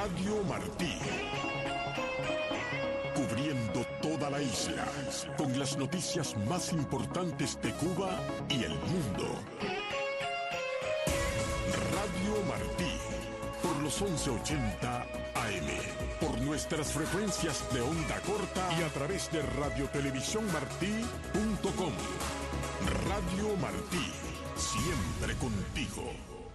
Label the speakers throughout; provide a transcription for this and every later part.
Speaker 1: Radio Martí. Cubriendo toda la isla, con las noticias más importantes de Cuba y el mundo. Radio Martí, por los 1180 AM, por nuestras frecuencias de onda corta y a través de radiotelevisiónmartí.com. Radio Martí, siempre contigo.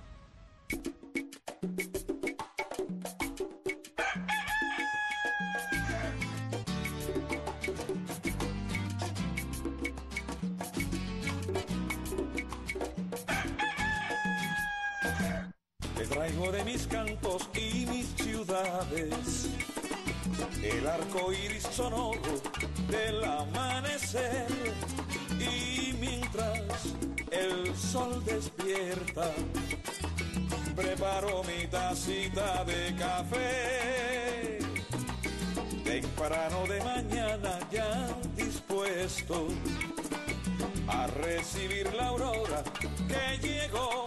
Speaker 2: Traigo de mis cantos y mis ciudades el arco iris sonoro del amanecer, y mientras el sol despierta preparo mi tacita de café. Temprano de mañana ya dispuesto a recibir la aurora que llegó.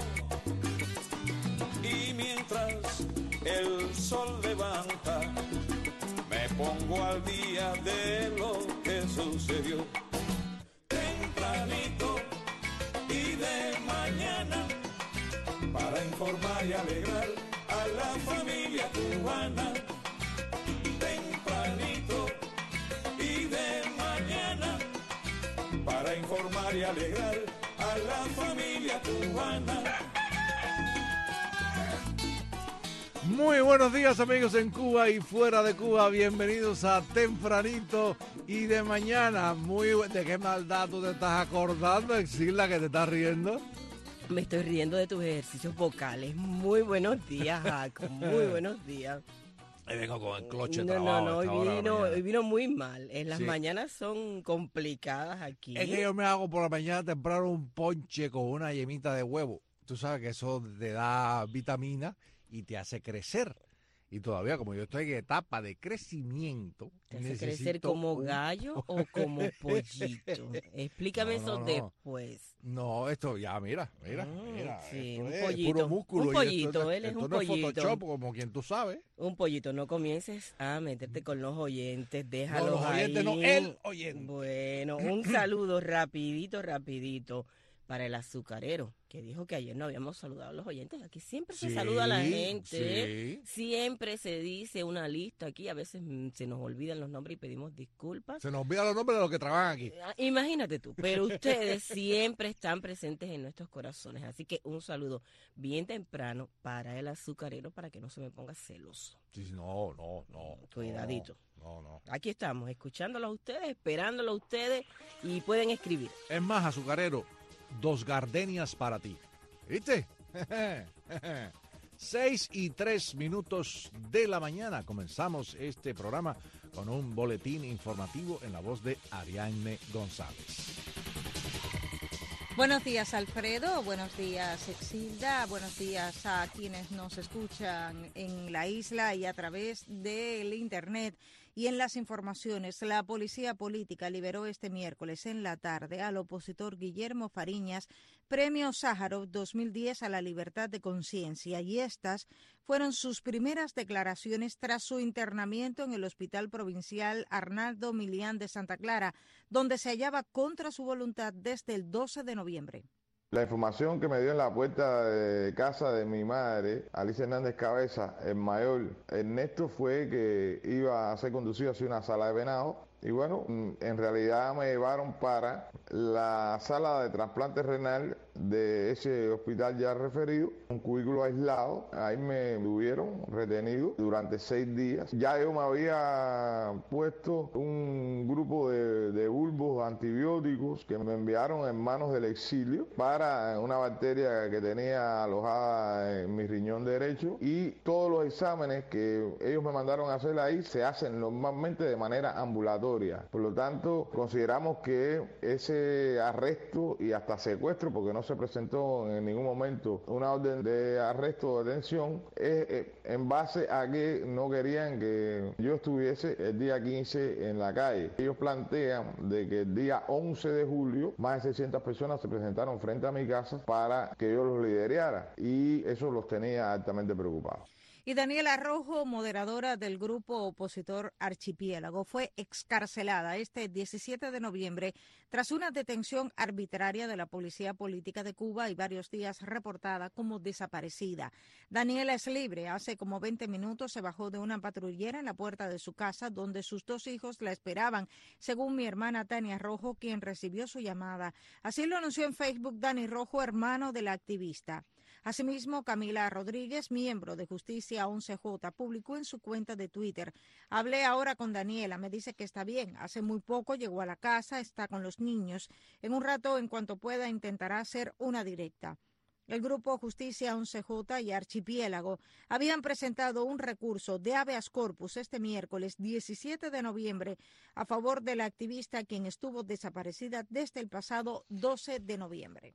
Speaker 2: Y mientras el sol levanta, me pongo al día de lo que sucedió. Tempranito y de mañana, para informar y alegrar a la familia cubana. Tempranito y de mañana, para informar y alegrar a la familia cubana.
Speaker 3: Muy buenos días, amigos en Cuba y fuera de Cuba. Bienvenidos a Tempranito y de mañana. ¿De qué maldad tú te estás acordando, Exilda, que te estás riendo?
Speaker 4: Me estoy riendo de tus ejercicios vocales. Muy buenos días, Jaco. Muy buenos días.
Speaker 3: Ahí vengo con el cloche
Speaker 4: No,
Speaker 3: trabajo.
Speaker 4: hoy vino muy mal. Las mañanas son complicadas aquí.
Speaker 3: Es que yo me hago por la mañana temprano un ponche con una yemita de huevo. Tú sabes que eso te da vitamina y te hace crecer. Y todavía, como yo estoy en etapa de crecimiento,
Speaker 4: ¿te hace crecer como gallo o como pollito? Explícame eso después.
Speaker 3: No, esto ya, mira.
Speaker 4: Sí,
Speaker 3: esto
Speaker 4: un
Speaker 3: es
Speaker 4: pollito.
Speaker 3: puro músculo.
Speaker 4: Un pollito, él es
Speaker 3: esto
Speaker 4: un
Speaker 3: no
Speaker 4: pollito.
Speaker 3: Es Photoshop, como quien tú sabes.
Speaker 4: Un pollito, no comiences a meterte con los oyentes, déjalos
Speaker 3: los oyentes
Speaker 4: ahí.
Speaker 3: no, el oyente.
Speaker 4: Bueno, un saludo rapidito para el azucarero, que dijo que ayer no habíamos saludado a los oyentes. Aquí siempre se saluda a la gente, siempre se dice una lista aquí, a veces se nos olvidan los nombres y pedimos disculpas.
Speaker 3: Se nos olvidan los nombres de los que trabajan aquí.
Speaker 4: Imagínate tú, pero ustedes siempre están presentes en nuestros corazones, así que un saludo bien temprano para el azucarero, para que no se me ponga celoso.
Speaker 3: Sí, no.
Speaker 4: Cuidadito.
Speaker 3: No.
Speaker 4: Aquí estamos, escuchándolo a ustedes, esperándolo a ustedes, y pueden escribir.
Speaker 3: Es más, azucarero, 2 gardenias para ti. ¿Viste? 6:03 de la mañana. Comenzamos este programa con un boletín informativo en la voz de Ariadne González.
Speaker 5: Buenos días, Alfredo. Buenos días, Exilda. Buenos días a quienes nos escuchan en la isla y a través del Internet. Y en las informaciones, la Policía Política liberó este miércoles en la tarde al opositor Guillermo Fariñas, Premio Sájarov 2010 a la libertad de conciencia, y estas fueron sus primeras declaraciones tras su internamiento en el Hospital Provincial Arnaldo Milián de Santa Clara, donde se hallaba contra su voluntad desde el 12 de noviembre.
Speaker 6: La información que me dio en la puerta de casa de mi madre, Alicia Hernández Cabeza, el mayor Ernesto, fue que iba a ser conducido hacia una sala de venado. Y bueno, en realidad me llevaron para la sala de trasplante renal de ese hospital ya referido, un cubículo aislado. Ahí me tuvieron retenido durante 6 días. Ya yo me había puesto un grupo de bulbos antibióticos que me enviaron en manos del exilio para una bacteria que tenía alojada en mi riñón derecho, y todos los exámenes que ellos me mandaron a hacer ahí se hacen normalmente de manera ambulatoria. Por lo tanto, consideramos que ese arresto y hasta secuestro, porque no se presentó en ningún momento una orden de arresto o detención, es en base a que no querían que yo estuviese el día 15 en la calle. Ellos plantean de que el día 11 de julio más de 600 personas se presentaron frente a mi casa para que yo los liderara, y eso los tenía altamente preocupados.
Speaker 5: Y Daniela Rojo, moderadora del grupo opositor Archipiélago, fue excarcelada este 17 de noviembre tras una detención arbitraria de la Policía Política de Cuba y varios días reportada como desaparecida. Daniela es libre. Hace como 20 minutos se bajó de una patrullera en la puerta de su casa donde sus 2 hijos la esperaban, según mi hermana Tania Rojo, quien recibió su llamada. Así lo anunció en Facebook Dani Rojo, hermano de la activista. Asimismo, Camila Rodríguez, miembro de Justicia 11J, publicó en su cuenta de Twitter: hablé ahora con Daniela, me dice que está bien. Hace muy poco llegó a la casa, está con los niños. En un rato, en cuanto pueda, intentará hacer una directa. El grupo Justicia 11J y Archipiélago habían presentado un recurso de habeas corpus este miércoles 17 de noviembre a favor de la activista, quien estuvo desaparecida desde el pasado 12 de noviembre.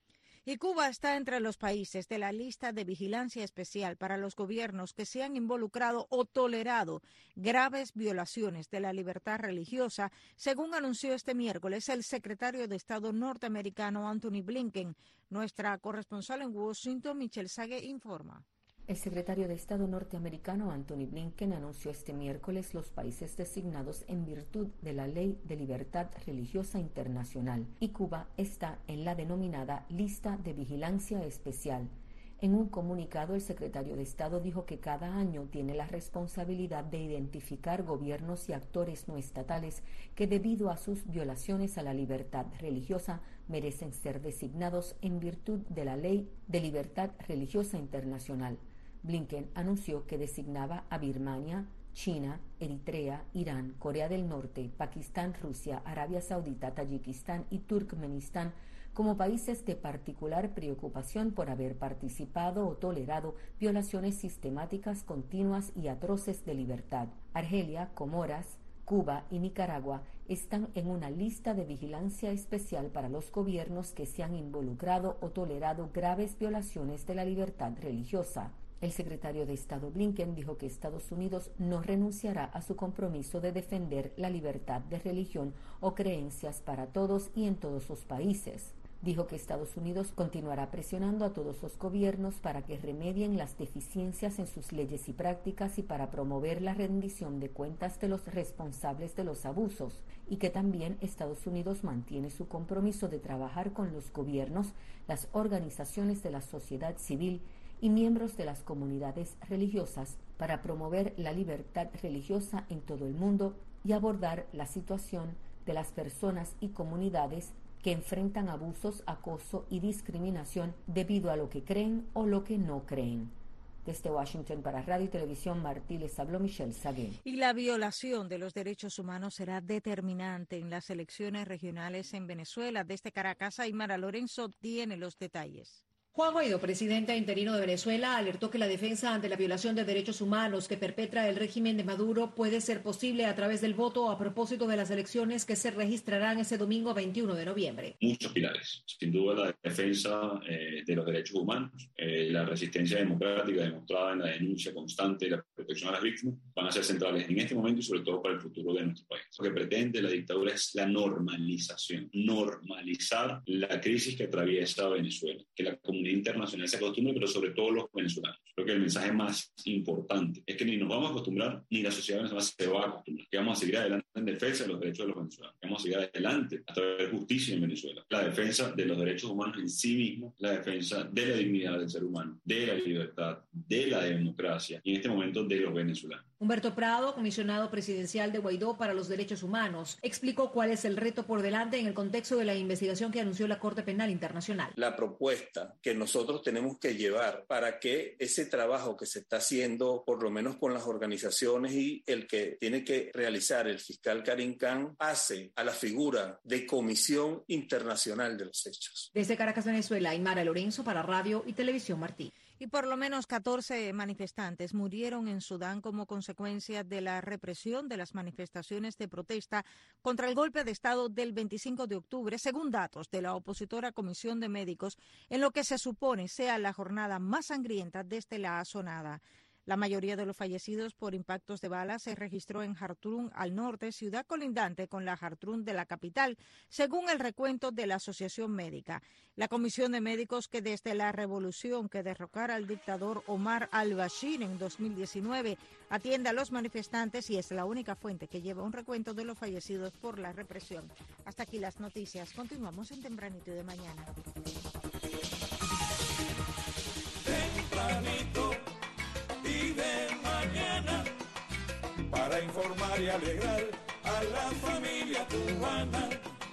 Speaker 5: Y Cuba está entre los países de la lista de vigilancia especial para los gobiernos que se han involucrado o tolerado graves violaciones de la libertad religiosa, según anunció este miércoles el secretario de Estado norteamericano Anthony Blinken. Nuestra corresponsal en Washington, Michelle Sague, informa.
Speaker 7: El secretario de Estado norteamericano Anthony Blinken anunció este miércoles los países designados en virtud de la Ley de Libertad Religiosa Internacional, y Cuba está en la denominada Lista de Vigilancia Especial. En un comunicado, el secretario de Estado dijo que cada año tiene la responsabilidad de identificar gobiernos y actores no estatales que, debido a sus violaciones a la libertad religiosa, merecen ser designados en virtud de la Ley de Libertad Religiosa Internacional. Blinken anunció que designaba a Birmania, China, Eritrea, Irán, Corea del Norte, Pakistán, Rusia, Arabia Saudita, Tayikistán y Turkmenistán como países de particular preocupación por haber participado o tolerado violaciones sistemáticas, continuas y atroces de libertad. Argelia, Comoras, Cuba y Nicaragua están en una lista de vigilancia especial para los gobiernos que se han involucrado o tolerado graves violaciones de la libertad religiosa. El secretario de Estado Blinken dijo que Estados Unidos no renunciará a su compromiso de defender la libertad de religión o creencias para todos y en todos los países. Dijo que Estados Unidos continuará presionando a todos los gobiernos para que remedien las deficiencias en sus leyes y prácticas y para promover la rendición de cuentas de los responsables de los abusos, y que también Estados Unidos mantiene su compromiso de trabajar con los gobiernos, las organizaciones de la sociedad civil y miembros de las comunidades religiosas para promover la libertad religiosa en todo el mundo y abordar la situación de las personas y comunidades que enfrentan abusos, acoso y discriminación debido a lo que creen o lo que no creen. Desde Washington para Radio y Televisión Martí les habló Michelle Sagué.
Speaker 5: Y la violación de los derechos humanos será determinante en las elecciones regionales en Venezuela. Desde Caracas, Aymara Lorenzo tiene los detalles.
Speaker 8: Juan Guaidó, presidente interino de Venezuela, alertó que la defensa ante la violación de derechos humanos que perpetra el régimen de Maduro puede ser posible a través del voto a propósito de las elecciones que se registrarán ese domingo 21 de noviembre.
Speaker 9: Muchos pilares. Sin duda, la defensa de los derechos humanos, la resistencia democrática demostrada en la denuncia constante y la protección a las víctimas van a ser centrales en este momento y sobre todo para el futuro de nuestro país. Lo que pretende la dictadura es la normalización, normalizar la crisis que atraviesa Venezuela, que la comunidad internacional se acostumbre, pero sobre todo los venezolanos. Creo que el mensaje más importante es que ni nos vamos a acostumbrar, ni la sociedad venezolana se va a acostumbrar, que vamos a seguir adelante en defensa de los derechos de los venezolanos, que vamos a seguir adelante hasta ver justicia en Venezuela, la defensa de los derechos humanos en sí mismos, la defensa de la dignidad del ser humano, de la libertad, de la democracia y en este momento de los venezolanos.
Speaker 8: Humberto Prado, comisionado presidencial de Guaidó para los Derechos Humanos, explicó cuál es el reto por delante en el contexto de la investigación que anunció la Corte Penal Internacional.
Speaker 10: La propuesta que nosotros tenemos que llevar para que ese trabajo que se está haciendo, por lo menos con las organizaciones y el que tiene que realizar el fiscal Karim Khan, pase a la figura de Comisión Internacional de los Hechos.
Speaker 8: Desde Caracas, Venezuela, Aymara Lorenzo para Radio y Televisión Martí.
Speaker 5: Y por lo menos 14 manifestantes murieron en Sudán como consecuencia de la represión de las manifestaciones de protesta contra el golpe de Estado del 25 de octubre, según datos de la opositora Comisión de Médicos, en lo que se supone sea la jornada más sangrienta desde la asonada. La mayoría de los fallecidos por impactos de bala se registró en Jartum al norte, ciudad colindante con la Jartum de la capital, según el recuento de la Asociación Médica. La comisión de médicos que desde la revolución que derrocara al dictador Omar al-Bashir en 2019 atiende a los manifestantes y es la única fuente que lleva un recuento de los fallecidos por la represión. Hasta aquí las noticias. Continuamos en Tempranito y de Mañana.
Speaker 2: Tempranito y de mañana, para informar y alegrar a la familia cubana.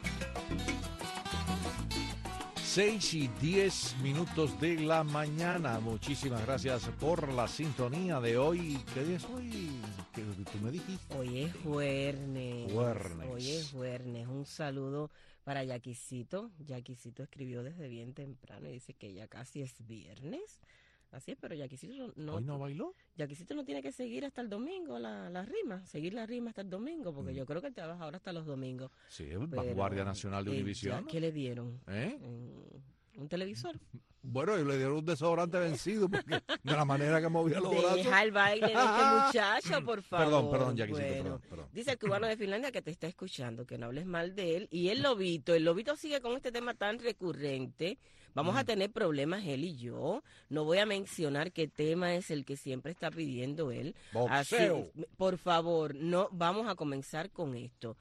Speaker 3: 6:10 de la mañana. Muchísimas gracias por la sintonía de hoy. ¿Qué día es hoy? ¿Qué tú me dijiste?
Speaker 4: Hoy es jueves. Hoy es jueves. Un saludo para Yaquisito. Yaquisito escribió desde bien temprano y dice que ya casi es viernes. Así es, pero Yaquisito no...
Speaker 3: ¿Hoy no bailó?
Speaker 4: Yaquisito no tiene que seguir hasta el domingo la rima, seguir la rima hasta el domingo, porque yo creo que trabaja ahora hasta los domingos.
Speaker 3: Sí, Vanguardia Nacional de Univisión.
Speaker 4: ¿Qué le dieron? ¿Un televisor?
Speaker 3: Bueno, y le dieron un desodorante vencido, porque de la manera que movía los brazos.
Speaker 4: Deja el baile de este muchacho, por favor.
Speaker 3: Perdón, Yaquisito, perdón.
Speaker 4: Dice el cubano de Finlandia que te está escuchando, que no hables mal de él. Y el lobito sigue con este tema tan recurrente. Vamos a tener problemas él y yo. No voy a mencionar qué tema es el que siempre está pidiendo él.
Speaker 3: Boxeo.
Speaker 4: Así, por favor, no vamos a comenzar con esto.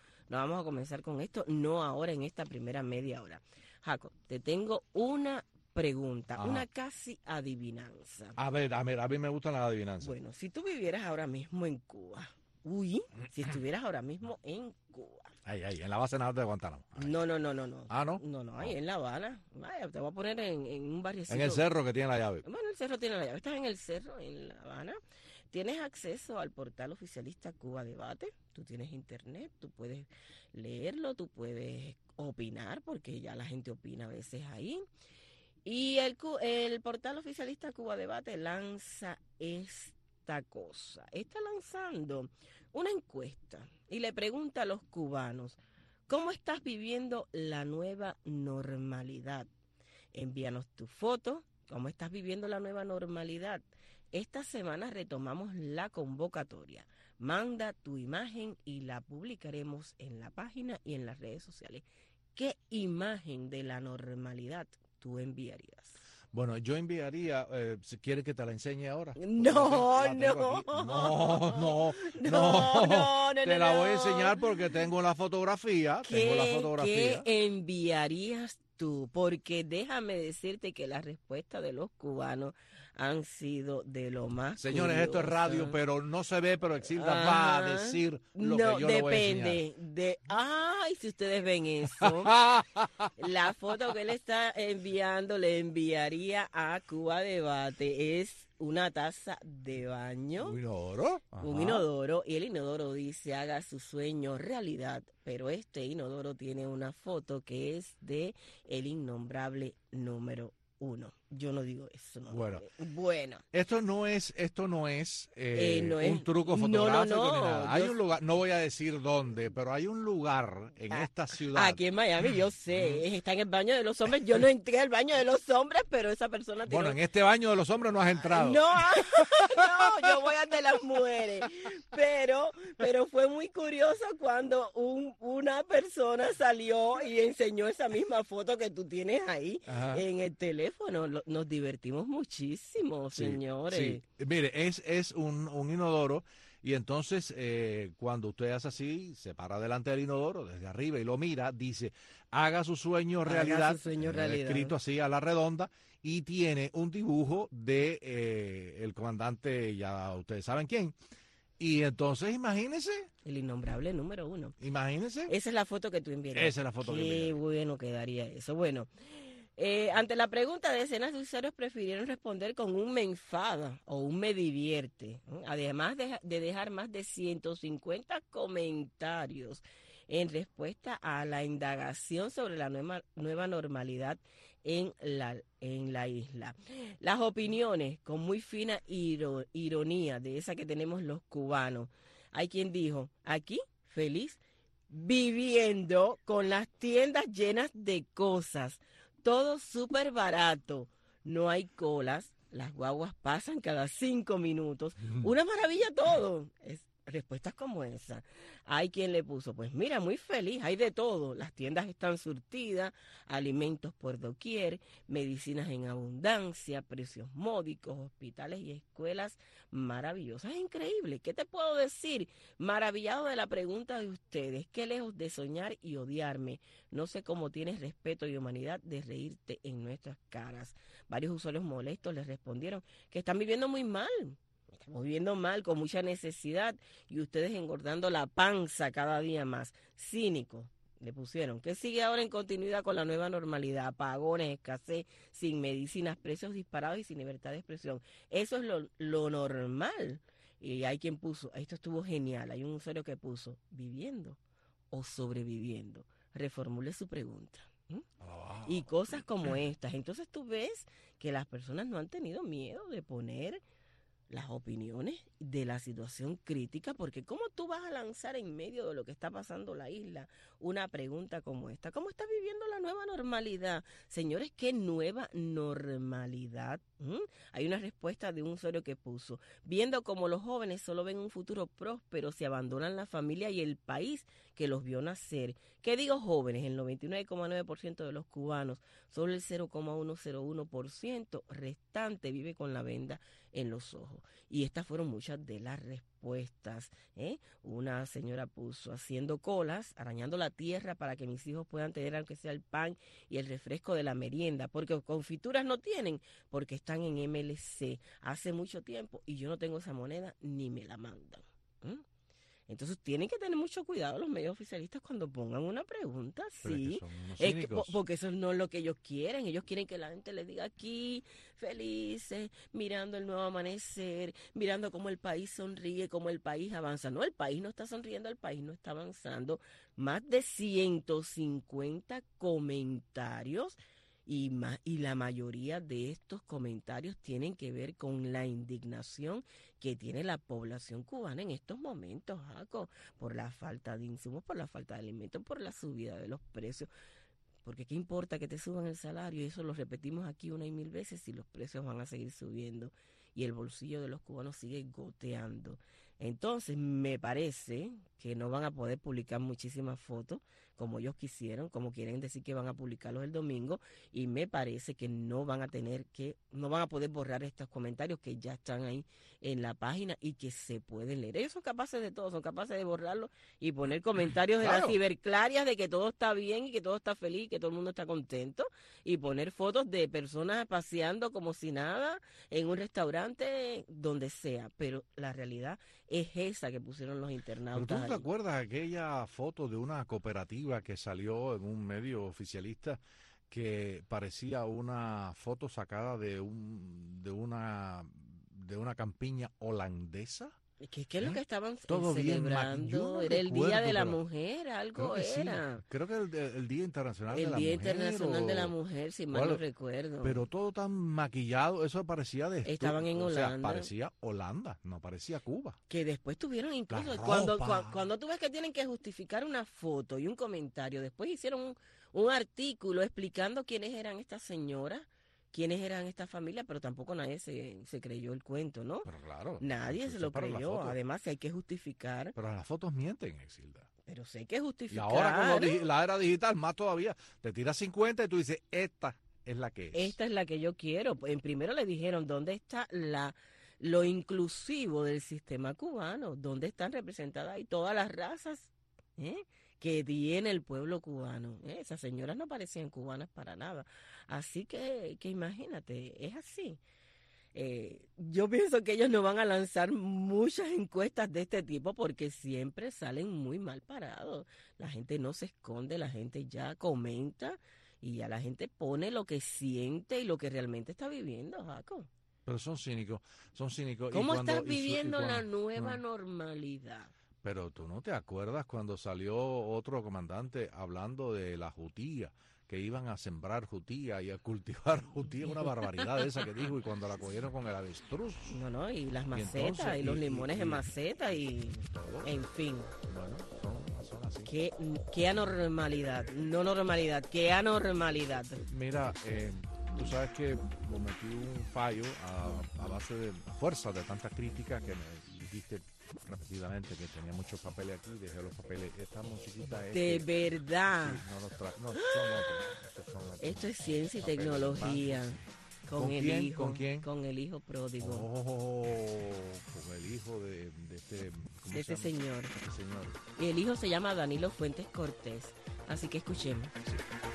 Speaker 4: No ahora en esta primera media hora. Jaco, te tengo una pregunta, una casi adivinanza.
Speaker 3: A mí me gustan las adivinanzas.
Speaker 4: Bueno, si tú vivieras ahora mismo en Cuba, si estuvieras ahora mismo en Cuba.
Speaker 3: Ahí, en la base naval de Guantánamo.
Speaker 4: No.
Speaker 3: ¿Ah, no?
Speaker 4: No, ahí en La Habana. Vaya, te voy a poner en un barriecito.
Speaker 3: En el cerro que tiene la llave.
Speaker 4: Bueno, el cerro tiene la llave. Estás en el cerro, en La Habana. Tienes acceso al portal oficialista Cuba Debate. Tú tienes internet, tú puedes leerlo, tú puedes opinar, porque ya la gente opina a veces ahí. Y el portal oficialista Cuba Debate lanza esta cosa. Está lanzando una encuesta y le pregunta a los cubanos, ¿cómo estás viviendo la nueva normalidad? Envíanos tu foto, ¿cómo estás viviendo la nueva normalidad? Esta semana retomamos la convocatoria. Manda tu imagen y la publicaremos en la página y en las redes sociales. ¿Qué imagen de la normalidad tú enviarías?
Speaker 3: Bueno, yo enviaría, si quieres que te la enseñe ahora.
Speaker 4: No.
Speaker 3: Te la voy a enseñar porque tengo la fotografía.
Speaker 4: ¿Qué enviarías tú? Porque déjame decirte que la respuesta de los cubanos han sido de lo más
Speaker 3: Señores,
Speaker 4: curiosa.
Speaker 3: esto es radio, pero no se ve, pero Exilda va a decir lo que yo le voy a enseñar.
Speaker 4: Depende. Ay, si ustedes ven eso, la foto que él está enviando le enviaría a Cuba Debate. Es una taza de baño.
Speaker 3: ¿Un inodoro? Ajá.
Speaker 4: Un inodoro. Y el inodoro dice, haga su sueño realidad. Pero este inodoro tiene una foto que es de el innombrable número 1. Yo no digo eso. No. Bueno.
Speaker 3: Esto no es un truco fotográfico ni nada. Hay un lugar, no voy a decir dónde, pero hay un lugar en esta ciudad.
Speaker 4: Aquí en Miami, yo sé, está en el baño de los hombres. Yo no entré al baño de los hombres, pero esa persona tiene...
Speaker 3: Bueno, en este baño de los hombres no has entrado.
Speaker 4: No, yo voy al de las mujeres. Pero fue muy curioso cuando una persona salió y enseñó esa misma foto que tú tienes ahí en el teléfono. Nos divertimos muchísimo, señores.
Speaker 3: Sí. Mire, es un inodoro y entonces cuando usted hace así, se para delante del inodoro desde arriba y lo mira, dice, haga su sueño realidad, escrito así a la redonda, y tiene un dibujo de el comandante, ya ustedes saben quién. Y entonces, imagínese.
Speaker 4: El innombrable número 1.
Speaker 3: Imagínese.
Speaker 4: Esa es la foto que tú enviarías.
Speaker 3: Esa es la foto que enviaría.
Speaker 4: Qué bueno quedaría eso. Bueno. Ante la pregunta, decenas de usuarios prefirieron responder con un me enfada o un me divierte, además de dejar más de 150 comentarios en respuesta a la indagación sobre la nueva normalidad en la isla. Las opiniones, con muy fina ironía de esa que tenemos los cubanos. Hay quien dijo, aquí, feliz, viviendo con las tiendas llenas de cosas. Todo súper barato, no hay colas, las guaguas pasan cada 5 minutos. Una maravilla todo. Respuestas como esa. Hay quien le puso, pues mira, muy feliz, hay de todo. Las tiendas están surtidas, alimentos por doquier, medicinas en abundancia, precios módicos, hospitales y escuelas maravillosas. Es increíble. ¿Qué te puedo decir? Maravillado de la pregunta de ustedes. Qué lejos de soñar y odiarme. No sé cómo tienes respeto y humanidad de reírte en nuestras caras. Varios usuarios molestos les respondieron que están viviendo muy mal. Estamos viviendo mal, con mucha necesidad, y ustedes engordando la panza cada día más. Cínico, le pusieron. ¿Qué sigue ahora en continuidad con la nueva normalidad? Apagones, escasez, sin medicinas, precios disparados y sin libertad de expresión. Eso es lo normal. Y hay quien puso, esto estuvo genial, hay un usuario que puso, ¿viviendo o sobreviviendo? Reformule su pregunta. Y cosas como estas. Entonces tú ves que las personas no han tenido miedo de poner las opiniones de la situación crítica, porque ¿cómo tú vas a lanzar en medio de lo que está pasando la isla una pregunta como esta? ¿Cómo está viviendo la nueva normalidad? Señores, ¿qué nueva normalidad? Hay una respuesta de un usuario que puso, viendo como los jóvenes solo ven un futuro próspero si abandonan la familia y el país que los vio nacer. ¿Qué digo jóvenes? El 99,9% de los cubanos, solo el 0,101% restante vive con la venda en los ojos. Y estas fueron muchas de las respuestas. Una señora puso, haciendo colas, arañando la tierra para que mis hijos puedan tener aunque sea el pan y el refresco de la merienda, porque confituras no tienen, porque están en MLC hace mucho tiempo y yo no tengo esa moneda ni me la mandan. Entonces tienen que tener mucho cuidado los medios oficialistas cuando pongan una pregunta así, porque eso no es lo que ellos quieren. Ellos quieren que la gente les diga aquí, felices, mirando el nuevo amanecer, mirando cómo el país sonríe, cómo el país avanza. No, el país no está sonriendo, el país no está avanzando. Más de 150 comentarios y la mayoría de estos comentarios tienen que ver con la indignación que tiene la población cubana en estos momentos, Jaco, por la falta de insumos, por la falta de alimentos, por la subida de los precios. Porque qué importa que te suban el salario, y eso lo repetimos aquí 1 y 1000 veces, si los precios van a seguir subiendo y el bolsillo de los cubanos sigue goteando. Entonces me parece que no van a poder publicar muchísimas fotos como ellos quisieron, como quieren decir que van a publicarlos el domingo, y me parece que no van a poder borrar estos comentarios que ya están ahí en la página y que se pueden leer. Ellos son capaces de todo, son capaces de borrarlo y poner comentarios de las ciberclarias de que todo está bien y que todo está feliz y que todo el mundo está contento, y poner fotos de personas paseando como si nada en un restaurante, donde sea, pero la realidad es esa que pusieron los internautas.
Speaker 3: ¿Pero tú te
Speaker 4: ahí.
Speaker 3: acuerdas aquella foto de una cooperativa que salió en un medio oficialista que parecía una foto sacada de una campiña holandesa?
Speaker 4: ¿Qué es lo que estaban
Speaker 3: Todo
Speaker 4: celebrando? Era el Día de la Mujer, algo era.
Speaker 3: Sí. Creo que el Día Internacional de la Mujer.
Speaker 4: El Día Internacional de la Mujer, si mal no recuerdo.
Speaker 3: Pero todo tan maquillado, eso parecía de...
Speaker 4: Estaban en Holanda.
Speaker 3: O sea, parecía Holanda, no parecía Cuba.
Speaker 4: Que después tuvieron incluso... Cuando tú ves que tienen que justificar una foto y un comentario, después hicieron un artículo explicando quiénes eran estas señoras, quiénes eran estas familias, pero tampoco nadie se creyó el cuento, ¿no?
Speaker 3: Pero claro.
Speaker 4: Nadie se lo creyó. Además, hay que justificar.
Speaker 3: Pero las fotos mienten, Exilda.
Speaker 4: Pero sé que justificar.
Speaker 3: Y ahora con la era digital, más todavía, te tiras 50 y tú dices, esta es la que es.
Speaker 4: Esta es la que yo quiero. En primero le dijeron, ¿dónde está lo inclusivo del sistema cubano? ¿Dónde están representadas ahí todas las razas que tiene el pueblo cubano? Esas señoras no parecían cubanas para nada. Así que imagínate, es así. Yo pienso que ellos no van a lanzar muchas encuestas de este tipo porque siempre salen muy mal parados. La gente no se esconde, la gente ya comenta y ya la gente pone lo que siente y lo que realmente está viviendo, Jaco.
Speaker 3: Pero son cínicos.
Speaker 4: ¿Cómo estás viviendo la nueva normalidad?
Speaker 3: Pero tú no te acuerdas cuando salió otro comandante hablando de la jutía, que iban a sembrar jutía y a cultivar jutía, una barbaridad esa que dijo, y cuando la cogieron con el avestruz.
Speaker 4: No, y las macetas, y los limones en maceta, y todo. En fin.
Speaker 3: Bueno, son así.
Speaker 4: Qué anormalidad, no normalidad, qué anormalidad.
Speaker 3: Mira, tú sabes que cometí un fallo a base de fuerza de tantas críticas que me dijiste repetidamente que tenía muchos papeles aquí, dejé los papeles. Esta musiquita es
Speaker 4: de verdad.
Speaker 3: Sí, no, son otros.
Speaker 4: Esto es ciencia y tecnología.
Speaker 3: ¿Con
Speaker 4: el
Speaker 3: quién?
Speaker 4: hijo,
Speaker 3: ¿Con quién?
Speaker 4: Con el hijo pródigo.
Speaker 3: Con el hijo de este
Speaker 4: señor.
Speaker 3: Este señor.
Speaker 4: Y el hijo se llama Danilo Fuentes Cortés. Así que escuchemos.
Speaker 3: Sí.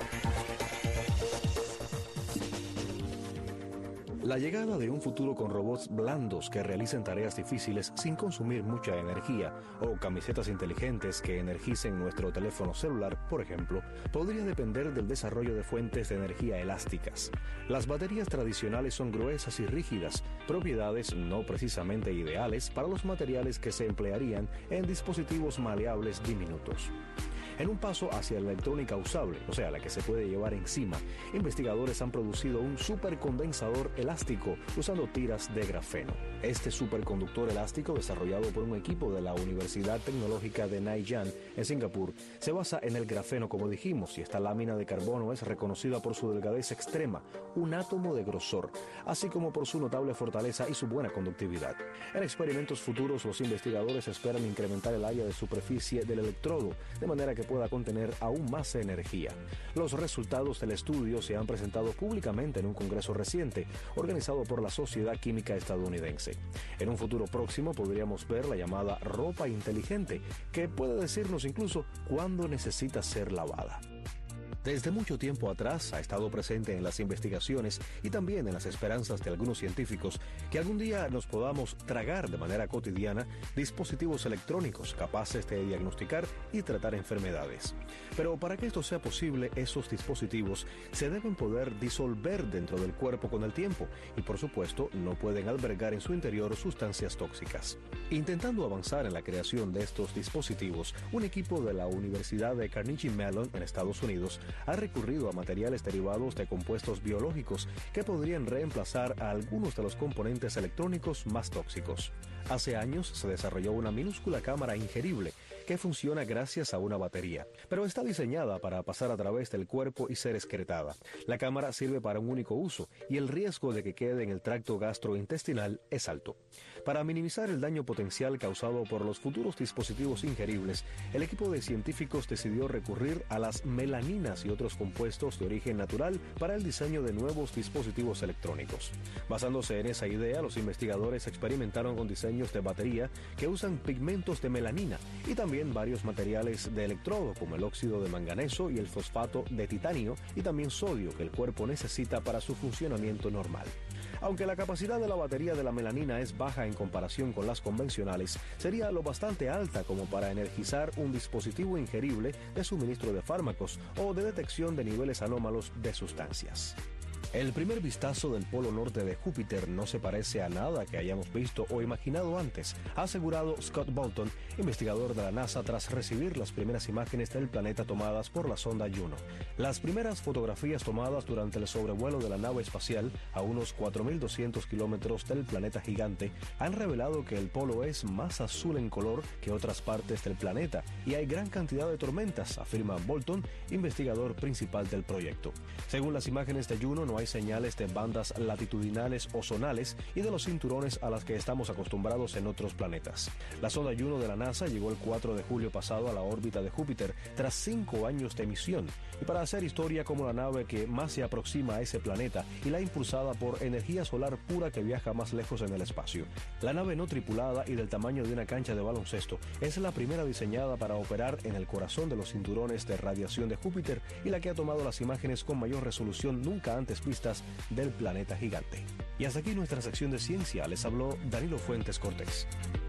Speaker 11: La llegada de un futuro con robots blandos que realicen tareas difíciles sin consumir mucha energía, o camisetas inteligentes que energicen nuestro teléfono celular, por ejemplo, podría depender del desarrollo de fuentes de energía elásticas. Las baterías tradicionales son gruesas y rígidas, propiedades no precisamente ideales para los materiales que se emplearían en dispositivos maleables diminutos. En un paso hacia la electrónica usable, o sea, la que se puede llevar encima, investigadores han producido un supercondensador elástico usando tiras de grafeno. Este superconductor elástico, desarrollado por un equipo de la Universidad Tecnológica de Nanyang, en Singapur, se basa en el grafeno, como dijimos, y esta lámina de carbono es reconocida por su delgadez extrema, un átomo de grosor, así como por su notable fortaleza y su buena conductividad. En experimentos futuros, los investigadores esperan incrementar el área de superficie del electrodo, de manera que pueda contener aún más energía. Los resultados del estudio se han presentado públicamente en un congreso reciente, organizado por la Sociedad Química Estadounidense. En un futuro próximo podríamos ver la llamada ropa inteligente, que puede decirnos incluso cuándo necesita ser lavada. Desde mucho tiempo atrás ha estado presente en las investigaciones y también en las esperanzas de algunos científicos que algún día nos podamos tragar de manera cotidiana dispositivos electrónicos capaces de diagnosticar y tratar enfermedades. Pero para que esto sea posible, esos dispositivos se deben poder disolver dentro del cuerpo con el tiempo y, por supuesto, no pueden albergar en su interior sustancias tóxicas. Intentando avanzar en la creación de estos dispositivos, un equipo de la Universidad de Carnegie Mellon en Estados Unidos ha recurrido a materiales derivados de compuestos biológicos que podrían reemplazar a algunos de los componentes electrónicos más tóxicos. Hace años se desarrolló una minúscula cámara ingerible que funciona gracias a una batería, pero está diseñada para pasar a través del cuerpo y ser excretada. La cámara sirve para un único uso y el riesgo de que quede en el tracto gastrointestinal es alto. Para minimizar el daño potencial causado por los futuros dispositivos ingeribles, el equipo de científicos decidió recurrir a las melaninas y otros compuestos de origen natural para el diseño de nuevos dispositivos electrónicos. Basándose en esa idea, los investigadores experimentaron con diseños de batería que usan pigmentos de melanina y también varios materiales de electrodo como el óxido de manganeso y el fosfato de titanio y también sodio que el cuerpo necesita para su funcionamiento normal. Aunque la capacidad de la batería de la melanina es baja en comparación con las convencionales, sería lo bastante alta como para energizar un dispositivo ingerible de suministro de fármacos o de detección de niveles anómalos de sustancias. El primer vistazo del polo norte de Júpiter no se parece a nada que hayamos visto o imaginado antes, ha asegurado Scott Bolton, investigador de la NASA, tras recibir las primeras imágenes del planeta tomadas por la sonda Juno. Las primeras fotografías tomadas durante el sobrevuelo de la nave espacial a unos 4.200 kilómetros del planeta gigante han revelado que el polo es más azul en color que otras partes del planeta y hay gran cantidad de tormentas, afirma Bolton, investigador principal del proyecto. Según las imágenes de Juno, no hay señales de bandas latitudinales o zonales y de los cinturones a las que estamos acostumbrados en otros planetas. La sonda Juno de la NASA llegó el 4 de julio pasado a la órbita de Júpiter tras 5 años de misión y para hacer historia como la nave que más se aproxima a ese planeta y la impulsada por energía solar pura que viaja más lejos en el espacio. La nave no tripulada y del tamaño de una cancha de baloncesto es la primera diseñada para operar en el corazón de los cinturones de radiación de Júpiter y la que ha tomado las imágenes con mayor resolución nunca antes vistas del planeta gigante. Y hasta aquí nuestra sección de ciencia. Les habló Danilo Fuentes Cortés.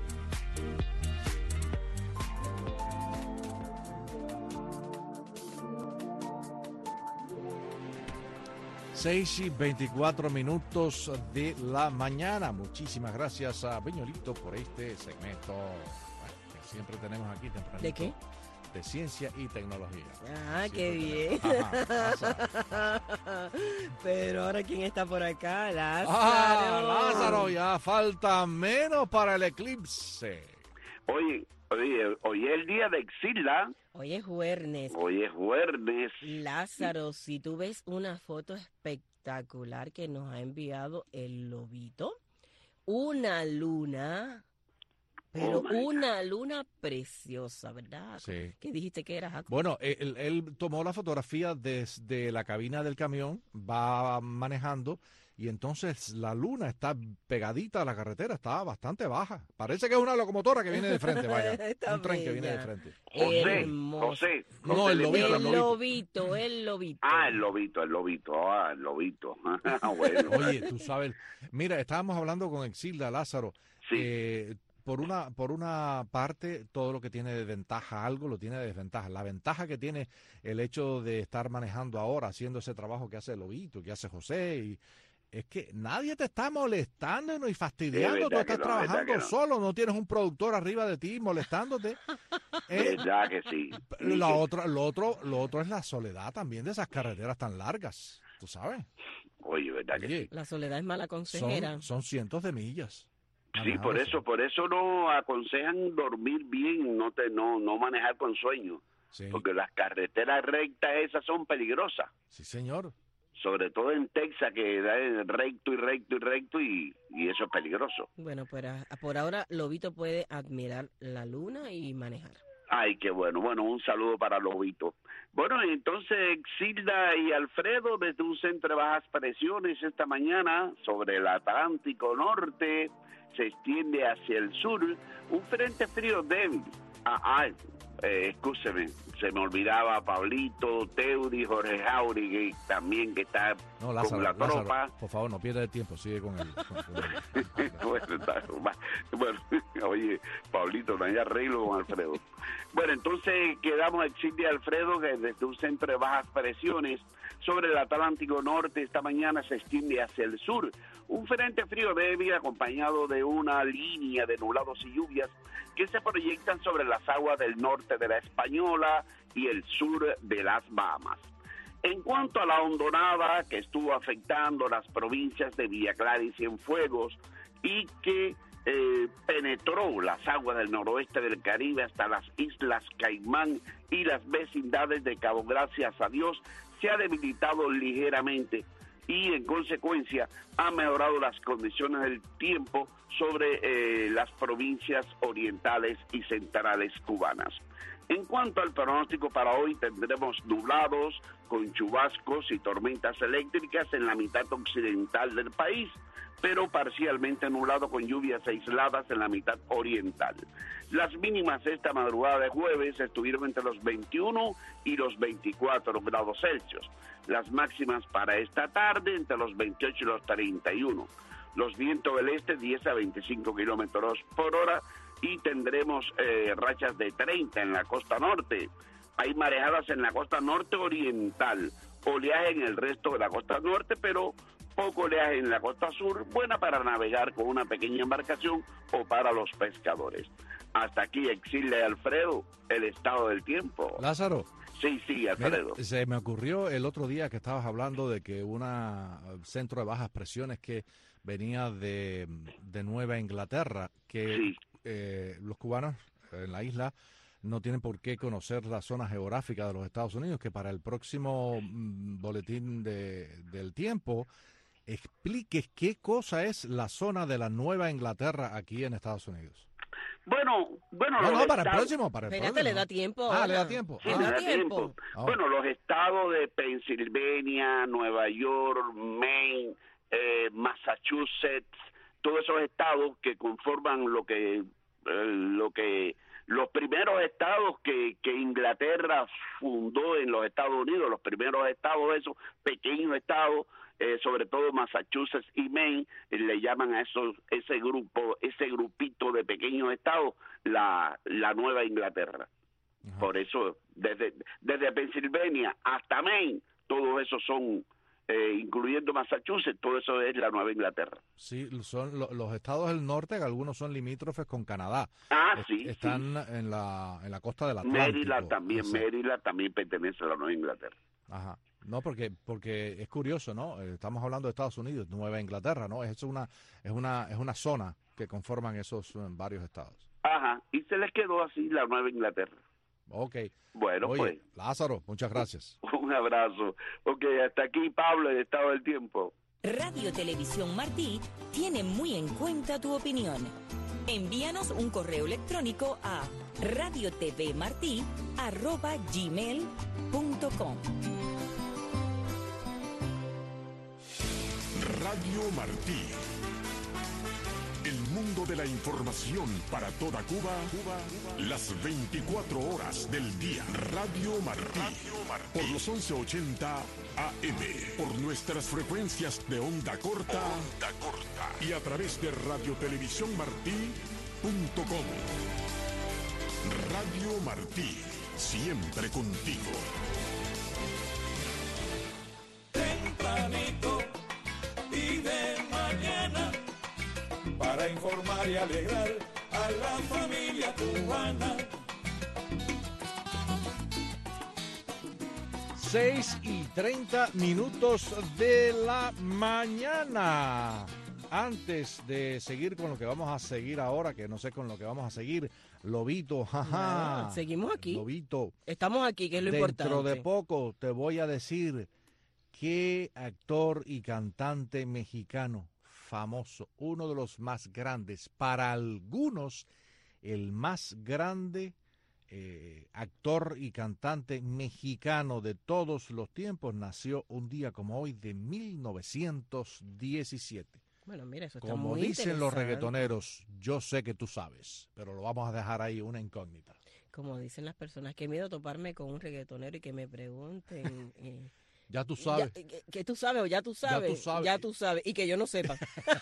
Speaker 3: Seis y 24 minutos de la mañana. Muchísimas gracias a Peñolito por este segmento que siempre tenemos aquí tempranito.
Speaker 4: ¿De qué?
Speaker 3: De ciencia y tecnología.
Speaker 4: Ah, qué bien. Pero ahora, ¿quién está por acá? Lázaro.
Speaker 3: Lázaro, ya falta menos para el eclipse.
Speaker 12: Hoy es el día de Exilda.
Speaker 4: Hoy es jueves.
Speaker 12: Hoy es jueves.
Speaker 4: Lázaro, si tú ves una foto espectacular espectacular que nos ha enviado el Lobito. Una luna, pero una luna preciosa, ¿verdad?
Speaker 3: Sí.
Speaker 4: ¿Qué dijiste que era, Jaco?
Speaker 3: Bueno, él tomó la fotografía desde la cabina del camión, va manejando, y entonces la luna está pegadita a la carretera, está bastante baja. Parece que es una locomotora que viene de frente, vaya. Un tren que viene de frente.
Speaker 12: José.
Speaker 3: No, el
Speaker 4: lobito.
Speaker 12: El lobito. Bueno.
Speaker 3: Oye, tú sabes, mira, estábamos hablando con Exilda, Lázaro.
Speaker 12: Sí.
Speaker 3: Por una parte, todo lo que tiene de ventaja, algo lo tiene de desventaja. La ventaja que tiene el hecho de estar manejando ahora, haciendo ese trabajo que hace el Lobito, que hace José, y es que nadie te está molestando ni fastidiando. Tú estás trabajando solo, no tienes un productor arriba de ti molestándote.
Speaker 12: Verdad que sí.
Speaker 3: Lo otro es la soledad también de esas carreteras tan largas, tú sabes.
Speaker 12: Oye, verdad que sí.
Speaker 4: La soledad es mala consejera.
Speaker 3: Son cientos de millas.
Speaker 12: Sí, por eso no aconsejan dormir bien, no manejar con sueño, porque las carreteras rectas esas son peligrosas.
Speaker 3: Sí, señor.
Speaker 12: Sobre todo en Texas, que da recto y eso es peligroso.
Speaker 4: Bueno, por ahora Lobito puede admirar la luna y manejar.
Speaker 12: Ay, qué bueno. Bueno, un saludo para Lobito. Bueno, entonces Exilda y Alfredo, desde un centro de bajas presiones esta mañana sobre el Atlántico Norte, se extiende hacia el sur un frente frío débil. Escúcheme, se me olvidaba Pablito, Teudi, Jorge Jauregui, también que está
Speaker 3: Lázaro,
Speaker 12: con la tropa.
Speaker 3: Lázaro, por favor, no pierda el tiempo, sigue con él.
Speaker 12: Bueno, oye, Pablito, no hay arreglo con Alfredo. Bueno, entonces quedamos Exilda y Alfredo, que desde un centro de bajas presiones sobre el Atlántico Norte esta mañana se extiende hacia el sur. Un frente frío débil acompañado de una línea de nublados y lluvias que se proyectan sobre las aguas del norte de la Española y el sur de las Bahamas. En cuanto a la hondonada que estuvo afectando las provincias de Villa Clara y Cienfuegos y que penetró las aguas del noroeste del Caribe hasta las Islas Caimán y las vecindades de Cabo Gracias a Dios, se ha debilitado ligeramente y en consecuencia ha mejorado las condiciones del tiempo sobre las provincias orientales y centrales cubanas. En cuanto al pronóstico para hoy, tendremos nublados con chubascos y tormentas eléctricas en la mitad occidental del país, pero parcialmente nublado con lluvias aisladas en la mitad oriental. Las mínimas esta madrugada de jueves estuvieron entre los 21 y los 24 grados Celsius. Las máximas para esta tarde entre los 28 y los 31. Los vientos del este 10 a 25 kilómetros por hora y tendremos rachas de 30 en la costa norte. Hay marejadas en la costa norte oriental, oleaje en el resto de la costa norte, pero poco oleaje en la costa sur, buena para navegar con una pequeña embarcación o para los pescadores. Hasta aquí, Exilda y Alfredo, el estado del tiempo.
Speaker 3: Lázaro.
Speaker 12: Sí, Alfredo.
Speaker 3: Mira, se me ocurrió el otro día que estabas hablando de que un centro de bajas presiones que venía de Nueva Inglaterra, que los cubanos en la isla no tienen por qué conocer la zona geográfica de los Estados Unidos, que para el próximo boletín del tiempo expliques qué cosa es la zona de la Nueva Inglaterra aquí en Estados Unidos.
Speaker 12: Bueno,
Speaker 3: no, para el próximo.
Speaker 4: Espérate, le da tiempo.
Speaker 3: Le da tiempo.
Speaker 12: Sí, le da tiempo. Bueno, los estados de Pensilvania, Nueva York, Maine, Massachusetts, todos esos estados que conforman lo que los primeros estados que Inglaterra fundó en los Estados Unidos, los primeros estados, esos pequeños estados, sobre todo Massachusetts y Maine, le llaman a ese grupito de pequeños estados la Nueva Inglaterra. Ajá. Por eso, desde Pensilvania hasta Maine, todos esos son, incluyendo Massachusetts, todo eso es la Nueva Inglaterra.
Speaker 3: Sí, son los estados del norte, que algunos son limítrofes con Canadá.
Speaker 12: Sí.
Speaker 3: Están en la costa del Atlántico.
Speaker 12: Maryland también pertenece a la Nueva Inglaterra.
Speaker 3: Ajá. No, porque es curioso, ¿no? Estamos hablando de Estados Unidos, Nueva Inglaterra, ¿no? Es una zona que conforman esos varios estados.
Speaker 12: Ajá, y se les quedó así la Nueva Inglaterra.
Speaker 3: Ok.
Speaker 12: Bueno,
Speaker 3: oye,
Speaker 12: pues.
Speaker 3: Lázaro, muchas gracias.
Speaker 12: Un abrazo. Ok, hasta aquí Pablo, el Estado del Tiempo.
Speaker 13: Radio Televisión Martí tiene muy en cuenta tu opinión. Envíanos un correo electrónico a radiotvmarti@gmail.com.
Speaker 1: Radio Martí. El mundo de la información para toda Cuba, las 24 horas del día. Radio Martí. Por los 1180 AM. Por nuestras frecuencias de onda corta. Y a través de radiotelevisiónmartí.com. Radio Martí. Siempre contigo.
Speaker 2: Tempranito y de mañana, para informar y alegrar a la familia cubana.
Speaker 3: 6:30 de la mañana. Antes de seguir con lo que vamos a seguir ahora, que no sé con lo que vamos a seguir, Lobito, jaja.
Speaker 4: No, seguimos aquí.
Speaker 3: Lobito.
Speaker 4: Estamos aquí, que es lo importante.
Speaker 3: Dentro de poco te voy a decir qué actor y cantante mexicano famoso, uno de los más grandes, para algunos el más grande actor y cantante mexicano de todos los tiempos, nació un día como hoy de 1917.
Speaker 4: Bueno, mira, eso está
Speaker 3: como
Speaker 4: muy
Speaker 3: dicen los
Speaker 4: interesante.
Speaker 3: reggaetoneros, yo sé que tú sabes, pero lo vamos a dejar ahí una incógnita.
Speaker 4: Como dicen las personas, qué miedo toparme con un reggaetonero y que me pregunten...
Speaker 3: Ya tú sabes.
Speaker 4: Que tú sabes o ya tú sabes. Ya tú sabes. Y que yo no sepa.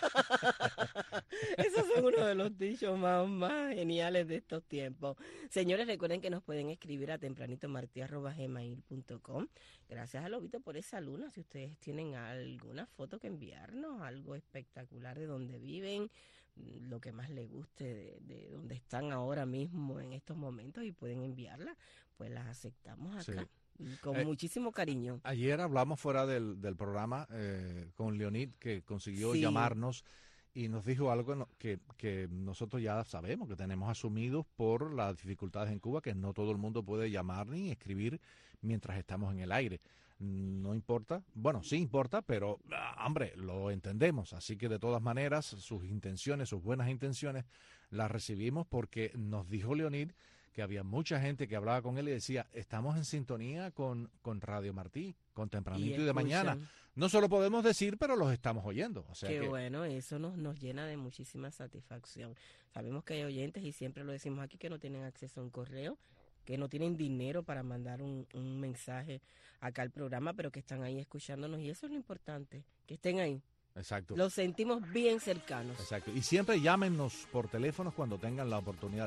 Speaker 4: Esos son uno de los dichos más geniales de estos tiempos. Señores, recuerden que nos pueden escribir a tempranitomarti@gmail.com. Gracias a Lobito por esa luna. Si ustedes tienen alguna foto que enviarnos, algo espectacular de donde viven, lo que más les guste de donde están ahora mismo en estos momentos y pueden enviarla, pues las aceptamos acá.
Speaker 3: Sí.
Speaker 4: Con muchísimo cariño.
Speaker 3: Ayer hablamos fuera del programa con Leonid, que consiguió llamarnos y nos dijo algo que nosotros ya sabemos, que tenemos asumidos por las dificultades en Cuba, que no todo el mundo puede llamar ni escribir mientras estamos en el aire. No importa, bueno, sí importa, pero, hombre, lo entendemos. Así que de todas maneras, sus intenciones, sus buenas intenciones, las recibimos porque nos dijo Leonid que había mucha gente que hablaba con él y decía, estamos en sintonía con Radio Martí, con Tempranito y de mañana. No se lo podemos decir, pero los estamos oyendo. O sea
Speaker 4: Qué bueno, eso nos llena de muchísima satisfacción. Sabemos que hay oyentes, y siempre lo decimos aquí, que no tienen acceso a un correo, que no tienen dinero para mandar un mensaje acá al programa, pero que están ahí escuchándonos, y eso es lo importante, que estén ahí.
Speaker 3: Exacto.
Speaker 4: Los sentimos bien cercanos.
Speaker 3: Exacto. Y siempre llámenos por teléfonos cuando tengan la oportunidad.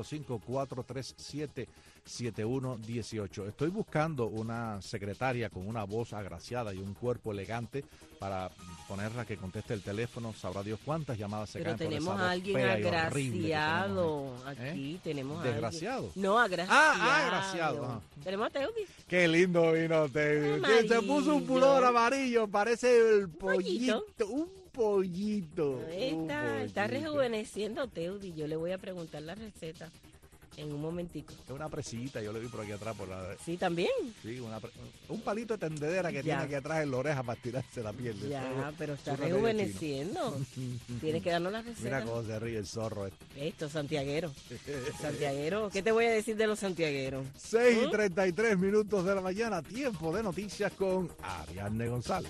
Speaker 3: 305-437-7118. Estoy buscando una secretaria con una voz agraciada y un cuerpo elegante para ponerla que conteste el teléfono. Sabrá Dios cuántas llamadas se caen por esa voz.
Speaker 4: Pero tenemos a alguien agraciado aquí. Tenemos
Speaker 3: ¿Desgraciado?
Speaker 4: No, agraciado.
Speaker 3: Agraciado. Ajá.
Speaker 4: Tenemos a Teudi.
Speaker 3: Qué lindo vino Teudi. Se puso un pulor amarillo, parece el pollito. Un pollito.
Speaker 4: Está rejuveneciendo Teudi. Yo le voy a preguntar la receta en un momentico.
Speaker 3: Es una presillita, yo le vi por aquí atrás.
Speaker 4: Sí, también.
Speaker 3: Sí, un palito de tendedera que tiene aquí atrás en la oreja para tirarse la piel.
Speaker 4: Pero está rejuveneciendo. Tienes que darnos la receta.
Speaker 3: Mira cómo se ríe el zorro.
Speaker 4: Esto, santiaguero. Santiaguero. ¿Qué te voy a decir de los santiagueros?
Speaker 3: 6:33 de la mañana, tiempo de noticias con Ariadne González.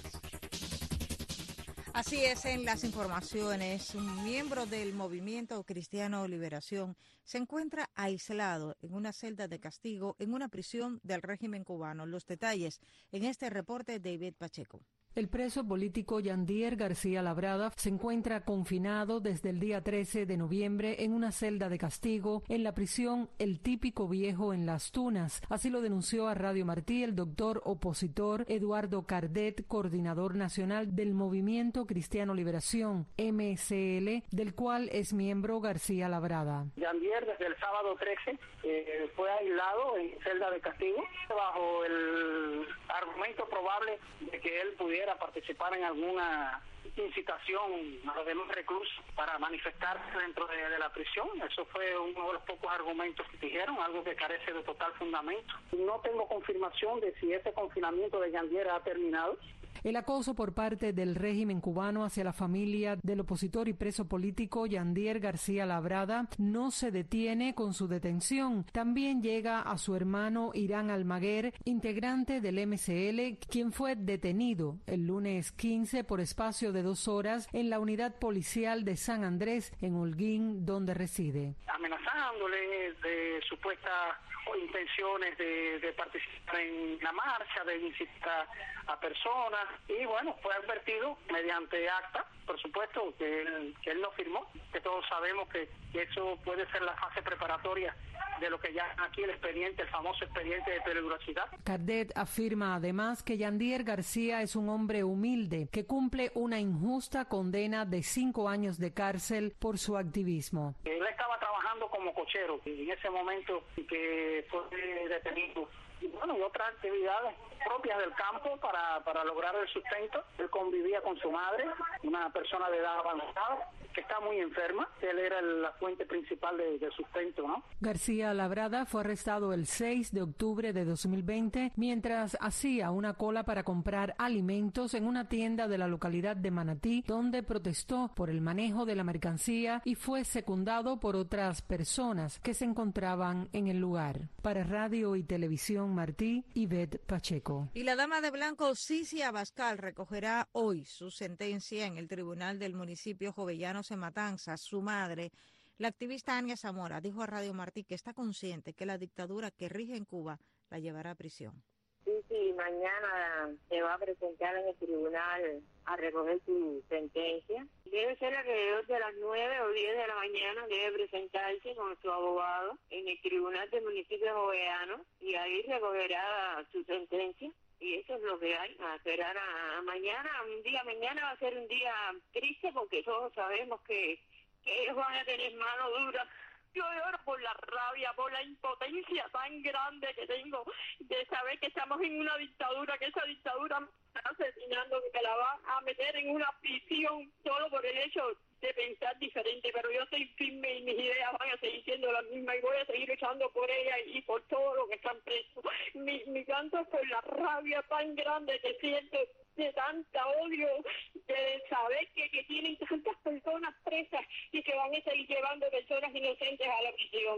Speaker 5: Así es, en las informaciones, un miembro del Movimiento Cristiano Liberación se encuentra aislado en una celda de castigo en una prisión del régimen cubano. Los detalles en este reporte de David Pacheco.
Speaker 14: El preso político Yandier García Labrada se encuentra confinado desde el día 13 de noviembre en una celda de castigo en la prisión El Típico Viejo en Las Tunas. Así lo denunció a Radio Martí el doctor opositor Eduardo Cardet, coordinador nacional del Movimiento Cristiano Liberación, MCL, del cual es miembro García Labrada.
Speaker 15: Yandier desde el sábado 13 fue aislado en celda de castigo bajo el argumento probable de que él pudiera Yandiera participara en alguna incitación a los demás reclusos para manifestarse dentro de la prisión. Eso fue uno de los pocos argumentos que dijeron, algo que carece de total fundamento. No tengo confirmación de si ese confinamiento de Yandiera ha terminado.
Speaker 14: El acoso por parte del régimen cubano hacia la familia del opositor y preso político Yandier García Labrada no se detiene con su detención. También llega a su hermano Irán Almaguer, integrante del MCL, quien fue detenido el lunes 15 por espacio de 2 horas en la unidad policial de San Andrés, en Holguín, donde reside.
Speaker 15: Amenazándole de supuestas intenciones de participar en la marcha, de incitar a personas, y bueno, fue advertido mediante acta, por supuesto, que él no firmó, que todos sabemos que eso puede ser la fase preparatoria de lo que ya aquí el famoso expediente de peligrosidad.
Speaker 14: Cardet afirma además que Yandier García es un hombre humilde que cumple una injusta condena de 5 años de cárcel por su activismo.
Speaker 15: Él estaba trabajando como cochero en ese momento que fue detenido. Y bueno, y otras actividades propias del campo para lograr el sustento. Él convivía con su madre, una persona de edad avanzada, que está muy enferma. Él era la fuente principal de sustento, ¿no?
Speaker 14: García Labrada fue arrestado el 6 de octubre de 2020 mientras hacía una cola para comprar alimentos en una tienda de la localidad de Manatí, donde protestó por el manejo de la mercancía y fue secundado por otras personas que se encontraban en el lugar. Para Radio y Televisión Martí, Ivette Pacheco.
Speaker 5: Y la dama de blanco Cici Abascal recogerá hoy su sentencia en el tribunal del municipio Jovellanos en Matanzas. Su madre, la activista Ania Zamora, dijo a Radio Martí que está consciente que la dictadura que rige en Cuba la llevará a prisión.
Speaker 16: Sí, mañana se va a presentar en el tribunal a recoger su sentencia. Debe ser alrededor de las 9 o 10 de la mañana, debe presentarse con su abogado en el tribunal del municipio Jovellanos y ahí recogerá su sentencia. Y eso es lo que hay, a esperar a mañana. Mañana va a ser un día triste porque todos sabemos que ellos van a tener mano dura. Yo lloro por la rabia, por la impotencia tan grande que tengo de saber que estamos en una dictadura, que esa dictadura me está asesinando, que la van a meter en una prisión solo por el hecho de pensar diferente, pero yo estoy firme y mis ideas van a seguir siendo las mismas y voy a seguir luchando por ellas y por todo lo que están presos. Mi canto es por la rabia tan grande que siento, de tanta odio, de saber que tienen tantas personas presas y que van a seguir llevando personas inocentes a la prisión.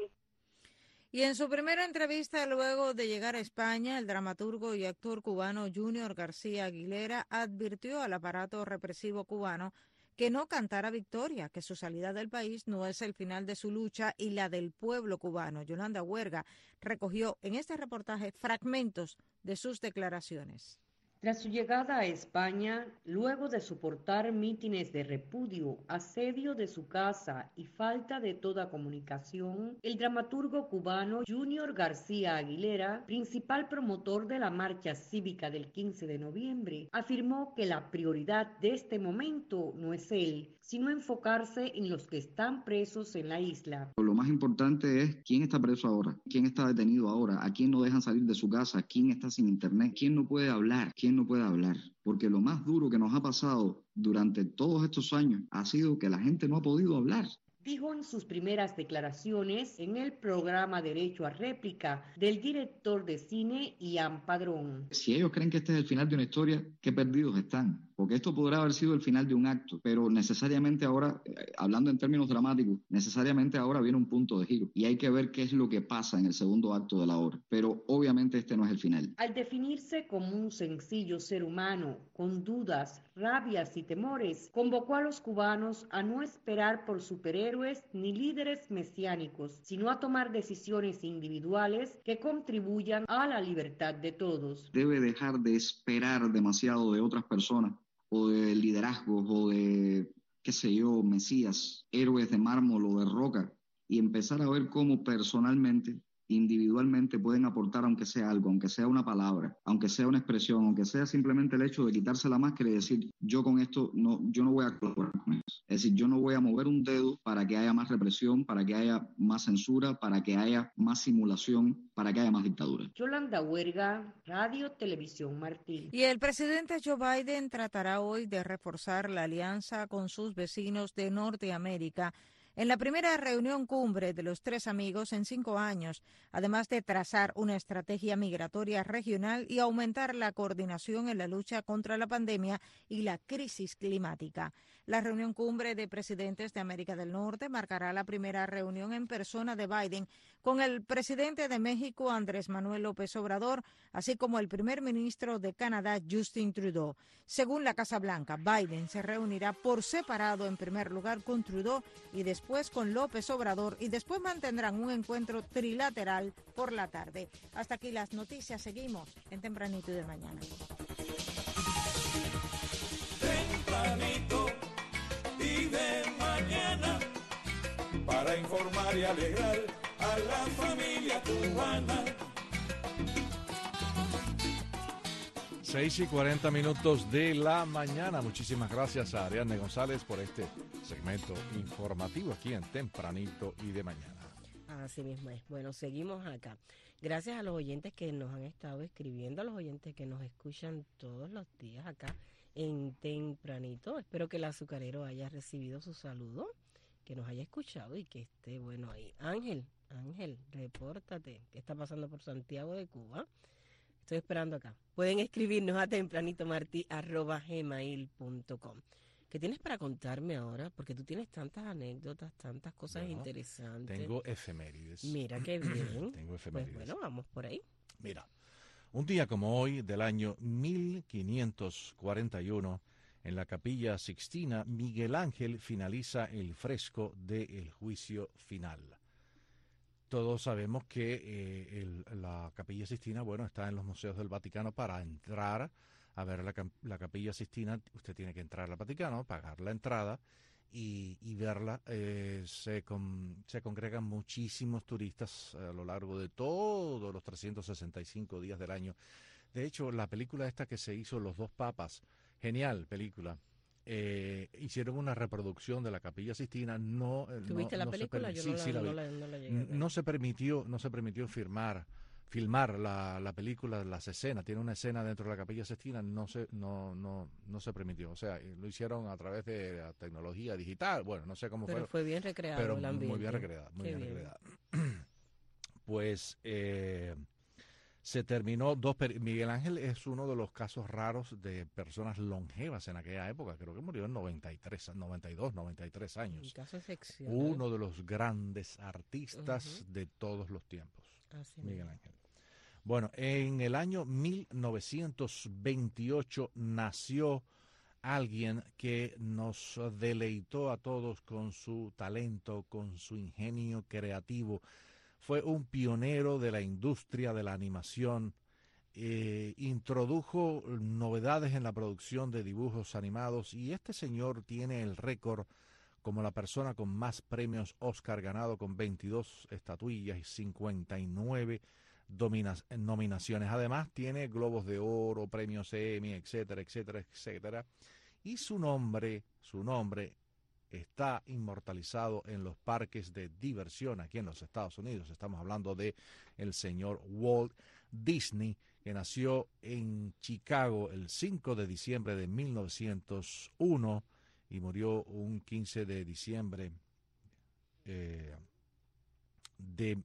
Speaker 5: Y en su primera entrevista luego de llegar a España, el dramaturgo y actor cubano Junior García Aguilera advirtió al aparato represivo cubano que no cantara victoria, que su salida del país no es el final de su lucha y la del pueblo cubano. Yolanda Huerga recogió en este reportaje fragmentos de sus declaraciones.
Speaker 17: Tras su llegada a España, luego de soportar mítines de repudio, asedio de su casa y falta de toda comunicación, el dramaturgo cubano Junior García Aguilera, principal promotor de la marcha cívica del 15 de noviembre, afirmó que la prioridad de este momento no es él, sino enfocarse en los que están presos en la isla.
Speaker 18: Lo más importante es quién está preso ahora, quién está detenido ahora, a quién no dejan salir de su casa, quién está sin internet, quién no puede hablar, quién no puede hablar. Porque lo más duro que nos ha pasado durante todos estos años ha sido que la gente no ha podido hablar.
Speaker 17: Dijo en sus primeras declaraciones en el programa Derecho a Réplica del director de cine Ian Padrón.
Speaker 18: Si ellos creen que este es el final de una historia, qué perdidos están. Porque esto podrá haber sido el final de un acto, pero necesariamente ahora, hablando en términos dramáticos, necesariamente ahora viene un punto de giro y hay que ver qué es lo que pasa en el segundo acto de la obra. Pero obviamente este no es el final.
Speaker 17: Al definirse como un sencillo ser humano, con dudas, rabias y temores, convocó a los cubanos a no esperar por superhéroes ni líderes mesiánicos, sino a tomar decisiones individuales que contribuyan a la libertad de todos.
Speaker 18: Debe dejar de esperar demasiado de otras personas, o de liderazgos, o de, qué sé yo, mesías, héroes de mármol o de roca, y empezar a ver cómo personalmente individualmente pueden aportar, aunque sea algo, aunque sea una palabra, aunque sea una expresión, aunque sea simplemente el hecho de quitarse la máscara y decir, yo con esto, yo no voy a colaborar con eso. Es decir, yo no voy a mover un dedo para que haya más represión, para que haya más censura, para que haya más simulación, para que haya más dictadura.
Speaker 17: Yolanda Huerga, Radio Televisión Martí.
Speaker 5: Y el presidente Joe Biden tratará hoy de reforzar la alianza con sus vecinos de Norteamérica en la primera reunión cumbre de los tres amigos en 5 años, además de trazar una estrategia migratoria regional y aumentar la coordinación en la lucha contra la pandemia y la crisis climática. La reunión cumbre de presidentes de América del Norte marcará la primera reunión en persona de Biden con el presidente de México, Andrés Manuel López Obrador, así como el primer ministro de Canadá, Justin Trudeau. Según la Casa Blanca, Biden se reunirá por separado en primer lugar con Trudeau y después con López Obrador, y después mantendrán un encuentro trilateral por la tarde. Hasta aquí las noticias. Seguimos en Tempranito y de Mañana.
Speaker 2: Tempranito y de mañana, para informar y alegrar a la familia cubana.
Speaker 3: 6:40 de la mañana. Muchísimas gracias a Ariadne González por este segmento informativo aquí en Tempranito y de Mañana.
Speaker 4: Así mismo es. Bueno, seguimos acá. Gracias a los oyentes que nos han estado escribiendo, a los oyentes que nos escuchan todos los días acá en Tempranito. Espero que el azucarero haya recibido su saludo, que nos haya escuchado y que esté bueno ahí. Ángel, repórtate. ¿Qué está pasando por Santiago de Cuba? Estoy esperando acá. Pueden escribirnos a tempranitomarti@gmail.com. ¿Qué tienes para contarme ahora? Porque tú tienes tantas anécdotas, tantas cosas interesantes.
Speaker 3: Tengo efemérides.
Speaker 4: Mira, qué bien.
Speaker 3: Tengo efemérides.
Speaker 4: Pues bueno, vamos por ahí.
Speaker 3: Mira, un día como hoy, del año 1541, en la Capilla Sixtina, Miguel Ángel finaliza el fresco de El Juicio Final. Todos sabemos que la Capilla Sixtina, bueno, está en los museos del Vaticano. Para entrar a ver la Capilla Sixtina, usted tiene que entrar al Vaticano, pagar la entrada y verla. Se congregan muchísimos turistas a lo largo de todos los 365 días del año. De hecho, la película esta que se hizo, Los dos papas, genial película. Hicieron una reproducción de la Capilla Sixtina.
Speaker 4: ¿Tuviste la película? Yo no la llegué a ver.
Speaker 3: No se permitió filmar la película, las escenas. Tiene una escena dentro de la Capilla Sixtina, no se permitió. O sea, lo hicieron a través de la tecnología digital. Bueno, no sé cómo fue.
Speaker 4: Pero fue bien recreado,
Speaker 3: pero
Speaker 4: el ambiente.
Speaker 3: Muy bien recreada, recreada. Pues se terminó Miguel Ángel es uno de los casos raros de personas longevas en aquella época. Creo que murió en 92, 93 años.
Speaker 4: Un caso excepcional.
Speaker 3: Uno de los grandes artistas de todos los tiempos.
Speaker 4: Así
Speaker 3: Miguel Ángel. Bueno, en el año 1928 nació alguien que nos deleitó a todos con su talento, con su ingenio creativo. Fue un pionero de la industria de la animación, introdujo novedades en la producción de dibujos animados, y este señor tiene el récord como la persona con más premios Oscar ganado, con 22 estatuillas y 59 nominaciones. Además tiene Globos de Oro, premios Emmy, etcétera, etcétera, etcétera. Y su nombre está inmortalizado en los parques de diversión aquí en los Estados Unidos. Estamos hablando de el señor Walt Disney, que nació en Chicago el 5 de diciembre de 1901 y murió un 15 de diciembre de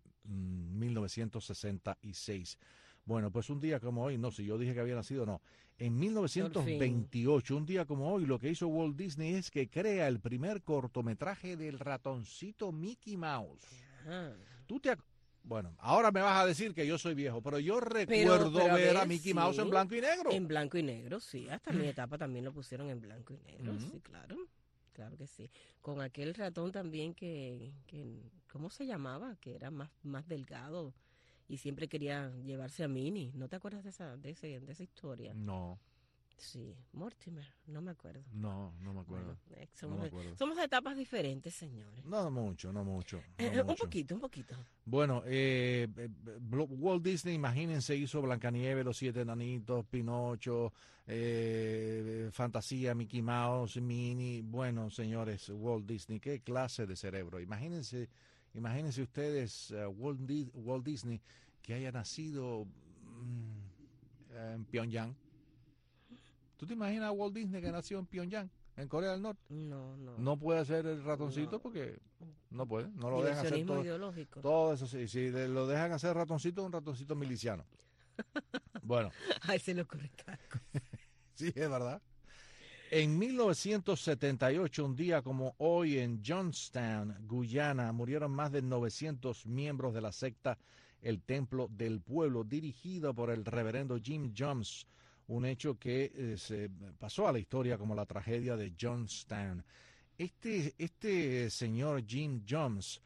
Speaker 3: 1966. Bueno, pues un día como hoy, no, si yo dije que había nacido, no. En 1928, un día como hoy, lo que hizo Walt Disney es que crea el primer cortometraje del ratoncito Mickey Mouse. Bueno, ahora me vas a decir que yo soy viejo, pero yo recuerdo ver a Mickey Mouse en blanco y negro.
Speaker 4: En blanco y negro, sí. Hasta mi etapa también lo pusieron en blanco y negro, sí, claro. Claro que sí. Con aquel ratón también que ¿cómo se llamaba? Que era más delgado y siempre quería llevarse a Minnie. ¿No te acuerdas de esa historia?
Speaker 3: No.
Speaker 4: Sí, Mortimer, no me acuerdo.
Speaker 3: No me acuerdo.
Speaker 4: Bueno, somos de etapas diferentes, señores.
Speaker 3: No mucho.
Speaker 4: Un poquito.
Speaker 3: Bueno, Walt Disney, imagínense, hizo Blancanieves, Los 7 Enanitos, Pinocho, Fantasía, Mickey Mouse, Minnie. Bueno, señores, Walt Disney, qué clase de cerebro. Imagínense ustedes, Walt Disney, que haya nacido en Pyongyang. ¿Tú te imaginas a Walt Disney que nació en Pyongyang, en Corea del Norte?
Speaker 4: No.
Speaker 3: No puede hacer el ratoncito porque no puede. No lo dejan hacer todo.
Speaker 4: Ideológico.
Speaker 3: Todo eso sí. Si lo dejan hacer ratoncito, un ratoncito miliciano. Bueno.
Speaker 4: Ay, se le ocurre algo.
Speaker 3: Sí, es verdad. En 1978, un día como hoy, en Johnstown, Guyana, murieron más de 900 miembros de la secta El Templo del Pueblo, dirigido por el reverendo Jim Jones. Un hecho que se pasó a la historia como la tragedia de Johnstown. Este señor Jim Jones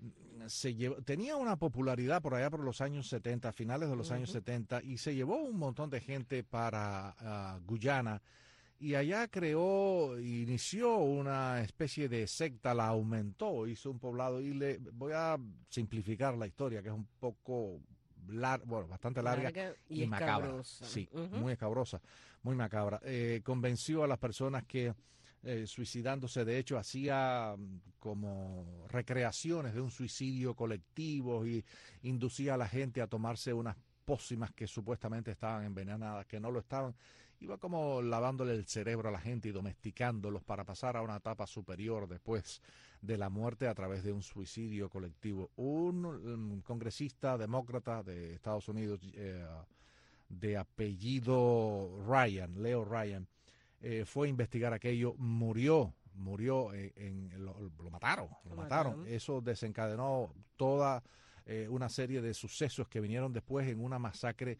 Speaker 3: tenía una popularidad por allá por los años 70, finales de los años 70, y se llevó un montón de gente para Guyana, y allá inició una especie de secta, la aumentó, hizo un poblado, y voy a simplificar la historia, que es un poco bastante larga y macabra. Sí, muy escabrosa, muy macabra. Convenció a las personas que suicidándose, de hecho, hacía como recreaciones de un suicidio colectivo y inducía a la gente a tomarse unas pócimas que supuestamente estaban envenenadas, que no lo estaban. Iba como lavándole el cerebro a la gente y domesticándolos para pasar a una etapa superior después de la muerte a través de un suicidio colectivo. Un congresista demócrata de Estados Unidos de apellido Ryan, Leo Ryan, fue a investigar aquello, murió, lo mataron. Eso desencadenó toda una serie de sucesos que vinieron después en una masacre,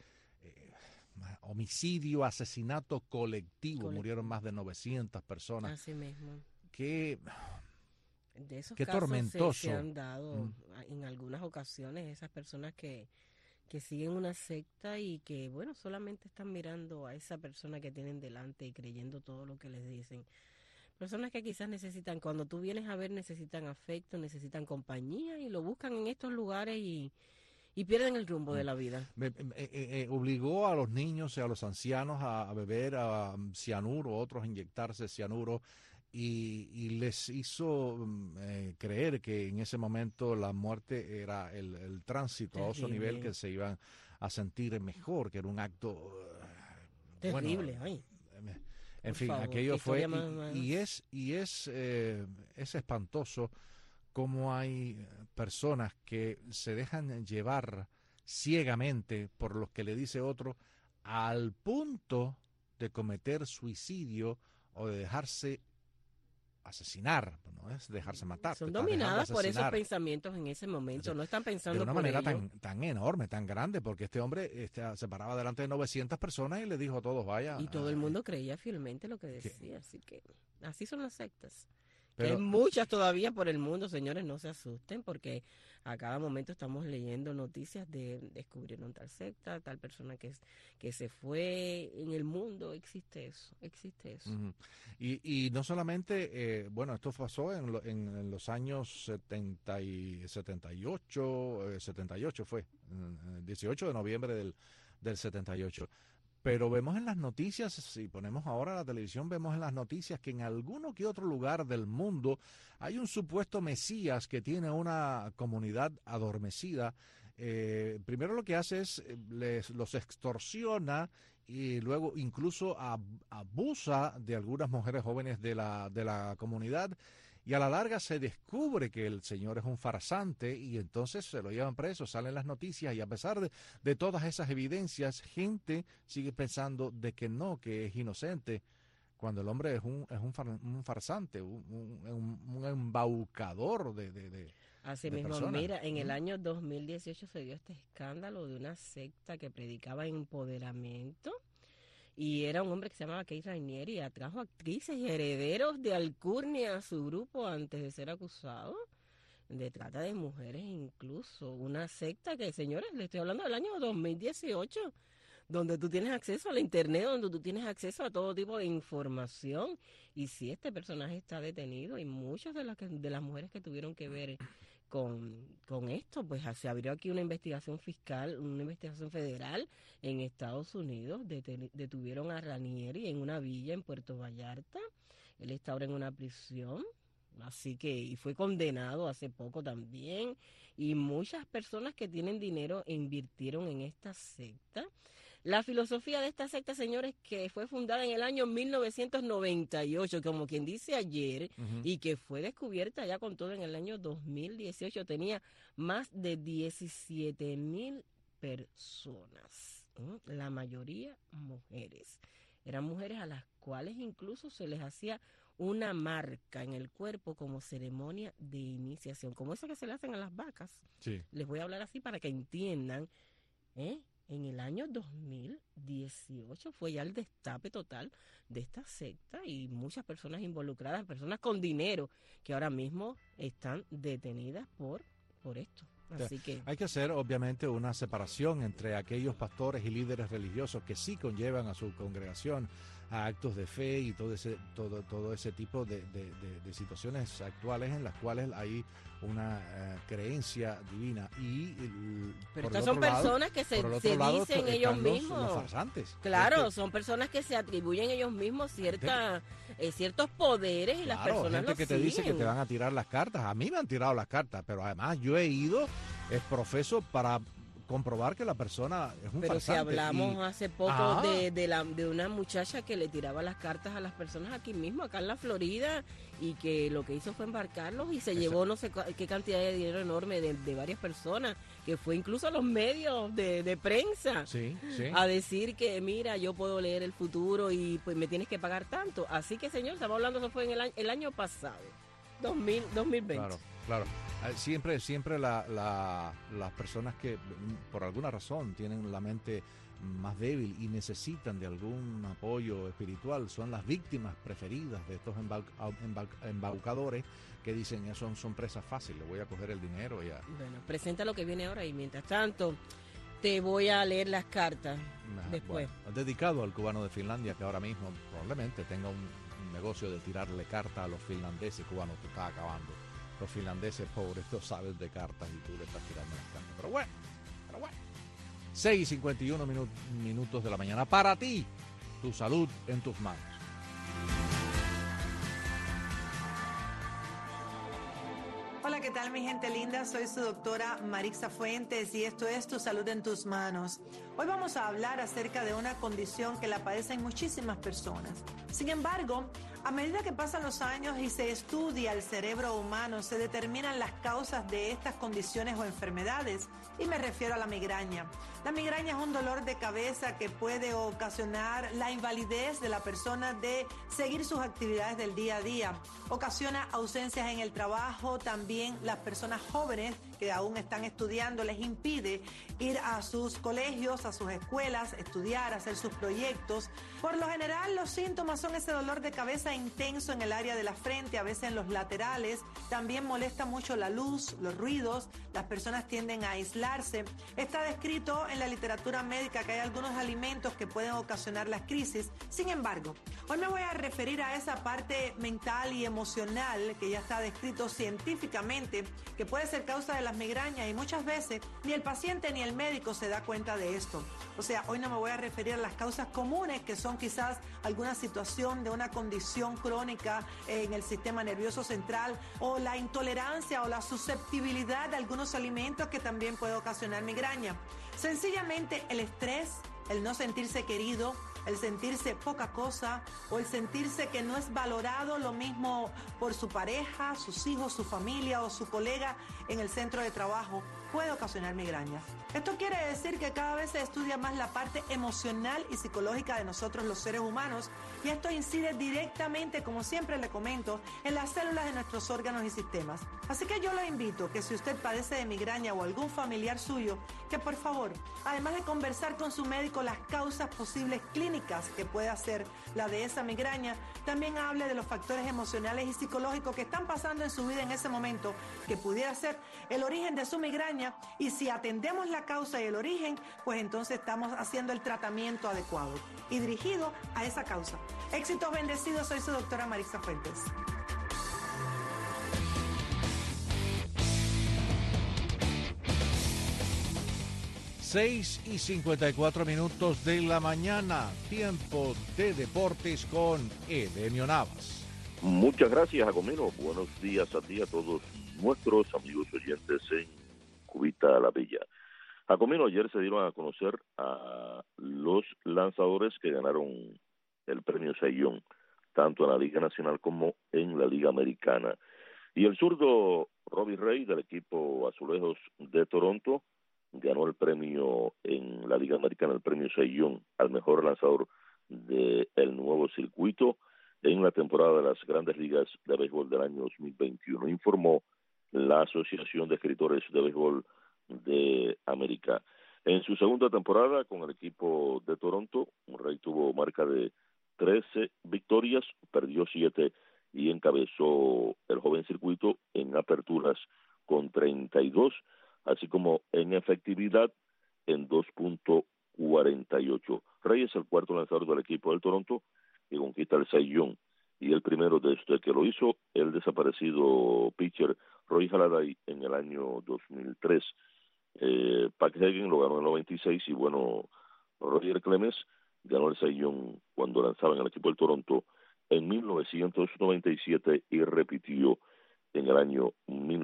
Speaker 3: homicidio, asesinato colectivo. Murieron más de 900 personas.
Speaker 4: Así mismo.
Speaker 3: Qué
Speaker 4: casos
Speaker 3: tormentoso.
Speaker 4: Se han dado en algunas ocasiones esas personas que siguen una secta y que, bueno, solamente están mirando a esa persona que tienen delante y creyendo todo lo que les dicen. Personas que quizás necesitan, cuando tú vienes a ver, necesitan afecto, necesitan compañía y lo buscan en estos lugares y pierden el rumbo de la vida.
Speaker 3: Obligó a los niños y a los ancianos a beber cianuro, otros a inyectarse cianuro, y les hizo creer que en ese momento la muerte era el tránsito a otro nivel, que se iban a sentir mejor, que era un acto
Speaker 4: terrible.
Speaker 3: En fin, aquello fue y es espantoso cómo hay personas que se dejan llevar ciegamente por lo que le dice otro, al punto de cometer suicidio o de dejarse asesinar, no es dejarse matar.
Speaker 4: Son dominadas por esos pensamientos en ese momento, no están pensando
Speaker 3: de una
Speaker 4: por
Speaker 3: manera
Speaker 4: ello.
Speaker 3: tan enorme, tan grande, porque este hombre se paraba delante de 900 personas y le dijo a todos, vaya.
Speaker 4: Y todo el mundo creía fielmente lo que decía, así que así son las sectas.
Speaker 3: Pero,
Speaker 4: hay muchas todavía por el mundo, señores, no se asusten, porque a cada momento estamos leyendo noticias de descubrieron tal secta, tal persona que se fue en el mundo. Existe eso.
Speaker 3: Uh-huh. Y no solamente, esto pasó en los años 70 y 78 fue, 18 de noviembre del 78. Pero vemos en las noticias, si ponemos ahora la televisión, vemos en las noticias que en alguno que otro lugar del mundo hay un supuesto mesías que tiene una comunidad adormecida. Primero lo que hace es los extorsiona y luego incluso abusa de algunas mujeres jóvenes de la comunidad. Y a la larga se descubre que el señor es un farsante y entonces se lo llevan preso, salen las noticias, y a pesar de todas esas evidencias, gente sigue pensando de que no, que es inocente, cuando el hombre es un farsante, un embaucador de
Speaker 4: Así
Speaker 3: de
Speaker 4: mismo,
Speaker 3: personas.
Speaker 4: mira, en el año 2018 se dio este escándalo de una secta que predicaba empoderamiento. Y era un hombre que se llamaba Keith Rainier y atrajo actrices y herederos de alcurnia a su grupo antes de ser acusado de trata de mujeres, incluso. Una secta que, señores, le estoy hablando del año 2018, donde tú tienes acceso a la internet, donde tú tienes acceso a todo tipo de información. Y si este personaje está detenido, y muchas de las mujeres que tuvieron que ver con esto, pues se abrió aquí una investigación fiscal, una investigación federal en Estados Unidos. Detuvieron a Ranieri en una villa en Puerto Vallarta. Él está ahora en una prisión. Así que, y fue condenado hace poco también, y muchas personas que tienen dinero invirtieron en esta secta. La filosofía de esta secta, señores, que fue fundada en el año 1998, como quien dice ayer, y que fue descubierta ya con todo en el año 2018, tenía más de 17,000 personas, la mayoría mujeres. Eran mujeres a las cuales incluso se les hacía una marca en el cuerpo como ceremonia de iniciación, como esa que se le hacen a las vacas.
Speaker 3: Sí.
Speaker 4: Les voy a hablar así para que entiendan. En el año 2018 fue ya el destape total de esta secta y muchas personas involucradas, personas con dinero, que ahora mismo están detenidas por esto. Así que
Speaker 3: hay que hacer obviamente una separación entre aquellos pastores y líderes religiosos que sí conllevan a su congregación a actos de fe y todo ese tipo de situaciones actuales en las cuales hay una creencia divina.
Speaker 4: Pero estas son personas que se dicen ellos mismos.
Speaker 3: Los farsantes.
Speaker 4: Claro, son personas que se atribuyen ellos mismos ciertos poderes y las personas
Speaker 3: gente que te dice que te van a tirar las cartas. A mí me han tirado las cartas, pero además yo he ido, profeso para comprobar que la persona es un
Speaker 4: farsante. Pero si hablamos hace poco de una muchacha que le tiraba las cartas a las personas aquí mismo, acá en la Florida, y que lo que hizo fue embarcarlos y se llevó no sé qué cantidad de dinero enorme de varias personas, que fue incluso a los medios de prensa a decir que mira, yo puedo leer el futuro y pues me tienes que pagar tanto. Así que, señor, estamos hablando, eso fue en el año pasado, 2020.
Speaker 3: Claro. Siempre las personas que por alguna razón tienen la mente más débil y necesitan de algún apoyo espiritual son las víctimas preferidas de estos embaucadores que dicen eso son presas fáciles, voy a coger el dinero ya.
Speaker 4: Bueno, presenta lo que viene ahora y mientras tanto te voy a leer las cartas después.
Speaker 3: Bueno, dedicado al cubano de Finlandia que ahora mismo probablemente tenga un negocio de tirarle cartas a los finlandeses. Cubanos, te está acabando. Los finlandeses pobres, tú sabes de cartas y tú le estás tirando las cartas. Pero bueno. 6:51 minutos de la mañana. Para ti, tu salud en tus manos.
Speaker 19: Hola, ¿qué tal, mi gente linda? Soy su doctora Marixa Fuentes y esto es Tu Salud en Tus Manos. Hoy vamos a hablar acerca de una condición que la padecen muchísimas personas. Sin embargo, a medida que pasan los años y se estudia el cerebro humano, se determinan las causas de estas condiciones o enfermedades, y me refiero a la migraña. La migraña es un dolor de cabeza que puede ocasionar la invalidez de la persona de seguir sus actividades del día a día. Ocasiona ausencias en el trabajo, también las personas jóvenes que aún están estudiando les impide ir a sus colegios, a sus escuelas, estudiar, hacer sus proyectos. Por lo general, los síntomas son ese dolor de cabeza intenso en el área de la frente, a veces en los laterales. También molesta mucho la luz, los ruidos, las personas tienden a aislarse. Está descrito en la literatura médica que hay algunos alimentos que pueden ocasionar las crisis. Sin embargo, hoy me voy a referir a esa parte mental y emocional que ya está descrito científicamente, que puede ser causa de las migrañas, y muchas veces ni el paciente ni el médico se da cuenta de esto. O sea, hoy no me voy a referir a las causas comunes, que son quizás alguna situación de una condición crónica en el sistema nervioso central, o la intolerancia o la susceptibilidad de algunos alimentos que también puede ocasionar migraña. Sencillamente el estrés, el no sentirse querido, el sentirse poca cosa o el sentirse que no es valorado lo mismo por su pareja, sus hijos, su familia o su colega en el centro de trabajo puede ocasionar migrañas. Esto quiere decir que cada vez se estudia más la parte emocional y psicológica de nosotros los seres humanos, y esto incide directamente, como siempre le comento, en las células de nuestros órganos y sistemas. Así que yo lo invito que si usted padece de migraña o algún familiar suyo, que por favor, además de conversar con su médico las causas posibles clínicas clínicas que puede hacer la de esa migraña, también hable de los factores emocionales y psicológicos que están pasando en su vida en ese momento, que pudiera ser el origen de su migraña, y si atendemos la causa y el origen, pues entonces estamos haciendo el tratamiento adecuado y dirigido a esa causa. Éxitos bendecidos, soy su doctora Marisa Fuentes.
Speaker 3: Seis y 54 minutos de la mañana, tiempo de deportes con Edenio Navas.
Speaker 20: Muchas gracias, Jacomino. Buenos días a ti y a todos nuestros amigos oyentes en Cubita la Bella. Jacomino, ayer se dieron a conocer a los lanzadores que ganaron el premio Sayón, tanto en la Liga Nacional como en la Liga Americana. Y el zurdo Robbie Ray del equipo Azulejos de Toronto ganó el premio en la Liga Americana, el premio Sayón al mejor lanzador del nuevo circuito en la temporada de las Grandes Ligas de Béisbol del año 2021, informó la Asociación de Escritores de Béisbol de América. En su segunda temporada con el equipo de Toronto, Ray tuvo marca de 13 victorias, perdió 7 y encabezó el joven circuito en aperturas con 32, así como en efectividad en 2.48. Ray es el cuarto lanzador del equipo del Toronto que conquista el Sayón, y el primero desde que lo hizo el desaparecido pitcher Roy Halladay en el año 2003. Pat Hagen lo ganó en el 96 y bueno, Roger Clemens ganó el Sayón cuando lanzaba en el equipo del Toronto en 1997 y repitió en el año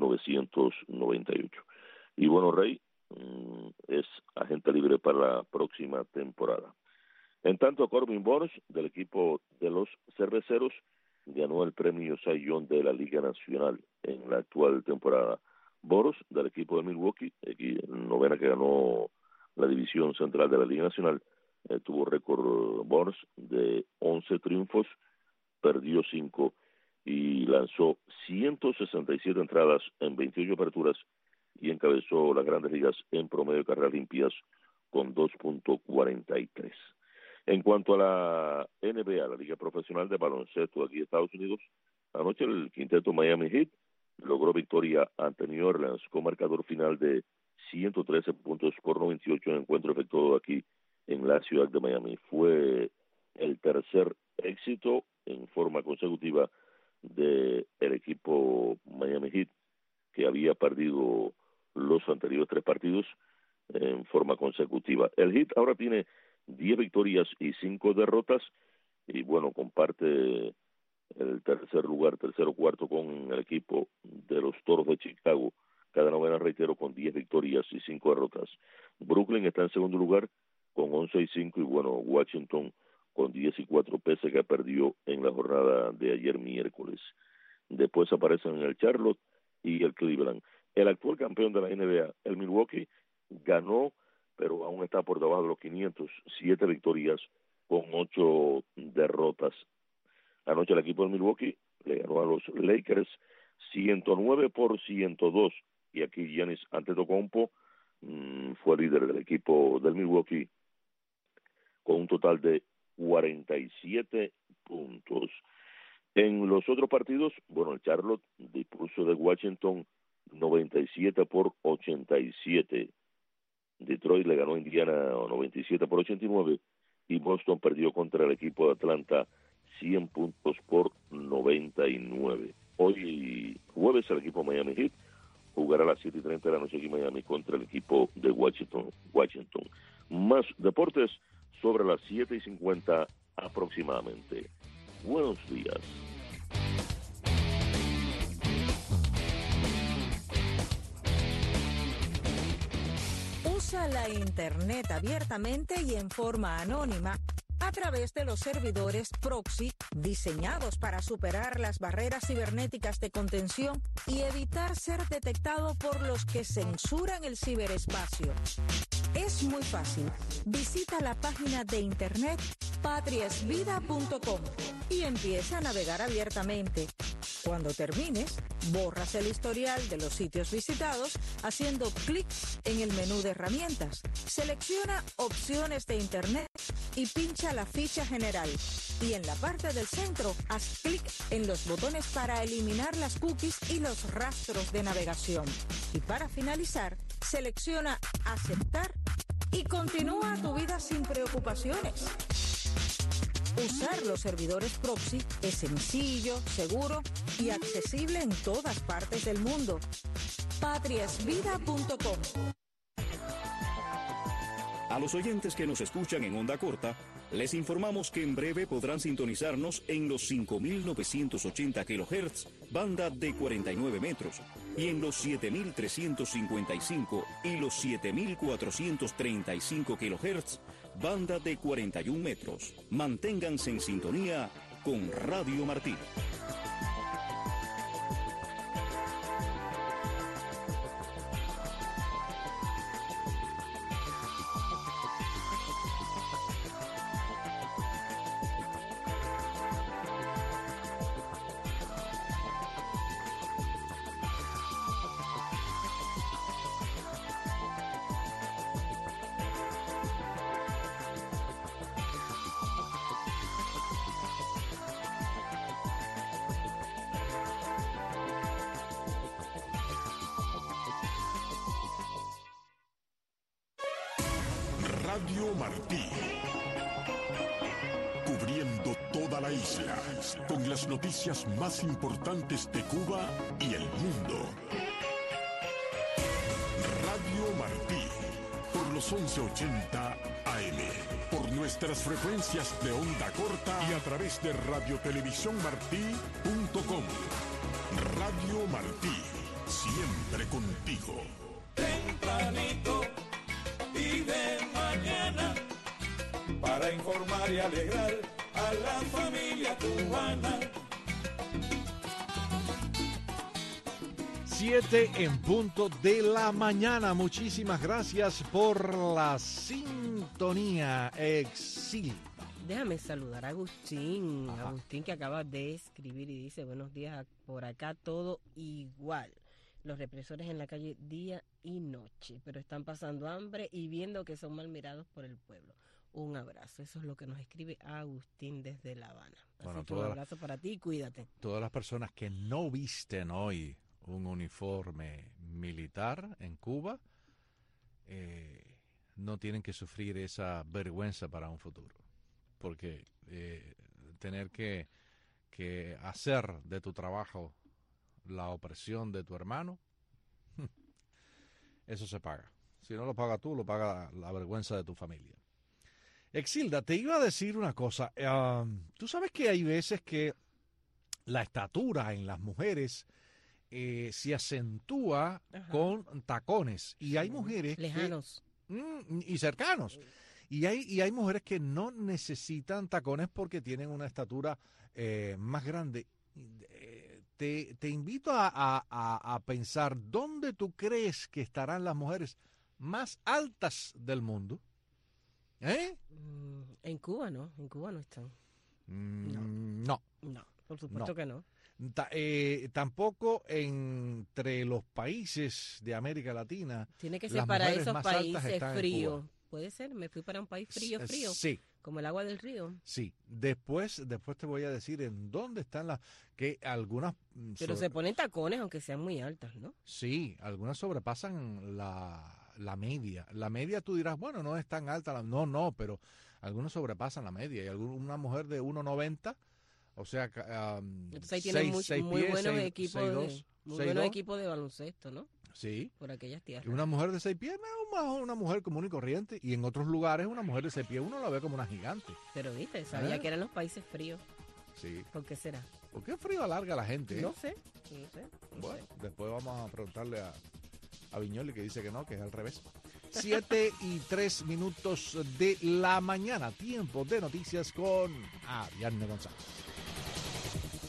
Speaker 20: 1998. Y bueno, Ray es agente libre para la próxima temporada. En tanto, Corbin Burnes del equipo de los Cerveceros ganó el premio Cy Young de la Liga Nacional en la actual temporada. Boros del equipo de Milwaukee, novena que ganó la división central de la Liga Nacional, tuvo récord Boros de 11 triunfos, perdió 5 y lanzó 167 entradas en 28 aperturas y encabezó las Grandes Ligas en promedio de carreras limpias con 2.43. En cuanto a la NBA, la Liga Profesional de Baloncesto aquí en Estados Unidos, anoche el quinteto Miami Heat logró victoria ante New Orleans con marcador final de 113 puntos por 98 en encuentro efectuado aquí en la ciudad de Miami. Fue el tercer éxito en forma consecutiva del equipo Miami Heat, que había perdido los anteriores 3 partidos en forma consecutiva. El Heat ahora tiene 10 victorias y 5 derrotas, y bueno, comparte el tercero cuarto con el equipo de los Toros de Chicago, cada novena, reitero, con 10 victorias y 5 derrotas. Brooklyn está en segundo lugar con 11 y 5, y bueno, Washington con 10 y 4, pese que perdió en la jornada de ayer miércoles. Después aparecen el Charlotte y el Cleveland. El actual campeón de la NBA, el Milwaukee, ganó, pero aún está por debajo de los 500, 7 victorias con 8 derrotas. Anoche el equipo del Milwaukee le ganó a los Lakers 109-102, y aquí Giannis Antetokounmpo fue líder del equipo del Milwaukee con un total de 47 puntos. En los otros partidos, bueno, el Charlotte dispuso de Washington 97-87. Detroit le ganó a Indiana 97-89 y Boston perdió contra el equipo de Atlanta 100 puntos por 99. Hoy jueves el equipo Miami Heat jugará a las 7:30 de la noche aquí en Miami contra el equipo de Washington. Más deportes sobre las 7:50 aproximadamente. Buenos días.
Speaker 5: Usa la Internet abiertamente y en forma anónima a través de los servidores proxy diseñados para superar las barreras cibernéticas de contención y evitar ser detectado por los que censuran el ciberespacio. Es muy fácil. Visita la página de internet patriasvida.com y empieza a navegar abiertamente. Cuando termines, borras el historial de los sitios visitados haciendo clic en el menú de herramientas. Selecciona opciones de Internet y pincha la ficha general. Y en la parte del centro, haz clic en los botones para eliminar las cookies y los rastros de navegación. Y para finalizar, selecciona aceptar y continúa tu vida sin preocupaciones. Usar los servidores proxy es sencillo, seguro y accesible en todas partes del mundo. patriasvida.com.
Speaker 21: A los oyentes que nos escuchan en onda corta, les informamos que en breve podrán sintonizarnos en los 5.980 kHz, banda de 49 metros, y en los 7.355 y los 7.435 kHz, banda de 41 metros. Manténganse en sintonía con Radio Martí.
Speaker 1: Radio Martí, cubriendo toda la isla con las noticias más importantes de Cuba y el mundo. Radio Martí, por los 1180 AM, por nuestras frecuencias de onda corta y a través de radiotelevisiónmartí.com. Radio Martí, siempre contigo.
Speaker 2: Tempranito y de mañana, para informar y alegrar a la familia cubana.
Speaker 3: 7 en punto de la mañana. Muchísimas gracias por la sintonía, Exil.
Speaker 4: Déjame saludar a Agustín. Ajá. Agustín, que acaba de escribir y dice: buenos días, por acá todo igual. Los represores en la calle día y noche, pero están pasando hambre y viendo que son mal mirados por el pueblo. Un abrazo. Eso es lo que nos escribe Agustín desde La Habana. Así que un abrazo para ti y cuídate.
Speaker 3: Todas las personas que no visten hoy un uniforme militar en Cuba no tienen que sufrir esa vergüenza para un futuro. Porque tener que hacer de tu trabajo la opresión de tu hermano, eso se paga. Si no lo pagas tú, lo paga la vergüenza de tu familia. Exilda, te iba a decir una cosa. Tú sabes que hay veces que la estatura en las mujeres se acentúa con tacones. Y hay mujeres
Speaker 4: lejanos
Speaker 3: y cercanos. Y hay mujeres que no necesitan tacones porque tienen una estatura más grande. Te invito a pensar dónde tú crees que estarán las mujeres más altas del mundo.
Speaker 4: En Cuba no están.
Speaker 3: No,
Speaker 4: por supuesto que no.
Speaker 3: Tampoco entre los países de América Latina.
Speaker 4: Tiene que ser para esos países fríos. Puede ser, me fui para un país frío.
Speaker 3: Sí.
Speaker 4: Como el agua del río.
Speaker 3: Sí, después te voy a decir en dónde están que algunas...
Speaker 4: Pero se ponen tacones aunque sean muy altas, ¿no?
Speaker 3: Sí, algunas sobrepasan la media. La media tú dirás, bueno, no es tan alta. No, pero algunos sobrepasan la media. Y una mujer de 1.90, o sea...
Speaker 4: entonces ahí tienen muy buenos equipos de baloncesto, ¿no?
Speaker 3: Sí.
Speaker 4: Por aquellas tierras.
Speaker 3: Una mujer de 6 pies es una mujer común y corriente. Y en otros lugares una mujer de 6 pies uno la ve como una gigante.
Speaker 4: Pero viste, sabía que eran los países fríos.
Speaker 3: Sí.
Speaker 4: ¿Por qué será?
Speaker 3: ¿Por qué frío alarga la gente?
Speaker 4: No sé.
Speaker 3: Bueno, después vamos a preguntarle a Viñoli, que dice que no, que es al revés. 7:03 de la mañana. Tiempo de noticias con Ariadne González.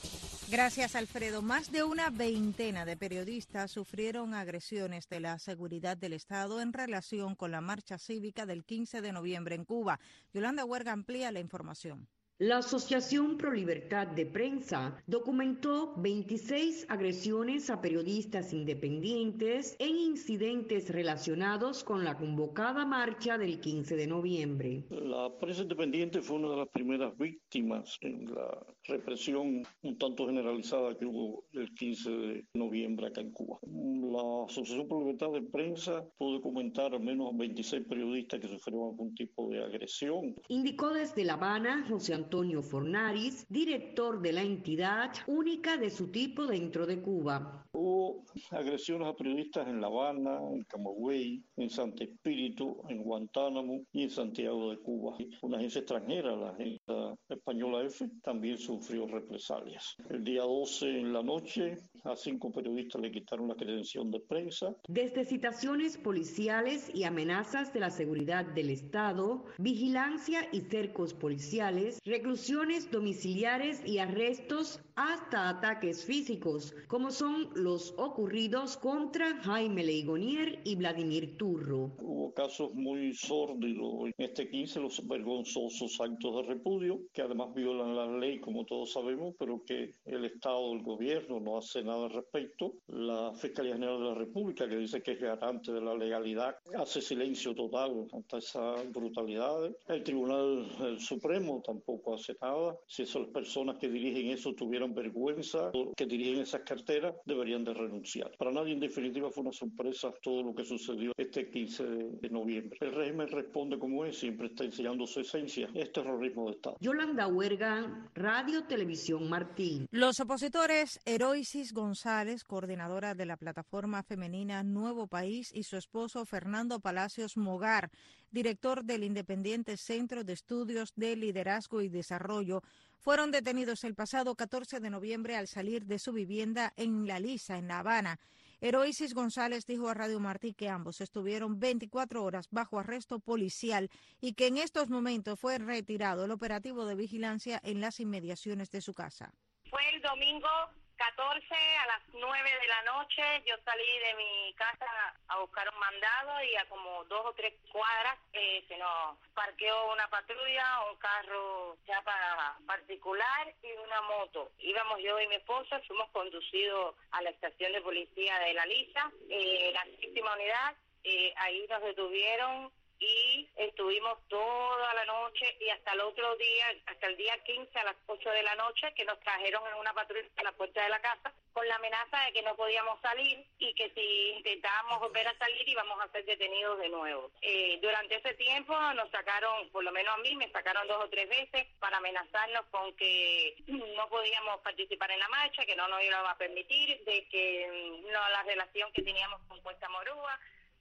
Speaker 5: Gracias, Alfredo. Más de una veintena de periodistas sufrieron agresiones de la seguridad del Estado en relación con la marcha cívica del 15 de noviembre en Cuba. Yolanda Huerga amplía la información.
Speaker 17: La Asociación Pro Libertad de Prensa documentó 26 agresiones a periodistas independientes en incidentes relacionados con la convocada marcha del 15 de noviembre.
Speaker 6: La prensa independiente fue una de las primeras víctimas en la represión un tanto generalizada que hubo el 15 de noviembre acá en Cuba. La Asociación Pro Libertad de Prensa pudo documentar al menos 26 periodistas que sufrieron algún tipo de agresión.
Speaker 17: Indicó desde La Habana José Antonio Fornaris, director de la entidad única de su tipo dentro de Cuba.
Speaker 6: Hubo agresiones a periodistas en La Habana, en Camagüey, en Santo Espíritu, en Guantánamo y en Santiago de Cuba. Una agencia extranjera, la agencia española EFE, también sufrió represalias. El día 12 en la noche, a 5 periodistas le quitaron la credencial de prensa.
Speaker 17: Desde citaciones policiales y amenazas de la seguridad del Estado, vigilancia y cercos policiales, reclusiones domiciliares y arrestos hasta ataques físicos, como son los ocurridos contra Jaime Leigonier y Vladimir Turro.
Speaker 6: Hubo casos muy sórdidos. En este 15, los vergonzosos actos de repudio, que además violan la ley, como todos sabemos, pero que el Estado, el gobierno, no hace nada al respecto. La Fiscalía General de la República, que dice que es garante de la legalidad, hace silencio total ante esas brutalidades. El Tribunal Supremo tampoco hace nada. Si esas personas que dirigen eso tuvieran vergüenza, que dirigen esas carteras, deberían de renunciar. Para nadie, en definitiva, fue una sorpresa todo lo que sucedió este 15 de noviembre. El régimen responde como es, siempre está enseñando su esencia, es terrorismo de Estado.
Speaker 17: Yolanda Huerga, Radio Televisión Martín.
Speaker 5: Los opositores Eroisis González, coordinadora de la plataforma femenina Nuevo País, y su esposo Fernando Palacios Mogar, director del Independiente Centro de Estudios de Liderazgo y Desarrollo, fueron detenidos el pasado 14 de noviembre al salir de su vivienda en La Lisa, en La Habana. Eroisis González dijo a Radio Martí que ambos estuvieron 24 horas bajo arresto policial y que en estos momentos fue retirado el operativo de vigilancia en las inmediaciones de su casa.
Speaker 22: Fue el domingo 14 a las 9 de la noche. Yo salí de mi casa a buscar un mandado y a como 2 o 3 cuadras se nos parqueó una patrulla, un carro ya para particular y una moto. Íbamos yo y mi esposa, fuimos conducidos a la estación de policía de La Lisa, la séptima unidad. Ahí nos detuvieron y estuvimos toda la noche y hasta el otro día, hasta el día 15 a las 8 de la noche, que nos trajeron en una patrulla a la puerta de la casa con la amenaza de que no podíamos salir y que si intentábamos volver a salir íbamos a ser detenidos de nuevo. Durante ese tiempo nos sacaron, por lo menos a mí, me sacaron 2 o 3 veces para amenazarnos con que no podíamos participar en la marcha, que no nos iban a permitir, de que no, la relación que teníamos con Puerta Morúa,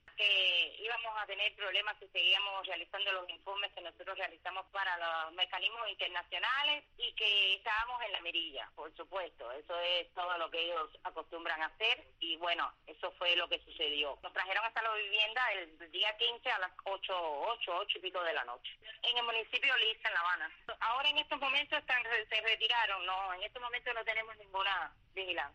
Speaker 22: que íbamos a tener problemas si seguíamos realizando los informes que nosotros realizamos para los mecanismos internacionales y que estábamos en la mirilla, por supuesto. Eso es todo lo que ellos acostumbran a hacer y bueno, eso fue lo que sucedió. Nos trajeron hasta la vivienda el día 15 a las 8 y pico de la noche, en el municipio de Lisa, en La Habana. Ahora en estos momentos se retiraron, no, en estos momentos no tenemos ninguna vigilancia.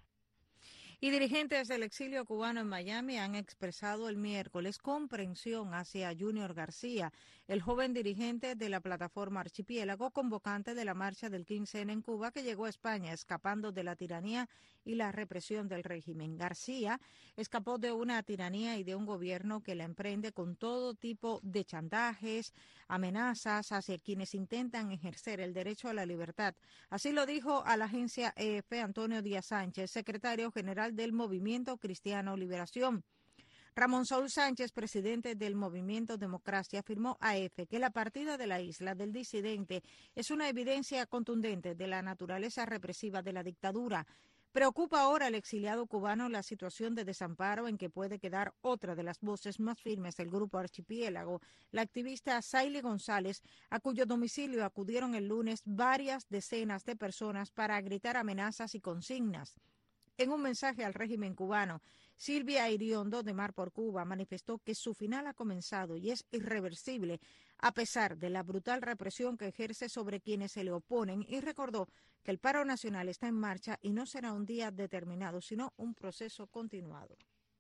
Speaker 5: Y dirigentes del exilio cubano en Miami han expresado el miércoles comprensión hacia Junior García, el joven dirigente de la plataforma Archipiélago, convocante de la marcha del 15N en Cuba, que llegó a España escapando de la tiranía y la represión del régimen. García escapó de una tiranía y de un gobierno que la emprende con todo tipo de chantajes, amenazas hacia quienes intentan ejercer el derecho a la libertad. Así lo dijo a la agencia EFE Antonio Díaz Sánchez, secretario general del Movimiento Cristiano Liberación. Ramón Saúl Sánchez, presidente del Movimiento Democracia, afirmó a EFE que la partida de la isla del disidente es una evidencia contundente de la naturaleza represiva de la dictadura. Preocupa ahora al exiliado cubano la situación de desamparo en que puede quedar otra de las voces más firmes del grupo Archipiélago, la activista Saily González, a cuyo domicilio acudieron el lunes varias decenas de personas para gritar amenazas y consignas. En un mensaje al régimen cubano, Silvia Iriondo, de Mar por Cuba, manifestó que su final ha comenzado y es irreversible a pesar de la brutal represión que ejerce sobre quienes se le oponen, y recordó que el paro nacional está en marcha y no será un día determinado, sino un proceso continuado.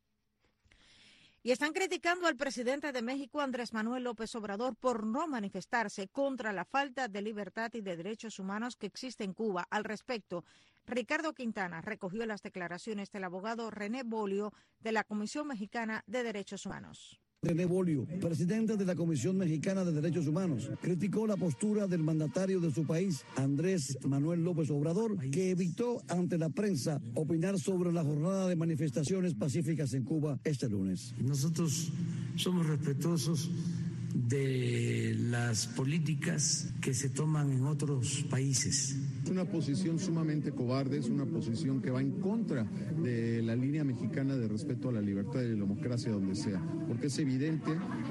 Speaker 5: Y están criticando al presidente de México, Andrés Manuel López Obrador, por no manifestarse contra la falta de libertad y de derechos humanos que existe en Cuba. Al respecto, Ricardo Quintana recogió las declaraciones del abogado René Bolio de la Comisión Mexicana de Derechos Humanos.
Speaker 7: René Bolio, presidente de la Comisión Mexicana de Derechos Humanos, criticó la postura del mandatario de su país, Andrés Manuel López Obrador, que evitó ante la prensa opinar sobre la jornada de manifestaciones pacíficas en Cuba este lunes.
Speaker 9: Nosotros somos respetuosos de las políticas que se toman en otros países.
Speaker 23: Es una posición sumamente cobarde, es una posición que va en contra de la línea mexicana de respeto a la libertad y la democracia donde sea, porque es evidente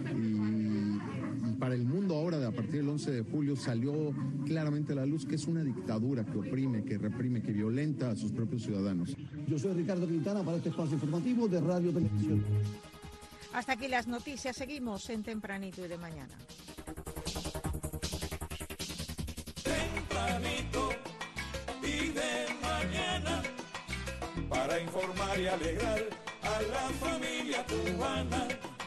Speaker 23: y para el mundo ahora, a partir del 11 de julio, salió claramente a la luz que es una dictadura que oprime, que reprime, que violenta a sus propios ciudadanos.
Speaker 7: Yo soy Ricardo Quintana para este espacio informativo de Radio Televisión.
Speaker 5: Hasta aquí las noticias, seguimos en Tempranito y de Mañana.
Speaker 2: Tempranito y de mañana, para informar y alegrar a la familia cubana.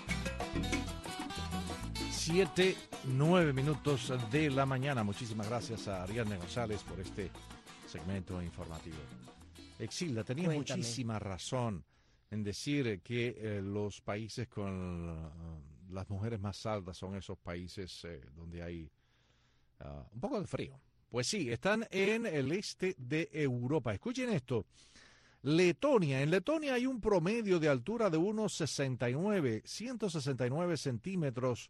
Speaker 3: 7:09 de la mañana. Muchísimas gracias a Ariadne González por este segmento informativo. Exilda, tenía muchísima razón en decir que los países con las mujeres más altas son esos países donde hay un poco de frío. Pues sí, están en el este de Europa. Escuchen esto. Letonia. En Letonia hay un promedio de altura de unos 169 centímetros,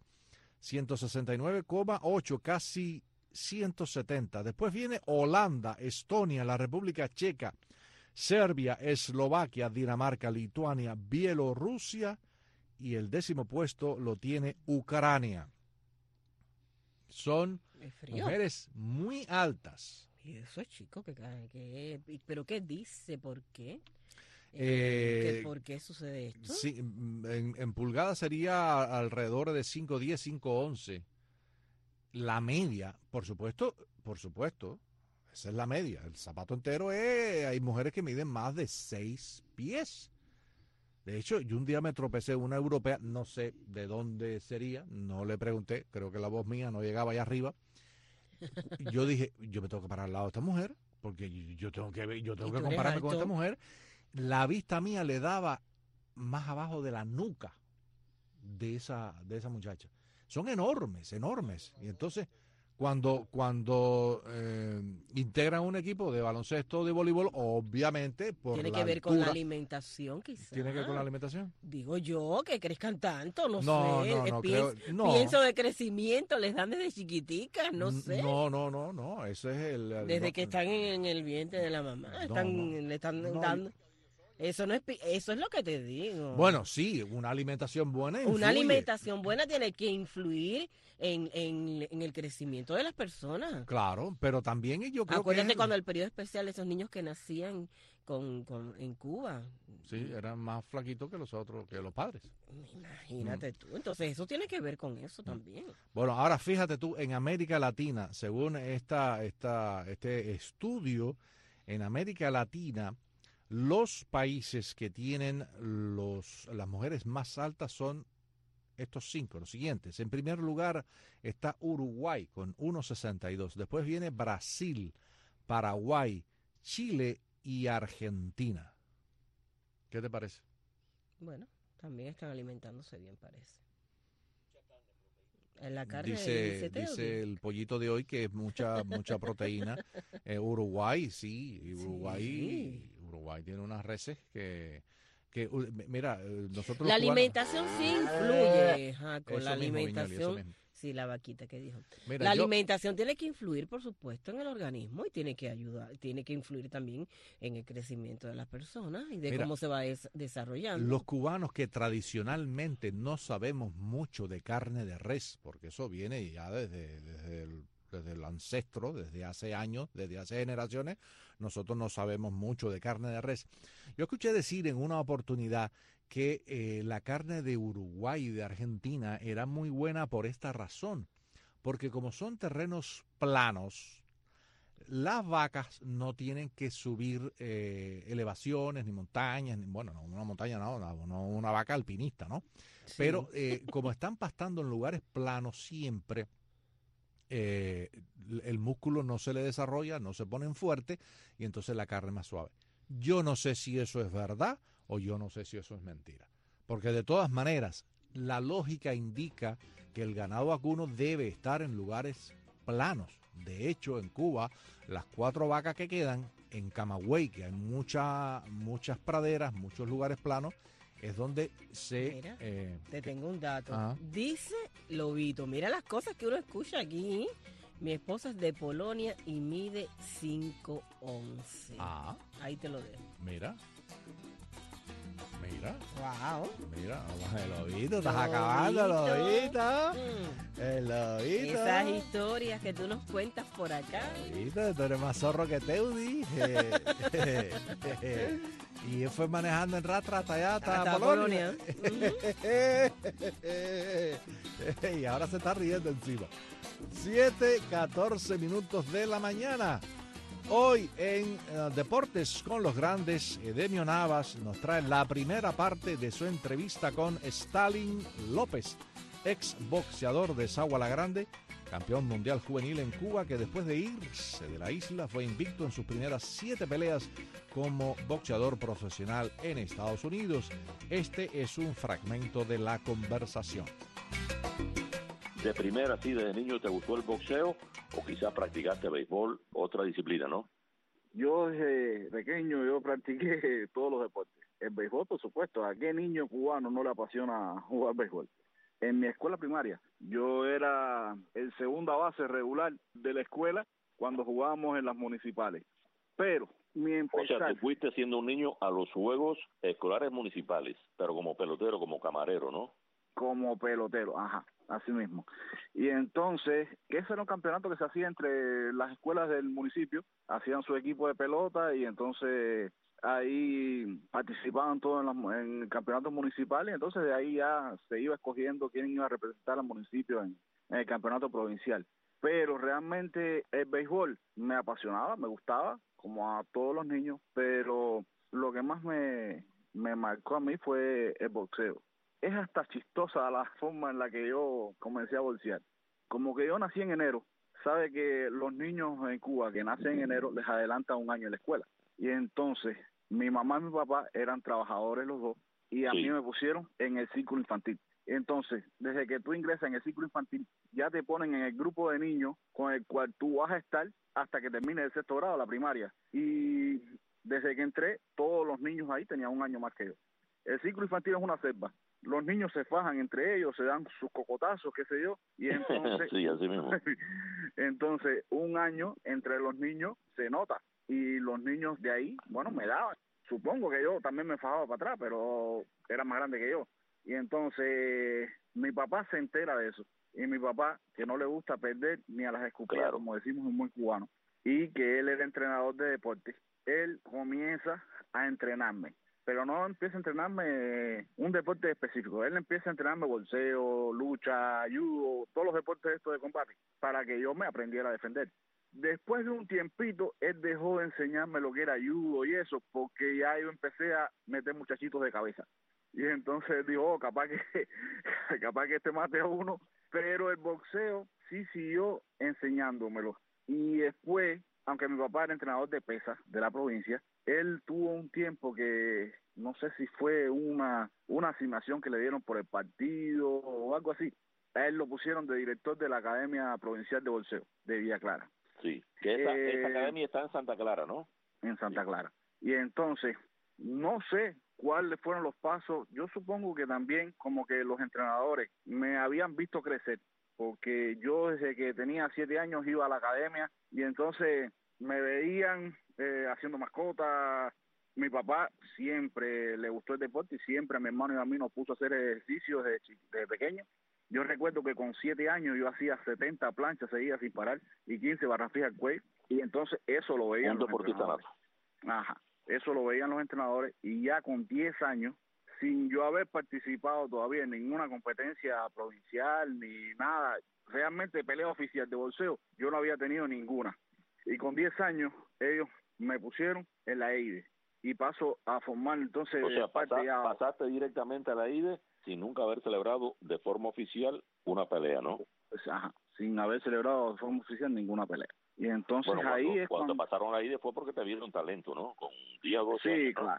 Speaker 3: 169,8, casi 170. Después viene Holanda, Estonia, la República Checa, Serbia, Eslovaquia, Dinamarca, Lituania, Bielorrusia, y el 10º puesto lo tiene Ucrania. Son mujeres muy altas.
Speaker 4: Y eso es chico, ¿pero qué dice? ¿Por qué? ¿Por qué sucede esto?
Speaker 3: Sí, en pulgadas sería alrededor de 5'10", 5'11". La media, por supuesto, esa es la media. El zapato entero hay mujeres que miden más de 6 pies. De hecho, yo un día me tropecé una europea, no sé de dónde sería, no le pregunté, creo que la voz mía no llegaba allá arriba. Yo dije, yo me tengo que parar al lado de esta mujer, porque yo tengo que compararme con esta mujer. La vista mía le daba más abajo de la nuca de esa muchacha. Son enormes. Y entonces, cuando integran un equipo de baloncesto o de voleibol, obviamente por
Speaker 4: tiene
Speaker 3: la
Speaker 4: que ver
Speaker 3: altura,
Speaker 4: con la alimentación, quizás.
Speaker 3: ¿Tiene que ver con la alimentación?
Speaker 4: Digo yo, que crezcan tanto, no sé. Pienso de crecimiento, les dan desde chiquiticas, no sé.
Speaker 3: No, eso es
Speaker 4: desde que están en el vientre de la mamá, le están dando. Eso es lo que te digo.
Speaker 3: Bueno, sí, una alimentación buena influye.
Speaker 4: Una alimentación buena tiene que influir en el crecimiento de las personas.
Speaker 3: Claro, pero también yo creo
Speaker 4: Acuérdate cuando el periodo especial, esos niños que nacían en Cuba.
Speaker 3: Sí, eran más flaquitos que los padres.
Speaker 4: Imagínate tú. Entonces eso tiene que ver con eso también.
Speaker 3: Bueno, ahora fíjate tú, en América Latina, según este estudio, en América Latina, los países que tienen las mujeres más altas son estos 5, los siguientes. En primer lugar está Uruguay con 1,62. Después viene Brasil, Paraguay, Chile y Argentina. ¿Qué te parece?
Speaker 4: Bueno, también están alimentándose bien, parece. En la carne
Speaker 3: dice el pollito de hoy que es mucha proteína. Uruguay, sí, Uruguay tiene unas reses que mira, nosotros
Speaker 4: la alimentación sí influye con la
Speaker 3: mismo,
Speaker 4: alimentación.
Speaker 3: Viñoli,
Speaker 4: sí, la vaquita que dijo.
Speaker 3: Mira,
Speaker 4: la alimentación tiene que influir, por supuesto, en el organismo y tiene que ayudar, tiene que influir también en el crecimiento de las personas y de cómo se va desarrollando.
Speaker 3: Los cubanos que tradicionalmente no sabemos mucho de carne de res, porque eso viene ya desde porque del ancestro, desde hace años, desde hace generaciones, nosotros no sabemos mucho de carne de res. Yo escuché decir en una oportunidad que la carne de Uruguay y de Argentina era muy buena por esta razón, porque como son terrenos planos, las vacas no tienen que subir elevaciones ni montañas, bueno, no, una montaña no, una vaca alpinista, ¿no? Sí. Pero como están pastando en lugares planos siempre, el músculo no se le desarrolla, no se ponen fuerte y entonces la carne es más suave. Yo no sé si eso es verdad o yo no sé si eso es mentira, porque de todas maneras la lógica indica que el ganado vacuno debe estar en lugares planos. De hecho, en Cuba, las 4 vacas que quedan en Camagüey, que hay muchas praderas, muchos lugares planos, es donde se...
Speaker 4: Mira, te tengo un dato. Dice Lobito, mira las cosas que uno escucha aquí. Mi esposa es de Polonia y mide 5'11". Ahí te lo dejo.
Speaker 3: Mira.
Speaker 4: Wow.
Speaker 3: Mira, el lobito, estás acabando, lobito. El lobito.
Speaker 4: Esas historias que tú nos cuentas por acá.
Speaker 3: Lobito, tú eres más zorro que Teudi. Y él fue manejando en Ratra hasta Polonia. Y ahora se está riendo encima. 7:14 minutos de la mañana. Hoy en Deportes con los Grandes, Edemio Navas nos trae la primera parte de su entrevista con Stalin López, ex boxeador de Sagua la Grande, campeón mundial juvenil en Cuba, que después de irse de la isla fue invicto en sus primeras 7 peleas como boxeador profesional en Estados Unidos. Este es un fragmento de la conversación.
Speaker 20: De primera, sí, desde niño te gustó el boxeo o quizás practicaste béisbol, otra disciplina, ¿no?
Speaker 8: Yo desde pequeño yo practiqué todos los deportes. El béisbol, por supuesto. ¿A qué niño cubano no le apasiona jugar béisbol? En mi escuela primaria, yo era el segunda base regular de la escuela cuando jugábamos en las municipales. Pero
Speaker 20: o sea, te fuiste siendo un niño a los juegos escolares municipales, pero como pelotero, como camarero, ¿no?
Speaker 8: Como pelotero, así mismo. Y entonces, que ese era un campeonato que se hacía entre las escuelas del municipio, hacían su equipo de pelota y entonces ahí participaban todos en campeonatos municipales, y entonces de ahí ya se iba escogiendo quién iba a representar al municipio en el campeonato provincial. Pero realmente el béisbol me apasionaba, me gustaba, como a todos los niños, pero lo que más me marcó a mí fue el boxeo. Es hasta chistosa la forma en la que yo comencé a boxear. Como que yo nací en enero, sabe que los niños en Cuba que nacen en enero les adelanta un año en la escuela. Y entonces mi mamá y mi papá eran trabajadores los dos y a mí me pusieron en el círculo infantil. Entonces, desde que tú ingresas en el círculo infantil, ya te ponen en el grupo de niños con el cual tú vas a estar hasta que termine el 6º grado, la primaria. Y desde que entré, todos los niños ahí tenían un año más que yo. El círculo infantil es una selva. Los niños se fajan entre ellos, se dan sus cocotazos, qué sé yo, y entonces...
Speaker 20: Sí, así mismo.
Speaker 8: Entonces, un año entre los niños se nota, y los niños de ahí, bueno, me daban. Supongo que yo también me fajaba para atrás, pero era más grande que yo. Y entonces, mi papá se entera de eso, y mi papá, que no le gusta perder ni a las escupidas, como decimos en buen cubano, y que él era entrenador de deportes, él comienza a entrenarme. Pero no empieza a entrenarme un deporte específico. Él empieza a entrenarme boxeo, lucha, judo, todos los deportes estos de combate, para que yo me aprendiera a defender. Después de un tiempito, él dejó de enseñarme lo que era judo y eso, porque ya yo empecé a meter muchachitos de cabeza. Y entonces dijo, capaz que este mate a uno. Pero el boxeo sí siguió enseñándomelo. Y después, aunque mi papá era entrenador de pesas de la provincia, él tuvo un tiempo que no sé si fue una asignación que le dieron por el partido o algo así. A él lo pusieron de director de la Academia Provincial de Boxeo de Villa Clara.
Speaker 20: Sí, que esa academia está en Santa Clara, ¿no?
Speaker 8: En Santa Clara. Y entonces, no sé cuáles fueron los pasos. Yo supongo que también como que los entrenadores me habían visto crecer, porque yo desde que tenía 7 años iba a la academia y entonces me veían haciendo mascotas. Mi papá siempre le gustó el deporte y siempre a mi hermano y a mí nos puso a hacer ejercicios desde pequeño. Yo recuerdo que con 7 años yo hacía 70 planchas seguidas sin parar y 15 barras fijas al cuello, y entonces eso lo veían los entrenadores. Ajá, eso lo veían los entrenadores, y ya con 10 años, sin yo haber participado todavía en ninguna competencia provincial ni nada, realmente pelea oficial de boxeo, yo no había tenido ninguna. Y con 10 años ellos me pusieron en la EIDE y paso a formar entonces...
Speaker 20: O sea, pasaste directamente a la EIDE sin nunca haber celebrado de forma oficial una pelea, ¿no?
Speaker 8: Pues, ajá, sin haber celebrado de forma oficial ninguna pelea. Y entonces
Speaker 20: cuando te pasaron a la EIDE fue porque te vieron talento, ¿no? Con 10 o 12 años, ¿no?
Speaker 8: Claro.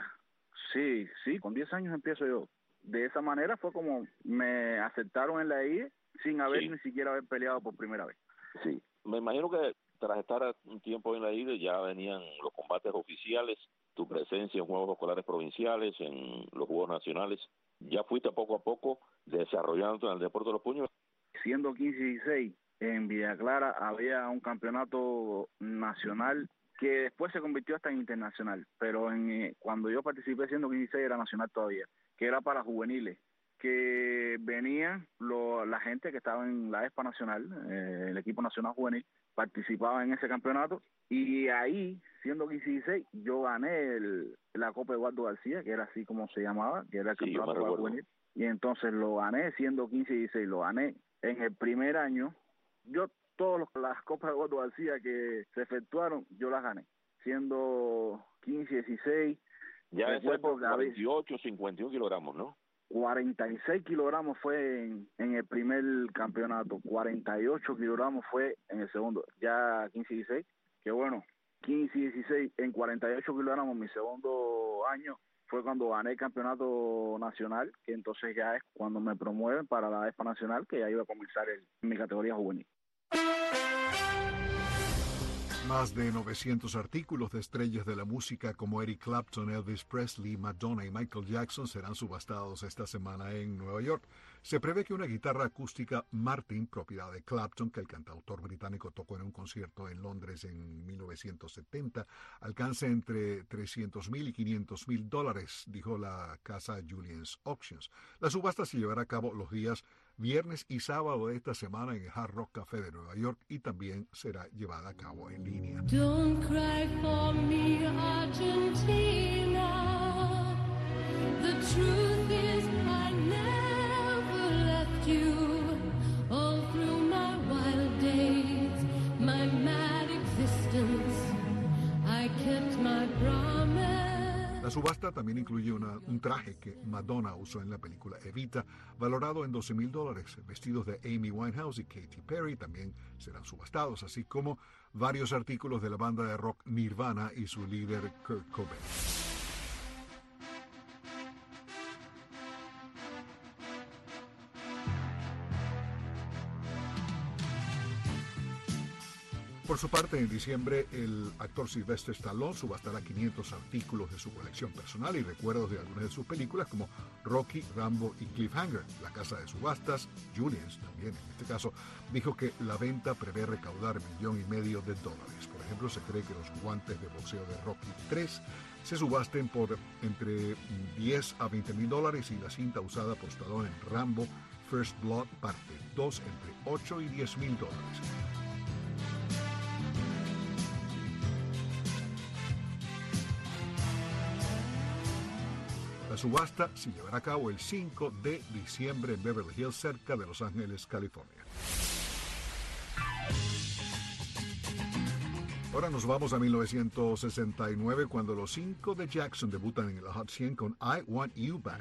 Speaker 8: Sí, con 10 años empiezo yo. De esa manera fue como me aceptaron en la EIDE sin haber ni siquiera haber peleado por primera vez.
Speaker 20: Sí, me imagino que tras estar un tiempo en la EIDE ya venían los combates oficiales, tu presencia en Juegos Escolares Provinciales, en los Juegos Nacionales. ¿Ya fuiste poco a poco desarrollando en el deporte de los puños?
Speaker 8: Siendo 15 y 16, en Villa Clara había un campeonato nacional que después se convirtió hasta en internacional, pero cuando yo participé siendo 15 y 16 era nacional todavía, que era para juveniles, que venían la gente que estaba en la ESPA Nacional, el equipo nacional juvenil, participaba en ese campeonato, y ahí, siendo 15 y 16, yo gané la Copa Eduardo García, que era así como se llamaba, que era el campeonato juvenil, y entonces lo gané siendo 15 y 16, lo gané en el primer año. Yo todas las Copas Eduardo García que se efectuaron, yo las gané, siendo 15 y 16.
Speaker 20: Ya es por 48, 51 kilogramos, ¿no?
Speaker 8: 46 kilogramos fue en el primer campeonato, 48 kilogramos fue en el segundo, ya 15 y 16, que bueno, 15 y 16 en 48 kilogramos mi segundo año fue cuando gané el campeonato nacional, que entonces ya es cuando me promueven para la ESPA Nacional, que ya iba a comenzar en mi categoría juvenil.
Speaker 10: Más de 900 artículos de estrellas de la música como Eric Clapton, Elvis Presley, Madonna y Michael Jackson serán subastados esta semana en Nueva York. Se prevé que una guitarra acústica Martin, propiedad de Clapton, que el cantautor británico tocó en un concierto en Londres en 1970, alcance entre $300,000 y $500,000, dijo la casa Julien's Auctions. La subasta se llevará a cabo los días viernes y sábado de esta semana en el Hard Rock Café de Nueva York y también será llevada a cabo en línea.
Speaker 2: Don't cry for me, Argentina. The truth is I never left you. All through my wild days, my mad existence, I kept my promise.
Speaker 10: La subasta también incluye un traje que Madonna usó en la película Evita, valorado en $12,000. Vestidos de Amy Winehouse y Katy Perry también serán subastados, así como varios artículos de la banda de rock Nirvana y su líder Kurt Cobain. Por su parte, en diciembre, el actor Sylvester Stallone subastará 500 artículos de su colección personal y recuerdos de algunas de sus películas como Rocky, Rambo y Cliffhanger. La casa de subastas, Julien's también en este caso, dijo que la venta prevé recaudar $1,5 millones. Por ejemplo, se cree que los guantes de boxeo de Rocky 3 se subasten por entre $10,000 a $20,000 y la cinta usada por Stallone en Rambo First Blood parte 2 entre $8,000 y $10,000. La subasta se llevará a cabo el 5 de diciembre en Beverly Hills, cerca de Los Ángeles, California. Ahora nos vamos a 1969, cuando los 5 de Jackson debutan en el Hot 100 con I Want You Back.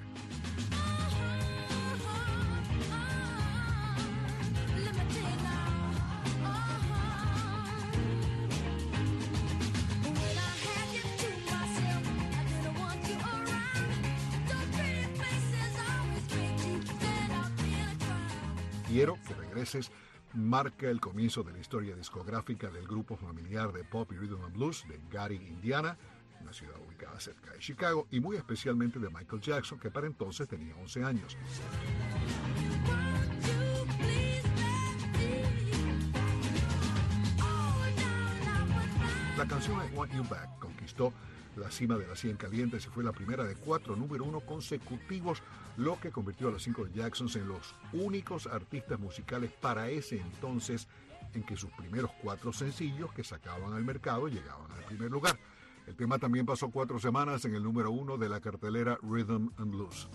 Speaker 10: Quiero que regreses marca el comienzo de la historia discográfica del grupo familiar de pop y rhythm and blues de Gary, Indiana, una ciudad ubicada cerca de Chicago, y muy especialmente de Michael Jackson, que para entonces tenía 11 años. La canción I Want You Back conquistó la cima de las 100 calientes y fue la primera de 4 número 1 consecutivos, lo que convirtió a los 5 Jacksons en los únicos artistas musicales para ese entonces en que sus primeros 4 sencillos que sacaban al mercado llegaban al primer lugar. El tema también pasó 4 semanas en el número 1 de la cartelera Rhythm and Blues.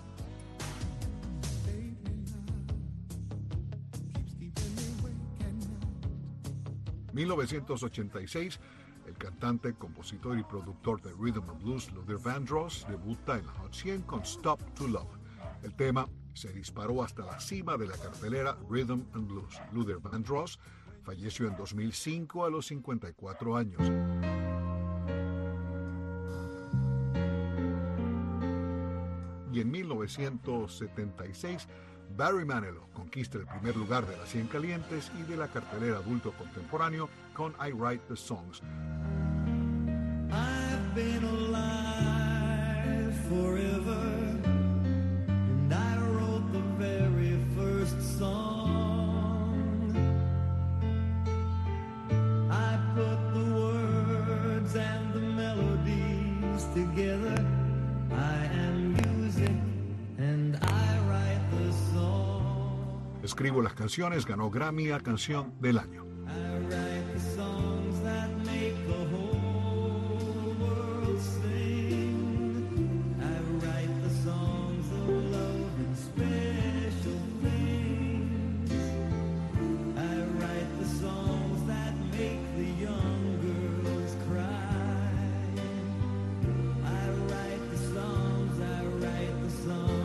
Speaker 10: En 1986, el cantante, compositor y productor de Rhythm and Blues, Luther Vandross, debuta en la Hot 100 con Stop to Love. El tema se disparó hasta la cima de la cartelera Rhythm and Blues. Luther Vandross falleció en 2005 a los 54 años. Y en 1976, Barry Manilow conquista el primer lugar de las 100 calientes y de la cartelera adulto contemporáneo con I Write the Songs.
Speaker 2: I've been alive forever, and I wrote the very first song. I put the words and the melodies together. I am music, and I write the song.
Speaker 10: Escribo las canciones, ganó Grammy a Canción del Año.
Speaker 2: I write the songs that make the whole world sing. I write the songs of love and special things. I write the songs that make the young girls cry. I write the songs, I write the songs.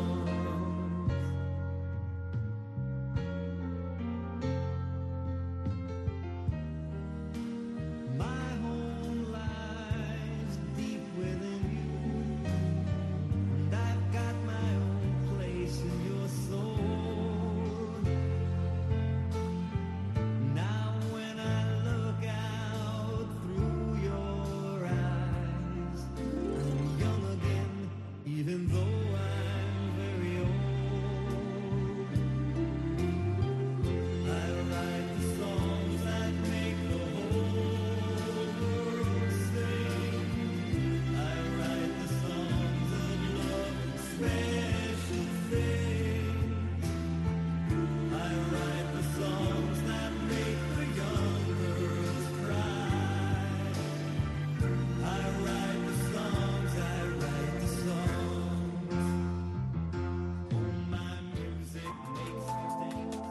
Speaker 2: My home lies deep within you, and I've got my own place in your soul. Now when I look out through your eyes, I'm young again, even though I'm very old. I write the songs that make the whole world sing. I write the songs of love and special things. I write the songs that make the young girls cry. I write the songs, I write the songs. Oh, my music makes me dance.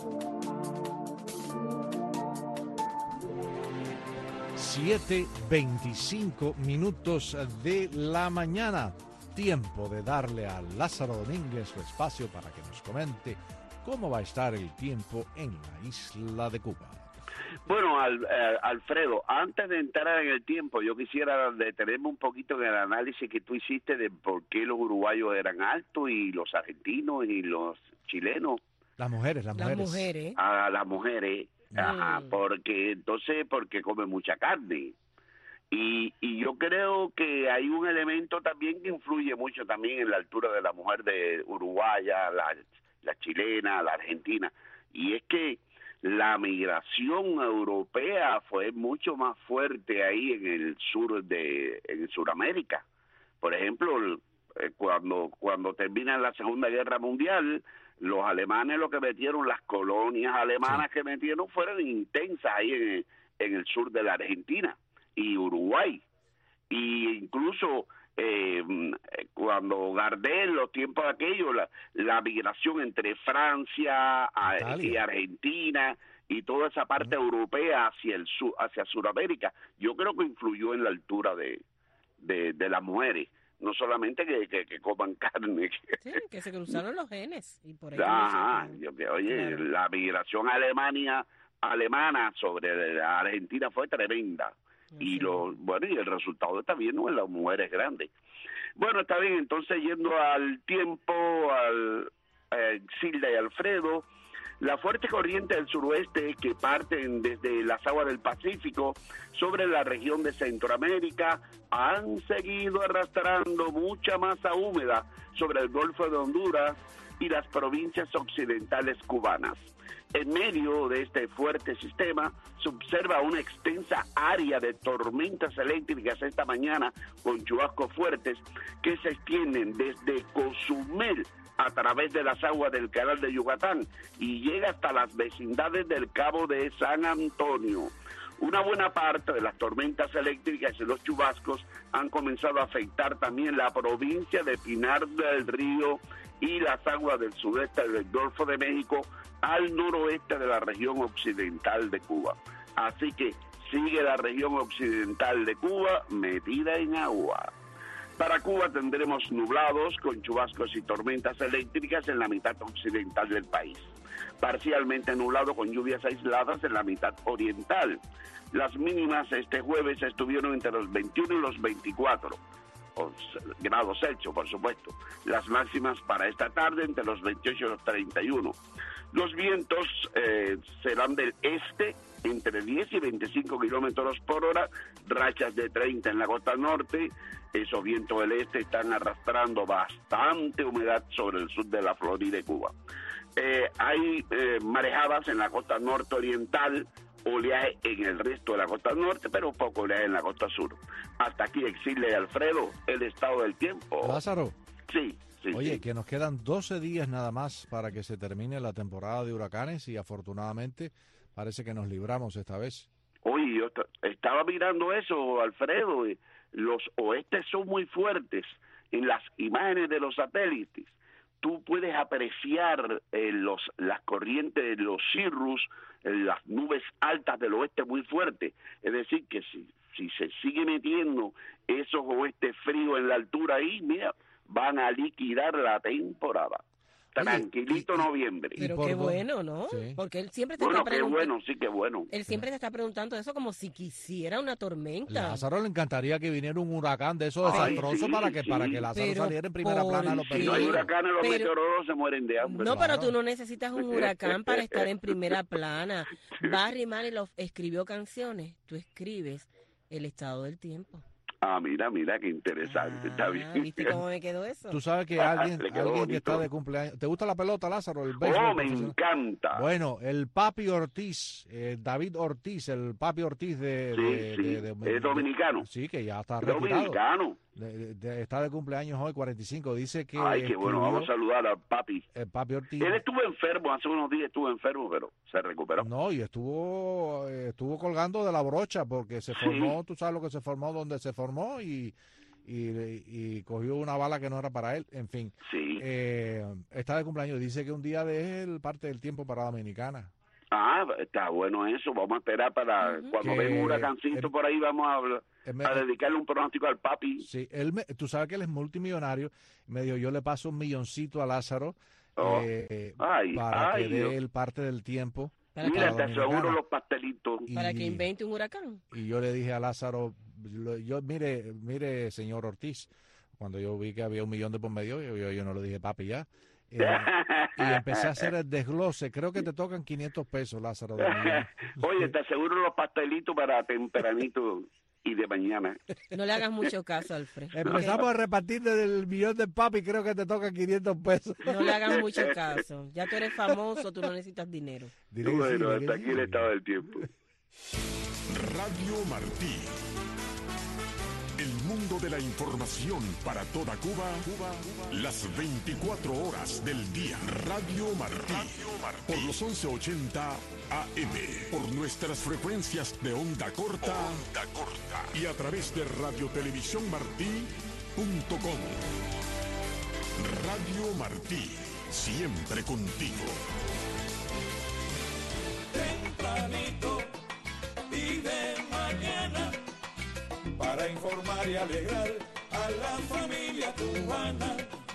Speaker 3: 7:25 minutos de la mañana. Tiempo de darle a Lázaro Domínguez su espacio para que nos comente cómo va a estar el tiempo en la isla de Cuba.
Speaker 11: Bueno, Alfredo, antes de entrar en el tiempo, yo quisiera detenerme un poquito en el análisis que tú hiciste de por qué los uruguayos eran altos y los argentinos y los chilenos.
Speaker 3: Las mujeres.
Speaker 11: A las mujeres, ajá, porque comen mucha carne. Y yo creo que hay un elemento también que influye mucho también en la altura de la mujer de uruguaya, la chilena, la argentina, y es que la migración europea fue mucho más fuerte ahí en el sur en Sudamérica. Por ejemplo, cuando termina la Segunda Guerra Mundial, los alemanes lo que metieron, las colonias alemanas que metieron fueron intensas ahí en el sur de la Argentina y Uruguay. Y incluso cuando Gardel, los tiempos de aquello, la migración entre Francia y Argentina y toda esa parte europea hacia el sur, hacia Sudamérica, yo creo que influyó en la altura de las mujeres. No solamente que coman carne.
Speaker 4: Sí, que se cruzaron los genes. Y por eso
Speaker 11: oye, la migración alemana sobre la Argentina fue tremenda. Y y el resultado está bien, ¿no? En las mujeres grandes. Bueno, está bien, entonces yendo al tiempo, Silda y Alfredo, la fuerte corriente del suroeste que parten desde las aguas del Pacífico sobre la región de Centroamérica han seguido arrastrando mucha masa húmeda sobre el Golfo de Honduras, y las provincias occidentales cubanas. En medio de este fuerte sistema se observa una extensa área de tormentas eléctricas esta mañana con chubascos fuertes que se extienden desde Cozumel a través de las aguas del canal de Yucatán y llega hasta las vecindades del Cabo de San Antonio. Una buena parte de las tormentas eléctricas y los chubascos han comenzado a afectar también la provincia de Pinar del Río y las aguas del sudeste del Golfo de México al noroeste de la región occidental de Cuba. Así que sigue la región occidental de Cuba metida en agua. Para Cuba tendremos nublados con chubascos y tormentas eléctricas en la mitad occidental del país. Parcialmente nublado con lluvias aisladas en la mitad oriental. Las mínimas este jueves estuvieron entre los 21 y los 24 grados Celsius, por supuesto. Las máximas para esta tarde entre los 28 y los 31. Los vientos serán del este entre 10 y 25 kilómetros por hora, rachas de 30 en la costa norte. Esos vientos del este están arrastrando bastante humedad sobre el sur de la Florida y Cuba. Hay marejadas en la costa norte oriental, oleaje en el resto de la costa norte, pero poco oleaje en la costa sur. Hasta aquí, Exilio y Alfredo, el estado del tiempo.
Speaker 3: Lázaro.
Speaker 11: Sí.
Speaker 3: Oye,
Speaker 11: sí.
Speaker 3: que nos quedan 12 días nada más para que se termine la temporada de huracanes y afortunadamente parece que nos libramos esta vez.
Speaker 11: Oye, yo estaba mirando eso, Alfredo. Los oestes son muy fuertes. En las imágenes de los satélites, tú puedes apreciar las corrientes de los cirrus, las nubes altas del oeste muy fuertes. Es decir, que si se sigue metiendo esos oestes fríos en la altura ahí, mira, van a liquidar la temporada. Tranquilito noviembre.
Speaker 4: Pero qué bueno, ¿no?
Speaker 3: Sí.
Speaker 4: Porque él siempre te está preguntando.
Speaker 11: Qué bueno.
Speaker 4: Él siempre te está preguntando eso como si quisiera una tormenta.
Speaker 3: Lázaro le encantaría que viniera un huracán de esos desastrosos para que Lázaro saliera en primera plana a los
Speaker 11: Si no hay huracanes, los meteorólogos se mueren de hambre.
Speaker 4: No, pero tú no necesitas un huracán para estar en primera plana. Barry Manilow escribió canciones, tú escribes el estado del tiempo.
Speaker 11: Ah, mira, qué interesante, está bien.
Speaker 4: ¿Viste cómo me quedó eso?
Speaker 3: Tú sabes que alguien que está de cumpleaños... ¿Te gusta la pelota, Lázaro? El
Speaker 11: béisbol, me encanta.
Speaker 3: Bueno, el Papi Ortiz, David Ortiz, el Papi Ortiz
Speaker 11: es dominicano.
Speaker 3: Sí, que ya está retirado.
Speaker 11: Dominicano.
Speaker 3: Está de cumpleaños hoy, 45. Dice que...
Speaker 11: Ay, qué bueno, vamos a saludar al Papi.
Speaker 3: El Papi Ortiz.
Speaker 11: Él estuvo enfermo, hace unos días estuvo enfermo, pero se recuperó.
Speaker 3: No, y estuvo colgando de la brocha porque se formó, tú sabes lo que se formó, donde se formó y cogió una bala que no era para él, en fin.
Speaker 11: Sí.
Speaker 3: Está de cumpleaños, dice que un día de él parte del tiempo para Dominicana.
Speaker 11: Ah, está bueno eso, vamos a esperar para cuando venga un huracancito por ahí, vamos a dedicarle un pronóstico al Papi.
Speaker 3: Sí, tú sabes que él es multimillonario, me dijo, yo le paso $1 milloncito a Lázaro para que dé él parte del tiempo.
Speaker 11: Mira, te aseguro los pastelitos.
Speaker 4: Para que invente un huracán.
Speaker 3: Y yo le dije a Lázaro, mire, señor Ortiz, cuando yo vi que había $1 millón de por medio, yo no le dije, papi, ya. Y empecé a hacer el desglose. Creo que te tocan $500, Lázaro.
Speaker 11: Oye, te aseguro los pastelitos para tempranito y de mañana.
Speaker 4: No le hagas mucho caso, Alfred.
Speaker 3: Empezamos a repartir del millón de papi, creo que te tocan $500.
Speaker 4: No le hagas mucho caso. Ya tú eres famoso, tú no necesitas dinero.
Speaker 11: Bueno, hasta aquí el estado del tiempo.
Speaker 1: Radio Martí. El mundo de la información para toda Cuba, las 24 horas del día. Radio Martí. Por los 1180 AM. Por nuestras frecuencias de onda corta. Y a través de radiotelevisiónmartí.com. Radio Martí. Siempre contigo.
Speaker 2: Tempranito y de mañana, para informar y alegrar a la familia cubana.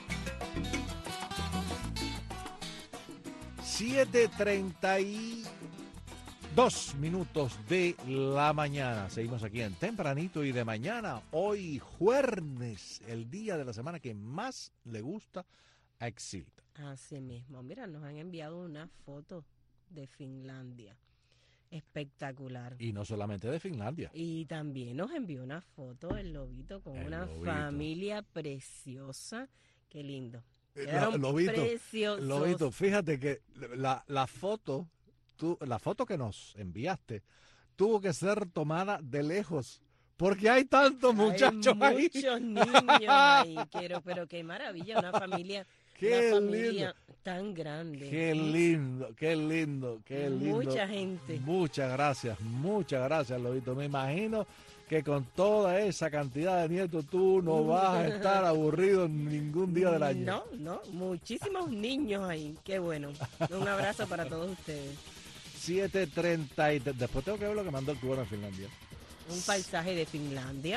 Speaker 3: 7:32 de la mañana. Seguimos aquí en Tempranito y de mañana. Hoy jueves, el día de la semana que más le gusta a Exilda.
Speaker 4: Así mismo. Mira, nos han enviado una foto de Finlandia. Espectacular.
Speaker 3: Y no solamente de Finlandia.
Speaker 4: Y también nos envió una foto del lobito con una familia preciosa. Qué lindo.
Speaker 3: Lobito, fíjate que la foto que nos enviaste tuvo que ser tomada de lejos. Porque hay tantos muchachos ahí.
Speaker 4: Muchos niños ahí, pero qué maravilla, una familia tan grande.
Speaker 3: Qué lindo.
Speaker 4: Mucha gente.
Speaker 3: Muchas gracias, Lobito. Me imagino que con toda esa cantidad de nietos tú no vas a estar aburrido ningún día del año.
Speaker 4: No, muchísimos niños ahí, qué bueno. Un abrazo para todos ustedes.
Speaker 3: 7:30, después tengo que ver lo que mandó el cubano en Finlandia.
Speaker 4: Un paisaje de Finlandia.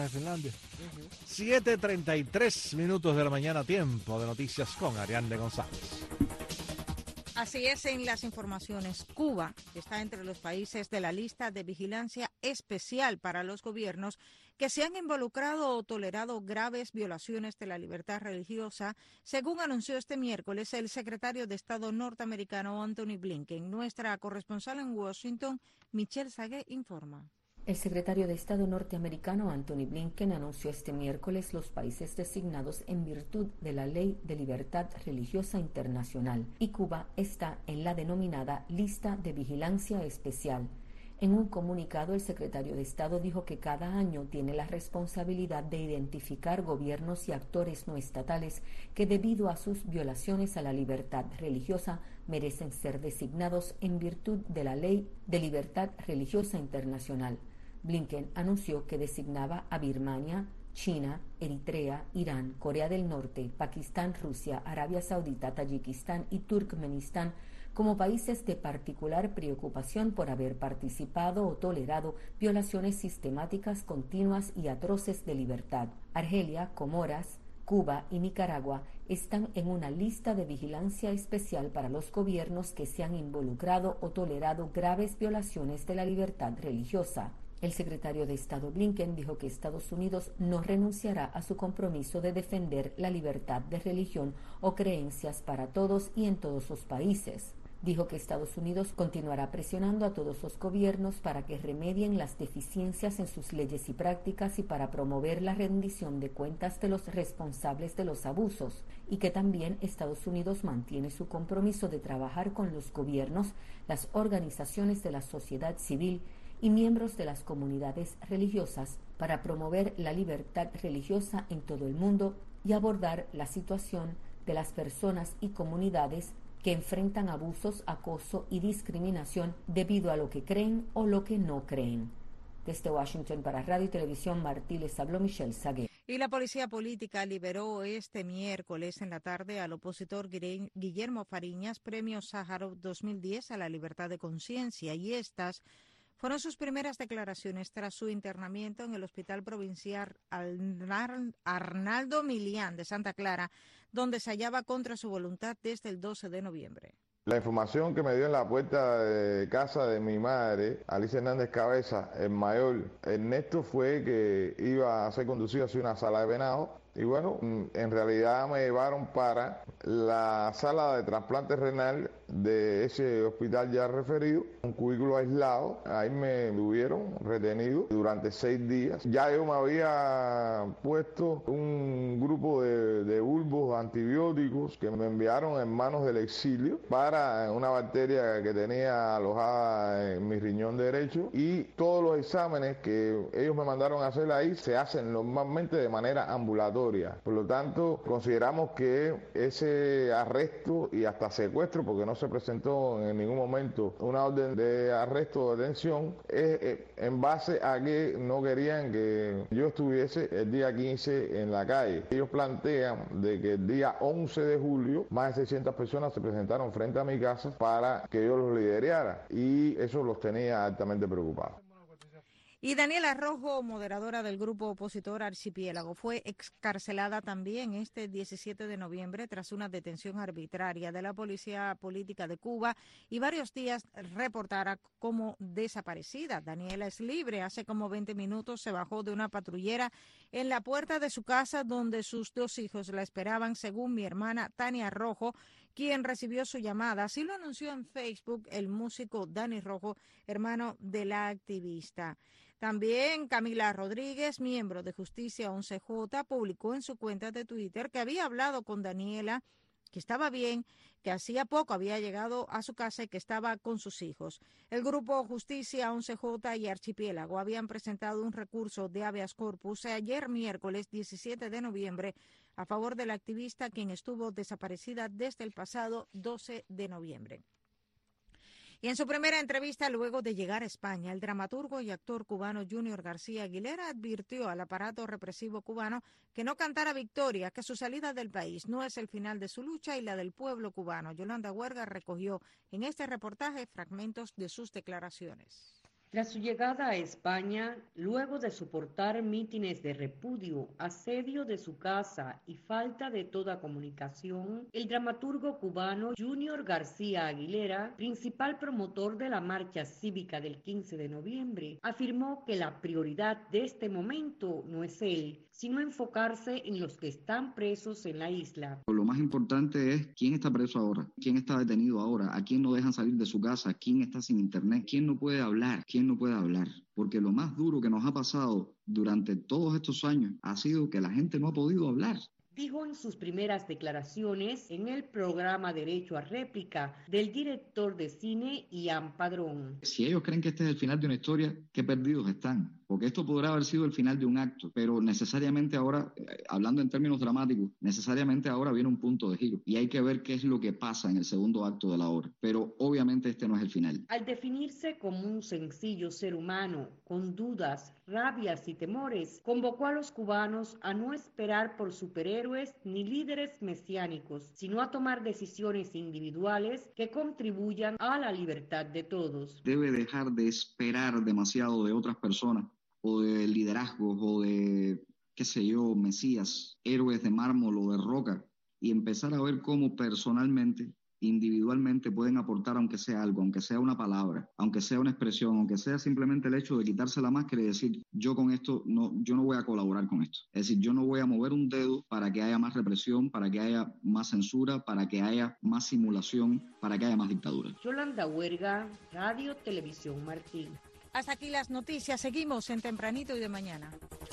Speaker 3: 7:33 minutos de la mañana, tiempo de noticias con Ariadne González.
Speaker 5: Así es, en las informaciones, Cuba está entre los países de la lista de vigilancia especial para los gobiernos que se han involucrado o tolerado graves violaciones de la libertad religiosa, según anunció este miércoles el secretario de Estado norteamericano Antony Blinken. Nuestra corresponsal en Washington, Michelle Sagué, informa.
Speaker 12: El secretario de Estado norteamericano Antony Blinken anunció este miércoles los países designados en virtud de la Ley de Libertad Religiosa Internacional, y Cuba está en la denominada Lista de Vigilancia Especial. En un comunicado, el secretario de Estado dijo que cada año tiene la responsabilidad de identificar gobiernos y actores no estatales que, debido a sus violaciones a la libertad religiosa, merecen ser designados en virtud de la Ley de Libertad Religiosa Internacional. Blinken anunció que designaba a Birmania, China, Eritrea, Irán, Corea del Norte, Pakistán, Rusia, Arabia Saudita, Tayikistán y Turkmenistán como países de particular preocupación por haber participado o tolerado violaciones sistemáticas, continuas y atroces de libertad. Argelia, Comoras, Cuba y Nicaragua están en una lista de vigilancia especial para los gobiernos que se han involucrado o tolerado graves violaciones de la libertad religiosa. El secretario de Estado Blinken dijo que Estados Unidos no renunciará a su compromiso de defender la libertad de religión o creencias para todos y en todos los países. Dijo que Estados Unidos continuará presionando a todos los gobiernos para que remedien las deficiencias en sus leyes y prácticas y para promover la rendición de cuentas de los responsables de los abusos, y que también Estados Unidos mantiene su compromiso de trabajar con los gobiernos, las organizaciones de la sociedad civil y miembros de las comunidades religiosas para promover la libertad religiosa en todo el mundo y abordar la situación de las personas y comunidades que enfrentan abusos, acoso y discriminación debido a lo que creen o lo que no creen. Desde Washington para Radio y Televisión Martí les habló Michelle Sagué.
Speaker 5: Y la policía política liberó este miércoles en la tarde al opositor Guillermo Fariñas, premio Sájarov 2010 a la libertad de conciencia, y estas fueron sus primeras declaraciones tras su internamiento en el Hospital Provincial Arnaldo Milián de Santa Clara, donde se hallaba contra su voluntad desde el 12 de noviembre.
Speaker 13: La información que me dio en la puerta de casa de mi madre, Alicia Hernández Cabeza, el mayor Ernesto, fue que iba a ser conducido hacia una sala de venado. Y bueno, en realidad me llevaron para la sala de trasplante renal de ese hospital ya referido, un cubículo aislado. Ahí me tuvieron retenido durante 6 días. Ya yo me había puesto un grupo de bulbos antibióticos que me enviaron en manos del exilio para una bacteria que tenía alojada en mi riñón derecho, y todos los exámenes que ellos me mandaron a hacer ahí se hacen normalmente de manera ambulatoria. Por lo tanto, consideramos que ese arresto y hasta secuestro, porque no se presentó en ningún momento una orden de arresto o detención, es en base a que no querían que yo estuviese el día 15 en la calle. Ellos plantean de que el día 11 de julio más de 600 personas se presentaron frente a mi casa para que yo los liderara, y eso los tenía altamente preocupados.
Speaker 5: Y Daniela Rojo, moderadora del grupo opositor Archipiélago, fue excarcelada también este 17 de noviembre tras una detención arbitraria de la Policía Política de Cuba y varios días reportara como desaparecida. Daniela es libre. Hace como 20 minutos se bajó de una patrullera en la puerta de su casa donde sus 2 hijos la esperaban, según mi hermana Tania Rojo, quien recibió su llamada. Así lo anunció en Facebook el músico Dani Rojo, hermano de la activista. También Camila Rodríguez, miembro de Justicia 11J, publicó en su cuenta de Twitter que había hablado con Daniela, que estaba bien, que hacía poco había llegado a su casa y que estaba con sus hijos. El grupo Justicia 11J y Archipiélago habían presentado un recurso de habeas corpus ayer miércoles 17 de noviembre a favor de la activista, quien estuvo desaparecida desde el pasado 12 de noviembre. Y en su primera entrevista luego de llegar a España, el dramaturgo y actor cubano Junior García Aguilera advirtió al aparato represivo cubano que no cantara victoria, que su salida del país no es el final de su lucha y la del pueblo cubano. Yolanda Huerga recogió en este reportaje fragmentos de sus declaraciones.
Speaker 17: Tras su llegada a España, luego de soportar mítines de repudio, asedio de su casa y falta de toda comunicación, el dramaturgo cubano Junior García Aguilera, principal promotor de la marcha cívica del 15 de noviembre, afirmó que la prioridad de este momento no es él, sino enfocarse en los que están presos en la isla.
Speaker 18: Lo más importante es quién está preso ahora, quién está detenido ahora, a quién no dejan salir de su casa, quién está sin internet, quién no puede hablar, porque lo más duro que nos ha pasado durante todos estos años ha sido que la gente no ha podido hablar.
Speaker 17: Dijo en sus primeras declaraciones en el programa Derecho a Réplica del director de cine Ian Padrón.
Speaker 18: Si ellos creen que este es el final de una historia, qué perdidos están. Porque esto podrá haber sido el final de un acto, pero necesariamente ahora, hablando en términos dramáticos, necesariamente ahora viene un punto de giro y hay que ver qué es lo que pasa en el segundo acto de la obra. Pero obviamente este no es el final.
Speaker 17: Al definirse como un sencillo ser humano, con dudas, rabias y temores, convocó a los cubanos a no esperar por superhéroes ni líderes mesiánicos, sino a tomar decisiones individuales que contribuyan a la libertad de todos.
Speaker 18: Debe dejar de esperar demasiado de otras personas, o de liderazgos, o de, qué sé yo, mesías, héroes de mármol o de roca, y empezar a ver cómo personalmente, individualmente pueden aportar, aunque sea algo, aunque sea una palabra, aunque sea una expresión, aunque sea simplemente el hecho de quitarse la máscara y decir, yo con esto, yo no voy a colaborar con esto. Es decir, yo no voy a mover un dedo para que haya más represión, para que haya más censura, para que haya más simulación, para que haya más dictadura.
Speaker 17: Yolanda Huerga, Radio Televisión Martín.
Speaker 5: Hasta aquí las noticias. Seguimos en Tempranito y de Mañana.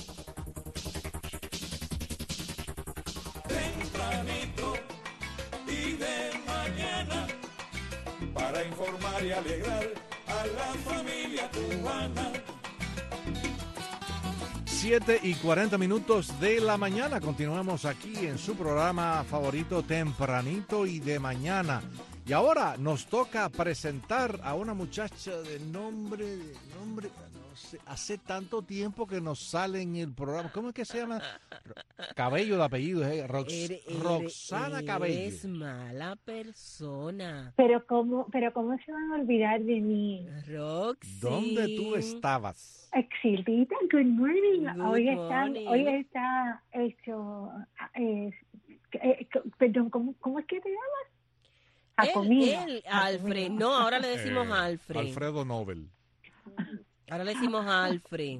Speaker 1: Tempranito y de mañana, para informar y alegrar a la familia cubana.
Speaker 3: 7:40 de la mañana. Continuamos aquí en su programa favorito Tempranito y de Mañana. Y ahora nos toca presentar a una muchacha de nombre, no sé, hace tanto tiempo que nos sale en el programa. ¿Cómo es que se llama? Cabello de apellido, Roxana Cabello.
Speaker 4: Es mala persona.
Speaker 14: Pero cómo se van a olvidar de mí.
Speaker 4: Roxy.
Speaker 3: ¿Dónde tú estabas?
Speaker 14: Exilita, good morning.
Speaker 4: Good
Speaker 14: Hoy está hecho, perdón, ¿cómo es que te llamas?
Speaker 4: Alfred, no, ahora le decimos Alfred.
Speaker 3: Alfredo Nobel.
Speaker 4: Ahora le decimos Alfred.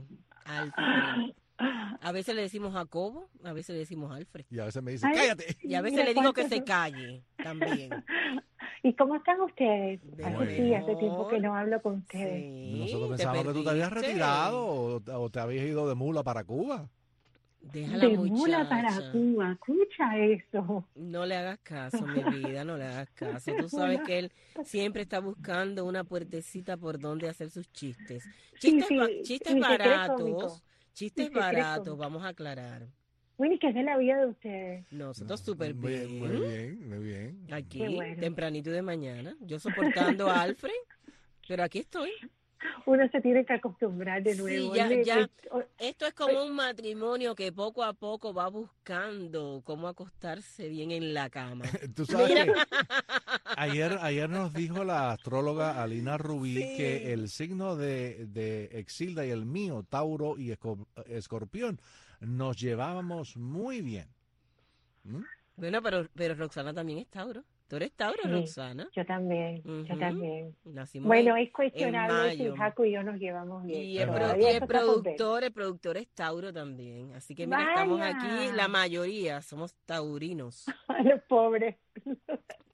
Speaker 4: A veces le decimos Jacobo, a veces le decimos Alfred.
Speaker 3: Y a veces me dice, cállate.
Speaker 4: Y a veces le digo que se calle también.
Speaker 14: ¿Y cómo están ustedes?
Speaker 4: Hace
Speaker 14: tiempo que no hablo con ustedes.
Speaker 4: Sí,
Speaker 3: nosotros pensábamos que tú te habías retirado o te habías ido de mula para Cuba.
Speaker 4: Déjala,
Speaker 14: de mula para Cuba, escucha eso.
Speaker 4: No le hagas caso, mi vida, no le hagas caso. Tú sabes que él siempre está buscando una puertecita por donde hacer sus chistes. Chistes baratos, vamos a aclarar.
Speaker 14: Bueno, ¿y qué es de la vida de ustedes?
Speaker 4: Nosotros súper bien.
Speaker 3: Muy bien.
Speaker 4: Aquí, tempranito y de mañana. Yo soportando a Alfred, pero aquí estoy.
Speaker 14: Uno se tiene que acostumbrar de nuevo.
Speaker 4: Sí, ya. Esto es como un matrimonio que poco a poco va buscando cómo acostarse bien en la cama.
Speaker 3: Tú sabes que ayer nos dijo la astróloga Alina Rubí que el signo de Exilda y el mío, Tauro y Escorpión, nos llevábamos muy bien.
Speaker 4: Bueno, pero Roxana también es Tauro. ¿Tú eres Tauro, Roxana?
Speaker 14: Yo también, yo también.
Speaker 4: Nacimos
Speaker 14: bueno, es cuestionable si Jaco y yo nos llevamos bien.
Speaker 4: Y el productor es Tauro también. Así que mira, estamos aquí, la mayoría somos taurinos.
Speaker 14: Los pobres.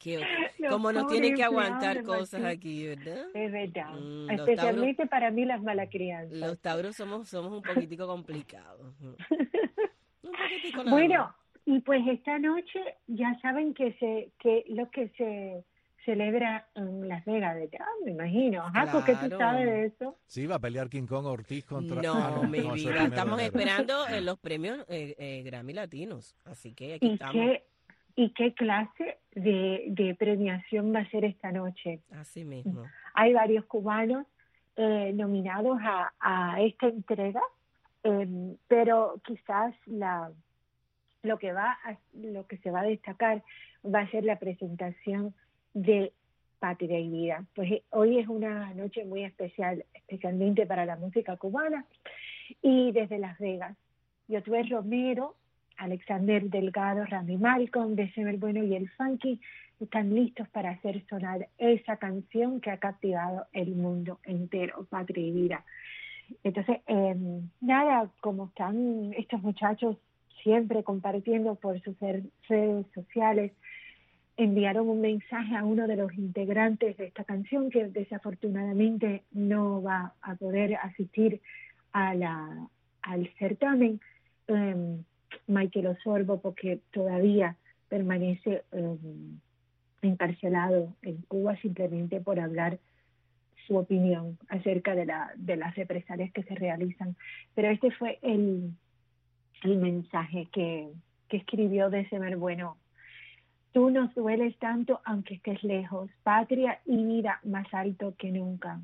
Speaker 4: Como nos tienen que aguantar cosas aquí, ¿verdad?
Speaker 14: Es verdad. Especialmente para mí las malcrianzas.
Speaker 4: Los Tauros somos un poquitico complicados. Un poquitico nada
Speaker 14: Bueno,
Speaker 4: más.
Speaker 14: y pues esta noche ya saben que lo que se celebra en Las Vegas, ¿verdad? Me imagino. Ajá, porque tú sabes de eso.
Speaker 3: Sí, va a pelear King Kong Ortiz contra...
Speaker 4: No, mi
Speaker 3: eso es
Speaker 4: vida,
Speaker 3: primero
Speaker 4: estamos
Speaker 3: de enero.
Speaker 4: esperando los premios Grammy Latinos, así que aquí estamos.
Speaker 14: ¿Y qué clase de premiación va a ser esta noche?
Speaker 4: Así mismo.
Speaker 14: Hay varios cubanos nominados a esta entrega, pero quizás lo que se va a destacar va a ser la presentación de Patria y Vida. Pues hoy es una noche muy especial, especialmente para la música cubana, y desde Las Vegas, Yotuel Romero, Alexander Delgado, Randy Malcolm, December Bueno y el Funky están listos para hacer sonar esa canción que ha captivado el mundo entero, Patria y Vida. Entonces, nada, como están estos muchachos siempre compartiendo por sus redes sociales, enviaron un mensaje a uno de los integrantes de esta canción que desafortunadamente no va a poder asistir al certamen, Michael Osorbo, porque todavía permanece encarcelado en Cuba simplemente por hablar su opinión acerca de las represalias que se realizan. Pero este fue el mensaje que escribió December Bueno. Tú nos dueles tanto aunque estés lejos, patria y vida más alto que nunca.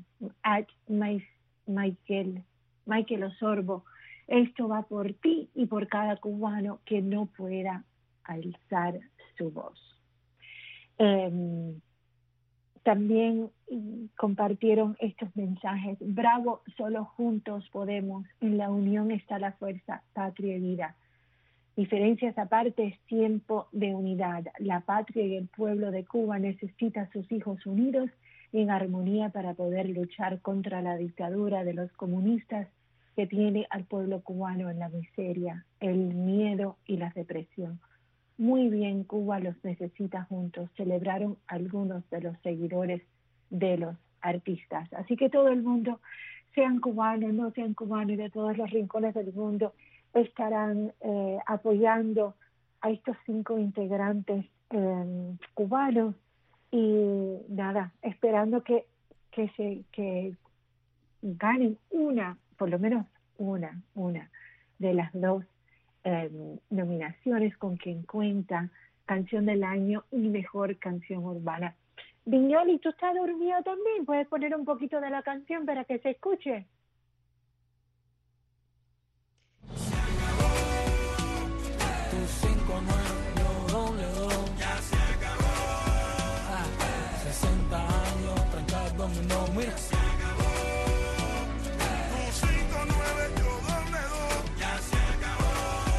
Speaker 14: Michael Osorbo, esto va por ti y por cada cubano que no pueda alzar su voz. También compartieron estos mensajes. Bravo, solo juntos podemos, en la unión está la fuerza, patria y vida. Diferencias aparte, es tiempo de unidad. La patria y el pueblo de Cuba necesitan a sus hijos unidos en armonía para poder luchar contra la dictadura de los comunistas que tiene al pueblo cubano en la miseria, el miedo y la represión. Muy bien, Cuba los necesita juntos, celebraron algunos de los seguidores de los artistas. Así que todo el mundo, sean cubanos, no sean cubanos, y de todos los rincones del mundo, estarán apoyando a estos 5 integrantes cubanos y nada, esperando que ganen por lo menos una de las 2 nominaciones con quien cuenta Canción del Año y Mejor Canción Urbana. Viñoli, ¿tú estás dormido también? ¿Puedes poner un poquito de la canción para que se escuche?
Speaker 2: Ya se acabó. 60 años, 30 dominó, mira. Se acabó. Tu 59, yo doble 2. Ya se acabó.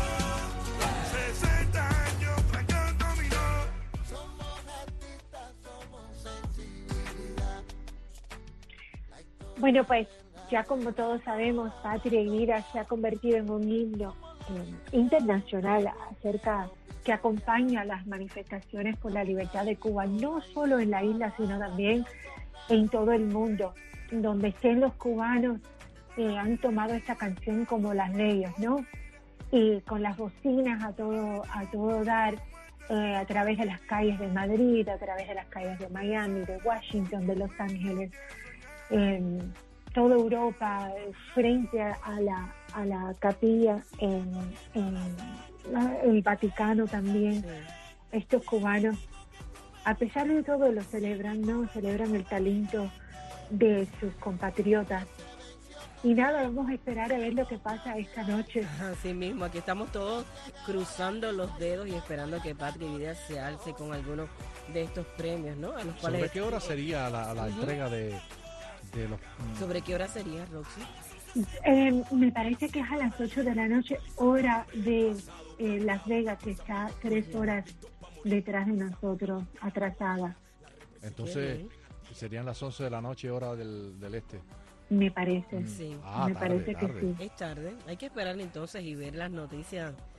Speaker 2: 60 años, 30 dominó. Somos artistas, somos sensibilidad.
Speaker 14: Bueno, pues ya como todos sabemos, Patria y Vida se ha convertido en un himno internacional que acompaña las manifestaciones por la libertad de Cuba, no solo en la isla, sino también en todo el mundo. Donde estén los cubanos, han tomado esta canción como las de ellos, ¿no? Y con las bocinas a todo dar, a través de las calles de Madrid, a través de las calles de Miami, de Washington, de Los Ángeles, toda Europa, frente a la capilla en el Vaticano también. Sí. Estos cubanos, a pesar de todo, lo celebran, ¿no? Celebran el talento de sus compatriotas. Y nada, vamos a esperar a ver lo que pasa esta noche.
Speaker 4: Así mismo, aquí estamos todos cruzando los dedos y esperando que Patria y Vida se alce con alguno de estos premios, ¿no? A los cuales...
Speaker 3: ¿Sobre qué hora sería la entrega de los...
Speaker 4: ¿Sobre qué hora sería, Roxy?
Speaker 14: Me parece que es a las 8 de la noche, hora de Las Vegas, que está 3 horas detrás de nosotros, atrasada.
Speaker 3: Entonces, serían las 11 de la noche, hora del este.
Speaker 14: Me parece.
Speaker 4: Sí.
Speaker 14: Me parece que sí.
Speaker 4: Es tarde. Hay que esperar entonces y ver las noticias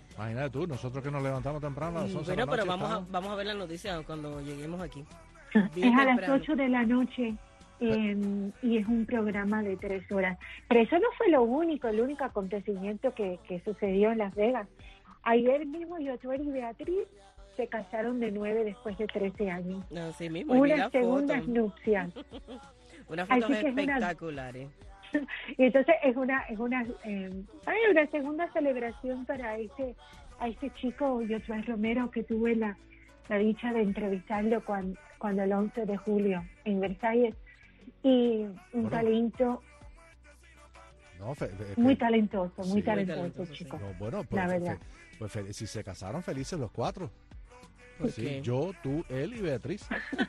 Speaker 3: Imagínate tú, nosotros que nos levantamos temprano a las 11 de la
Speaker 4: Bueno,
Speaker 3: noche.
Speaker 4: pero vamos a ver las noticias cuando lleguemos aquí.
Speaker 14: Es a las 8 de la noche y es un programa de 3 horas. Pero eso no fue el único acontecimiento que sucedió en Las Vegas. Ayer mismo Yotuel y Beatriz se casaron de 9 después de 13 años.
Speaker 4: Así mismo,
Speaker 14: Unas segundas nupcias.
Speaker 4: Unas fotos
Speaker 14: Así que
Speaker 4: espectaculares.
Speaker 14: Y entonces es una segunda celebración para a este chico Yotuel Romero, que tuve la dicha de entrevistarlo cuando el 11 de julio en Versalles, y talento muy talentoso chico.
Speaker 3: No, bueno,
Speaker 14: la verdad.
Speaker 3: Pues si se casaron felices los 4.
Speaker 4: ¿Por
Speaker 3: Sí,
Speaker 4: qué?
Speaker 3: yo, tú, él y Beatriz.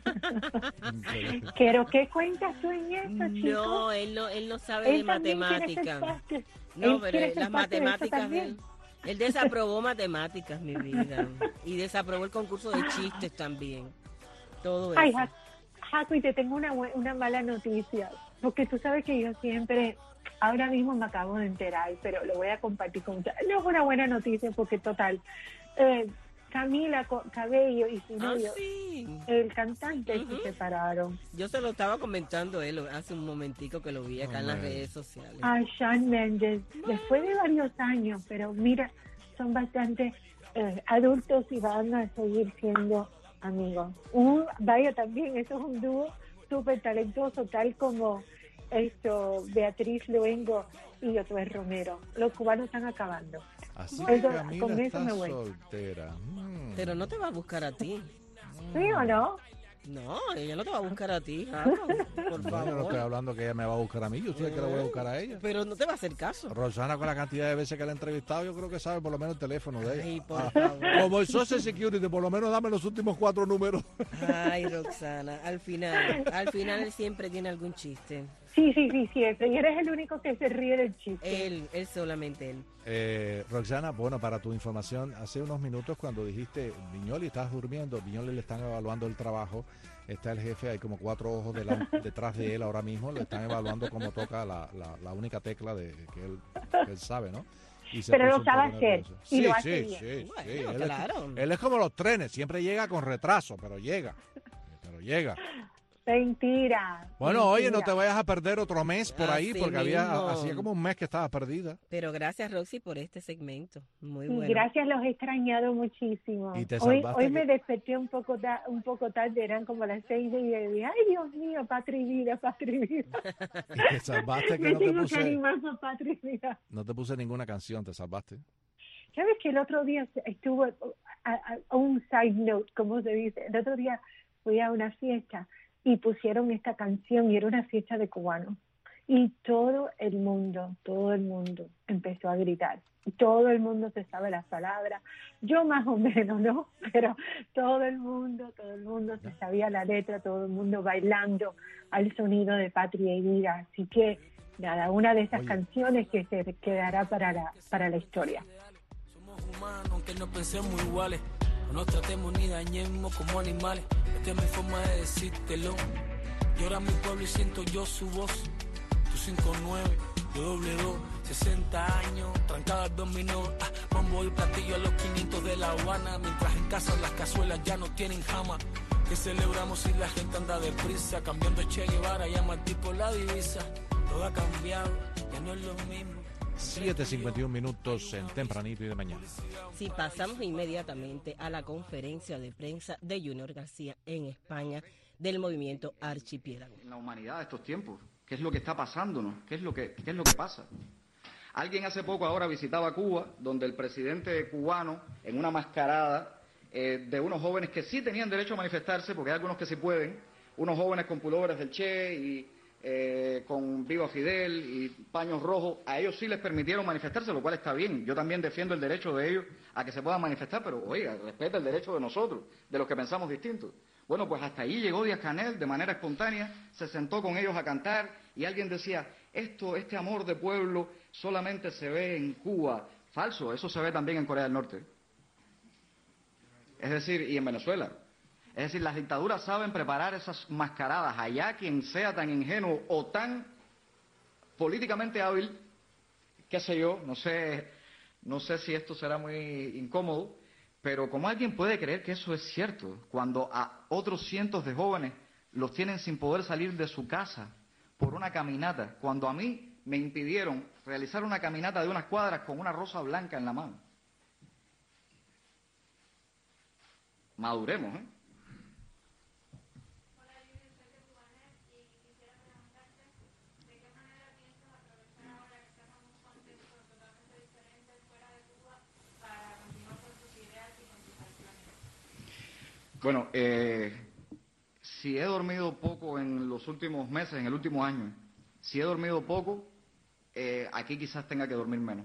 Speaker 14: Pero ¿qué cuentas tú en eso, chico?
Speaker 4: No, él no sabe de matemáticas. No, pero las matemáticas él desaprobó matemáticas, mi vida. Y desaprobó el concurso de chistes también. Todo eso.
Speaker 14: Ay, Jaco, y te tengo una mala noticia, porque tú sabes que yo siempre, ahora mismo me acabo de enterar, pero lo voy a compartir con ustedes. No es una buena noticia porque total, Camila Cabello y su novio, el cantante, se separaron.
Speaker 4: Yo se lo estaba comentando él hace un momentico que lo vi acá en las redes sociales.
Speaker 14: A Shawn Mendes, después de varios años, pero mira, son bastante adultos y van a seguir siendo amigos. Vaya, también, eso es un dúo súper talentoso, tal como Beatriz Luengo y Yotuel Romero. Los cubanos están acabando.
Speaker 3: Así que
Speaker 14: Eso,
Speaker 3: Camila
Speaker 14: con eso
Speaker 3: está
Speaker 14: me voy.
Speaker 3: soltera.
Speaker 4: Pero no te va a buscar a ti.
Speaker 14: ¿Sí o no?
Speaker 4: No, ella no te va a buscar a ti, por
Speaker 3: No,
Speaker 4: favor.
Speaker 3: yo no estoy hablando que ella me va a buscar a mí, yo sé que la voy a buscar a ella.
Speaker 4: Pero no te va a hacer caso.
Speaker 3: Rosana, con la cantidad de veces que la he entrevistado, yo creo que sabe por lo menos el teléfono de ella.
Speaker 4: Ay, por favor.
Speaker 3: Como el Social Security, por lo menos dame los últimos 4 números.
Speaker 4: Ay, Roxana, al final él siempre tiene algún chiste.
Speaker 14: Sí, siempre. Y eres el único que se ríe del chiste.
Speaker 4: Él solamente él.
Speaker 3: Roxana, bueno, para tu información, hace unos minutos cuando dijiste, Viñoli, estás durmiendo, Viñoli le están evaluando el trabajo, está el jefe, hay como 4 ojos detrás de él ahora mismo, le están evaluando cómo toca la única tecla que él sabe, ¿no?
Speaker 14: Pero lo sabe hacer.
Speaker 3: Sí,
Speaker 14: lo hace
Speaker 3: sí,
Speaker 14: bien.
Speaker 3: sí.
Speaker 4: Bueno, claro.
Speaker 3: Él es como los trenes, siempre llega con retraso, pero llega.
Speaker 14: Mentira.
Speaker 3: Bueno, oye, no te vayas a perder otro mes por ahí,
Speaker 4: Así
Speaker 3: porque
Speaker 4: mismo.
Speaker 3: hacía como un mes que estabas perdida.
Speaker 4: Pero gracias, Roxy, por este segmento. Muy
Speaker 14: Y
Speaker 4: bueno.
Speaker 14: gracias, los he extrañado muchísimo.
Speaker 3: Y te
Speaker 14: Hoy
Speaker 3: salvaste
Speaker 14: me desperté un poco tarde, eran como las 6 y dije, ay, Dios mío, Patria y Vida.
Speaker 3: Y te salvaste que
Speaker 14: Me
Speaker 3: no te
Speaker 14: tengo que
Speaker 3: puse,
Speaker 14: animar para Patria y Vida.
Speaker 3: no te puse ninguna canción, te salvaste.
Speaker 14: ¿Sabes que el otro día estuve, a un side note, como se dice, el otro día fui a una fiesta y pusieron esta canción y era una fiesta de cubanos y todo el mundo empezó a gritar. Todo el mundo se sabe las palabras, yo más o menos, ¿no? Pero todo el mundo se sabía la letra, todo el mundo bailando al sonido de Patria y Vida. Así que nada, una de esas canciones que se quedará para la historia.
Speaker 15: Somos humanos, aunque no pensemos iguales, no nos tratemos ni dañemos como animales. Esta es mi forma de decírtelo. Llora mi pueblo y siento yo su voz. Tú 5'9", yo doble 2, 60 años, trancada al dominó. Bombo y platillo a los 500 de La Habana. Mientras en casa las cazuelas ya no tienen jama. Que celebramos si la gente anda deprisa, cambiando Che Guevara, llama al tipo la divisa. Todo ha cambiado, ya no es lo mismo.
Speaker 3: 7:51 minutos en tempranito y de mañana.
Speaker 4: Sí, pasamos inmediatamente a la conferencia de prensa de Junior García en España del movimiento Archipiélago.
Speaker 18: En la humanidad de estos tiempos, ¿qué es lo que está pasándonos? ¿Qué es lo que pasa? Alguien hace poco ahora visitaba Cuba, donde el presidente cubano, en una mascarada de unos jóvenes que sí tenían derecho a manifestarse, porque hay algunos que sí pueden, unos jóvenes con pulóveres del Che y con Viva Fidel y paños rojos, a ellos sí les permitieron manifestarse, lo cual está bien. Yo también defiendo el derecho de ellos a que se puedan manifestar, pero oiga, respeta el derecho de nosotros, de los que pensamos distintos. Bueno, pues hasta ahí llegó Díaz-Canel de manera espontánea, se sentó con ellos a cantar y alguien decía, este amor de pueblo solamente se ve en Cuba. Falso, eso se ve también en Corea del Norte. Es decir, y en Venezuela. Es decir, las dictaduras saben preparar esas mascaradas. Allá quien sea tan ingenuo o tan políticamente hábil, qué sé yo, no sé, No sé si esto será muy incómodo, pero ¿cómo alguien puede creer que eso es cierto cuando a otros cientos de jóvenes los tienen sin poder salir de su casa por una caminata, cuando a mí me impidieron realizar una caminata de unas cuadras con una rosa blanca en la mano? Maduremos, ¿eh? Bueno, si he dormido poco en los últimos meses, en el último año, si he dormido poco, aquí quizás tenga que dormir menos.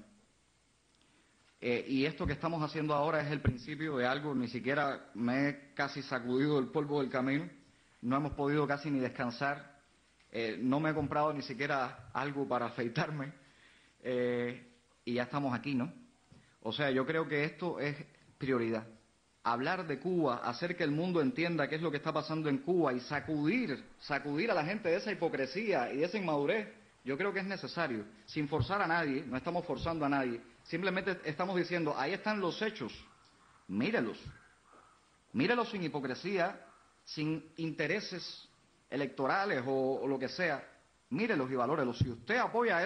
Speaker 18: Y esto que estamos haciendo ahora es el principio de algo, ni siquiera me he casi sacudido el polvo del camino, no hemos podido casi ni descansar, no me he comprado ni siquiera algo para afeitarme, y ya estamos aquí, ¿no? O sea, yo creo que esto es prioridad. Hablar de Cuba, hacer que el mundo entienda qué es lo que está pasando en Cuba y sacudir a la gente de esa hipocresía y de esa inmadurez, yo creo que es necesario, sin forzar a nadie, no estamos forzando a nadie, simplemente estamos diciendo, ahí están los hechos, mírelos sin hipocresía, sin intereses electorales o lo que sea, mírelos y valórelos. Si usted apoya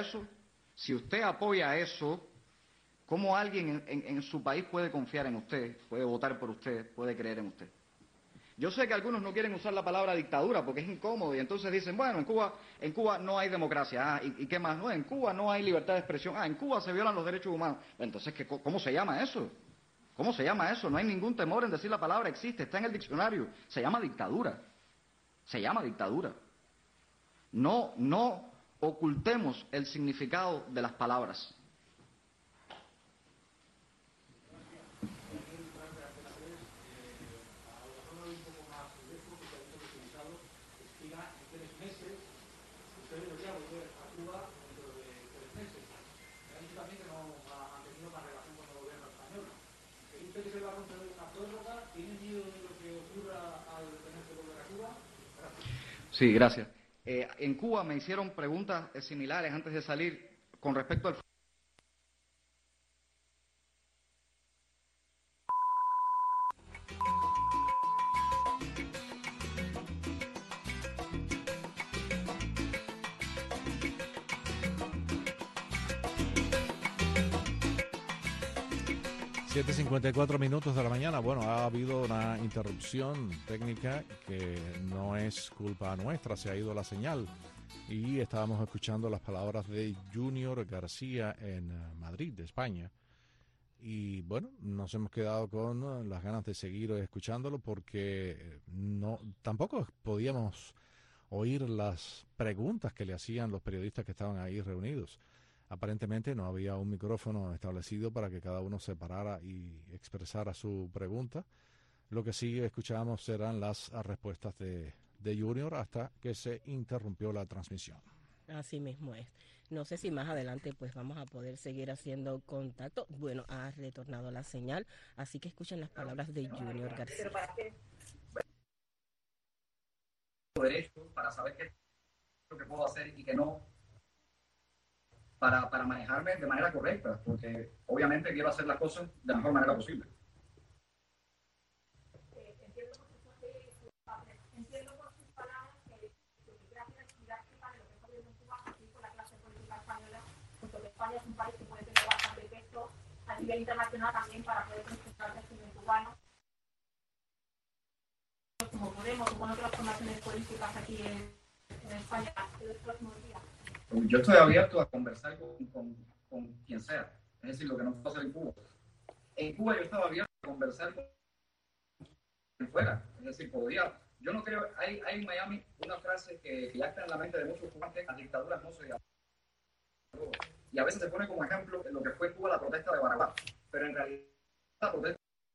Speaker 18: eso, ¿cómo alguien en su país puede confiar en usted, puede votar por usted, puede creer en usted? Yo sé que algunos no quieren usar la palabra dictadura porque es incómodo y entonces dicen, bueno, en Cuba no hay democracia. ¿Y qué más? No, en Cuba no hay libertad de expresión. En Cuba se violan los derechos humanos. Entonces, ¿cómo se llama eso? ¿Cómo se llama eso? No hay ningún temor en decir la palabra, existe, está en el diccionario. Se llama dictadura. No ocultemos el significado de las palabras. Sí, gracias. En Cuba me hicieron preguntas similares antes de salir con respecto al...
Speaker 3: 7:54 minutos de la mañana. Bueno, ha habido una interrupción técnica que no es culpa nuestra, se ha ido la señal y estábamos escuchando las palabras de Junior García en Madrid, España. Y bueno, nos hemos quedado con las ganas de seguir escuchándolo porque tampoco podíamos oír las preguntas que le hacían los periodistas que estaban ahí reunidos. Aparentemente no había un micrófono establecido para que cada uno se parara y expresara su pregunta. Lo que sí escuchábamos eran las respuestas de Junior hasta que se interrumpió la transmisión.
Speaker 4: Así mismo es. No sé si más adelante pues vamos a poder seguir haciendo contacto. Bueno, ha retornado la señal, así que escuchen las palabras de Junior García.
Speaker 18: Derecho para saber qué es lo que puedo hacer y qué no, para manejarme de manera correcta, porque obviamente quiero hacer las cosas de la mejor manera posible.
Speaker 22: Entiendo por sus palabras que gracias a la actividad para lo que está viendo en Cuba, así con la clase política española, puesto que España es un país que puede tener bastante peso a nivel internacional también para poder conquistar el régimen cubano. Como Podemos o con otras formaciones políticas aquí en España en los próximos días.
Speaker 18: Yo estoy abierto a conversar con quien sea, es decir, lo que no puedo hacer en Cuba. En Cuba yo estaba abierto a conversar con quien fuera, es decir, yo no creo, hay en Miami una frase que ya está en la mente de muchos cubanos: las dictaduras no se dialogan. Y a veces se pone como ejemplo en lo que fue en Cuba la protesta de Baraguá, pero en realidad la protesta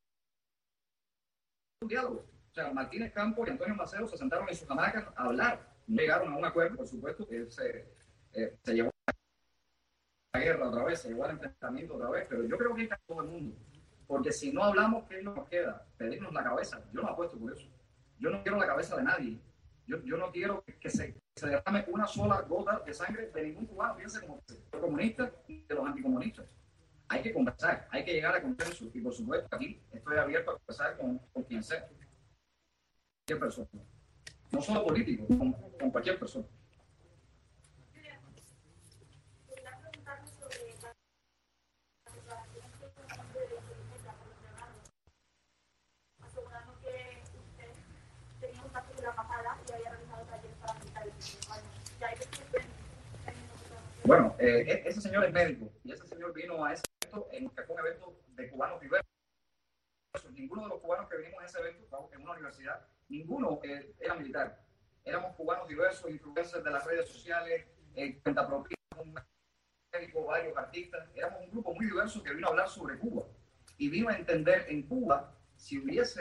Speaker 18: es un diálogo. O sea, Martínez Campos y Antonio Maceo se sentaron en sus hamacas a hablar, no llegaron a un acuerdo, por supuesto, que se llevó a la guerra otra vez, se llevó al enfrentamiento otra vez, pero yo creo que está todo el mundo, porque si no hablamos, ¿qué nos queda? Pedirnos la cabeza. Yo no apuesto por eso. Yo no quiero la cabeza de nadie. Yo no quiero que se derrame una sola gota de sangre de ningún cubano, fíjense, como de los comunistas y de los anticomunistas.
Speaker 16: hay que conversar, hay que llegar a consenso. Y por supuesto, aquí estoy abierto a conversar con quien sea, cualquier persona. No solo político, con cualquier persona. Bueno, ese señor es médico y ese señor vino a ese evento que fue un evento de cubanos diversos. Ninguno de los cubanos que vinimos a ese evento en una universidad, ninguno era militar. Éramos cubanos diversos, influencers de las redes sociales, cuentapropistas, un médico, varios artistas. Éramos un grupo muy diverso que vino a hablar sobre Cuba y vino a entender en Cuba si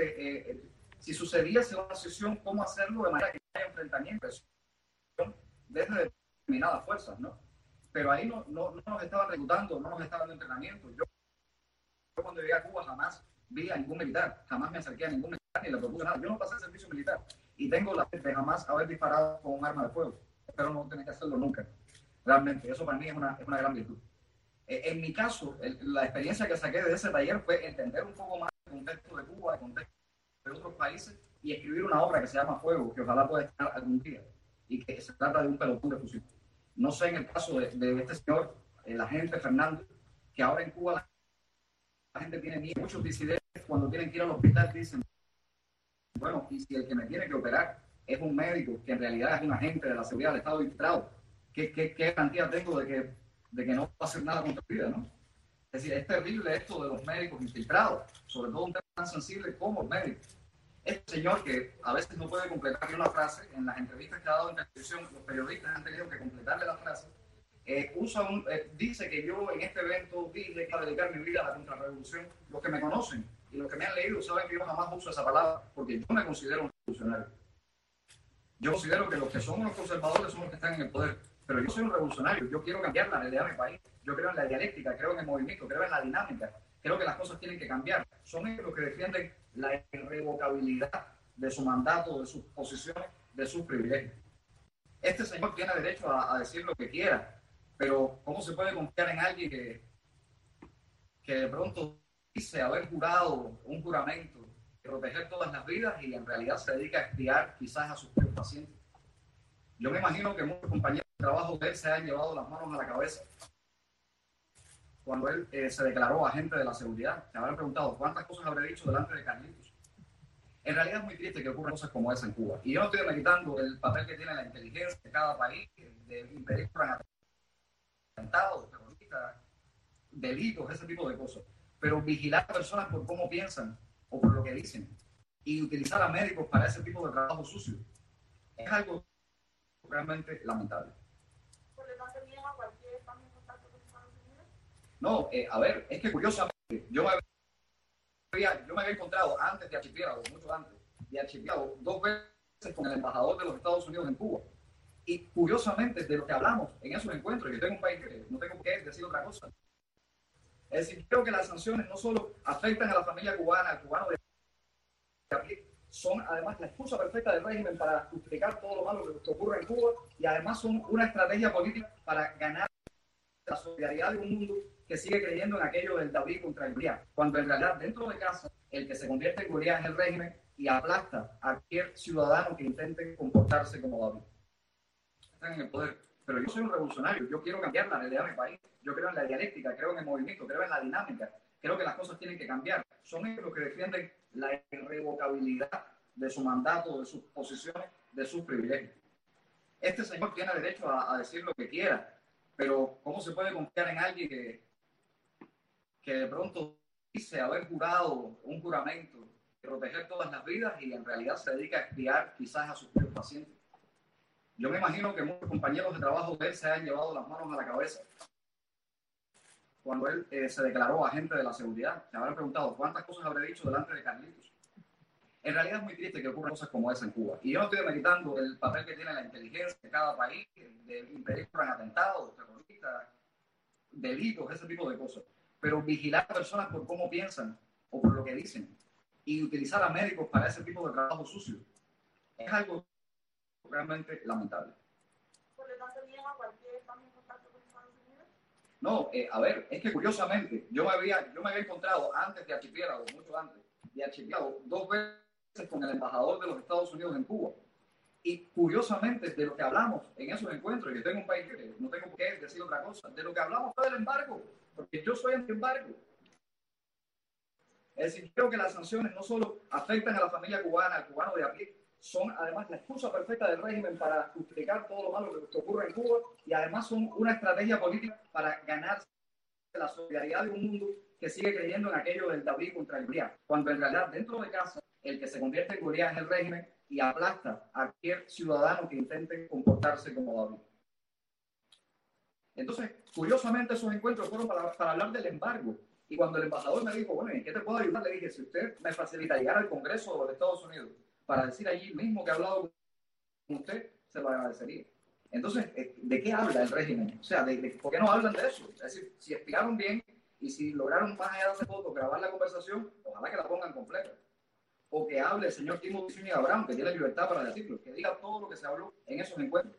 Speaker 16: sucediese una sesión, cómo hacerlo de manera que haya enfrentamientos desde determinadas fuerzas, ¿no? Pero ahí no nos estaban reclutando, no nos estaban dando entrenamiento. Yo cuando llegué a Cuba jamás vi a ningún militar, jamás me acerqué a ningún militar ni le propuse nada. Yo no pasé el servicio militar y tengo la fe de jamás haber disparado con un arma de fuego. Espero no tener que hacerlo nunca. Realmente, eso para mí es una gran virtud. En mi caso, la experiencia que saqué de ese taller fue entender un poco más el contexto de Cuba, el contexto de otros países y escribir una obra que se llama Fuego, que ojalá pueda estar algún día y que se trata de un pelotón de fusil. No sé en el caso de este señor, el agente Fernández, que ahora en Cuba la gente tiene miedo. Muchos disidentes cuando tienen que ir al hospital dicen, bueno, y si el que me tiene que operar es un médico que en realidad es un agente de la seguridad del Estado infiltrado, ¿qué garantía tengo de que no va a hacer nada contra mi vida, ¿no? Es decir, es terrible esto de los médicos infiltrados, sobre todo un tema tan sensible como el médico. Este señor que a veces no puede completar ni una frase, en las entrevistas que ha dado en televisión, los periodistas han tenido que completarle la frase, dice que yo en este evento dije que dedicar mi vida a la contrarrevolución. Los que me conocen y los que me han leído saben que yo jamás uso esa palabra porque yo me considero un revolucionario. Yo considero que los que son unos conservadores son los que están en el poder, pero yo soy un revolucionario, yo quiero cambiar la realidad de mi país, yo creo en la dialéctica, creo en el movimiento, creo en la dinámica, creo que las cosas tienen que cambiar. Son ellos los que defienden la irrevocabilidad de su mandato, de sus posiciones, de sus privilegios. Este señor tiene derecho a decir lo que quiera, pero ¿cómo se puede confiar en alguien que de pronto dice haber jurado un juramento de proteger todas las vidas y en realidad se dedica a espiar quizás a sus propios pacientes? Yo me imagino que muchos compañeros de trabajo de él se han llevado las manos a la cabeza cuando él se declaró agente de la seguridad. Se habrán preguntado cuántas cosas habré dicho delante de Carlitos. En realidad es muy triste que ocurran cosas como esa en Cuba. Y yo no estoy demeritando el papel que tiene la inteligencia de cada país, de impedir atentados, terroristas, delitos, ese tipo de cosas. Pero vigilar a personas por cómo piensan o por lo que dicen y utilizar a médicos para ese tipo de trabajo sucio es algo realmente lamentable. No, a ver, es que curiosamente yo me había encontrado antes de Archipiélago, mucho antes de Archipiélago, 2 veces con el embajador de los Estados Unidos en Cuba. Y curiosamente, de lo que hablamos en esos encuentros, yo tengo un país que no tengo que decir otra cosa. Es decir, creo que las sanciones no solo afectan a la familia cubana, al cubano de aquí, son además la excusa perfecta del régimen para justificar todo lo malo que ocurre en Cuba y además son una estrategia política para ganar la solidaridad de un mundo que sigue creyendo en aquello del David contra el Goliat, cuando en realidad dentro de casa el que se convierte en Goliat es el régimen y aplasta a cualquier ciudadano que intente comportarse como David. Están en el poder, pero yo soy un revolucionario, yo quiero cambiar la realidad de mi país, yo creo en la dialéctica, creo en el movimiento, creo en la dinámica, creo que las cosas tienen que cambiar. Son ellos los que defienden la irrevocabilidad de su mandato, de sus posiciones, de sus privilegios. Este señor tiene derecho a decir lo que quiera, pero ¿cómo se puede confiar en alguien que de pronto dice haber jurado un juramento de proteger todas las vidas y en realidad se dedica a espiar quizás a sus propios pacientes? Yo me imagino que muchos compañeros de trabajo de él se han llevado las manos a la cabeza cuando él se declaró agente de la seguridad. Se habrán preguntado cuántas cosas habré dicho delante de Carlitos. En realidad es muy triste que ocurran cosas como esa en Cuba. Y yo no estoy demeritando el papel que tiene la inteligencia de cada país, de impedir atentados, terroristas, delitos, ese tipo de cosas. Pero vigilar a personas por cómo piensan o por lo que dicen y utilizar a médicos para ese tipo de trabajo sucio es algo realmente lamentable. ¿Por lo tanto vienen a cualquier cambio en contacto con Estados Unidos? No, a ver, es que curiosamente, yo me había encontrado antes de Archipiélago, mucho antes de Archipiélago, 2 veces con el embajador de los Estados Unidos en Cuba. Y curiosamente, de lo que hablamos en esos encuentros, y yo tengo un país que no tengo por qué decir otra cosa, de lo que hablamos fue del embargo, porque yo soy anti-embargo. Es decir, creo que las sanciones no solo afectan a la familia cubana, al cubano de a pie, son además la excusa perfecta del régimen para justificar todo lo malo que ocurre en Cuba, y además son una estrategia política para ganarse la solidaridad de un mundo que sigue creyendo en aquello del David contra el Goliat, cuando en realidad dentro de casa el que se convierte en Goliat es el régimen y aplasta a cualquier ciudadano que intente comportarse como David. Entonces, curiosamente esos encuentros fueron para hablar del embargo. Y cuando el embajador me dijo, bueno, ¿en qué te puedo ayudar? Le dije, si usted me facilita llegar al Congreso de los Estados Unidos para decir allí mismo que he hablado con usted, se lo agradecería. Entonces, ¿de qué habla el régimen? O sea, ¿por qué no hablan de eso? Es decir, si explicaron bien y si lograron más allá de hace poco grabar la conversación, ojalá que la pongan completa. O que hable el señor Timothy Zúñiga Brown, que tiene libertad para decirlo, que diga todo lo que se habló en esos encuentros.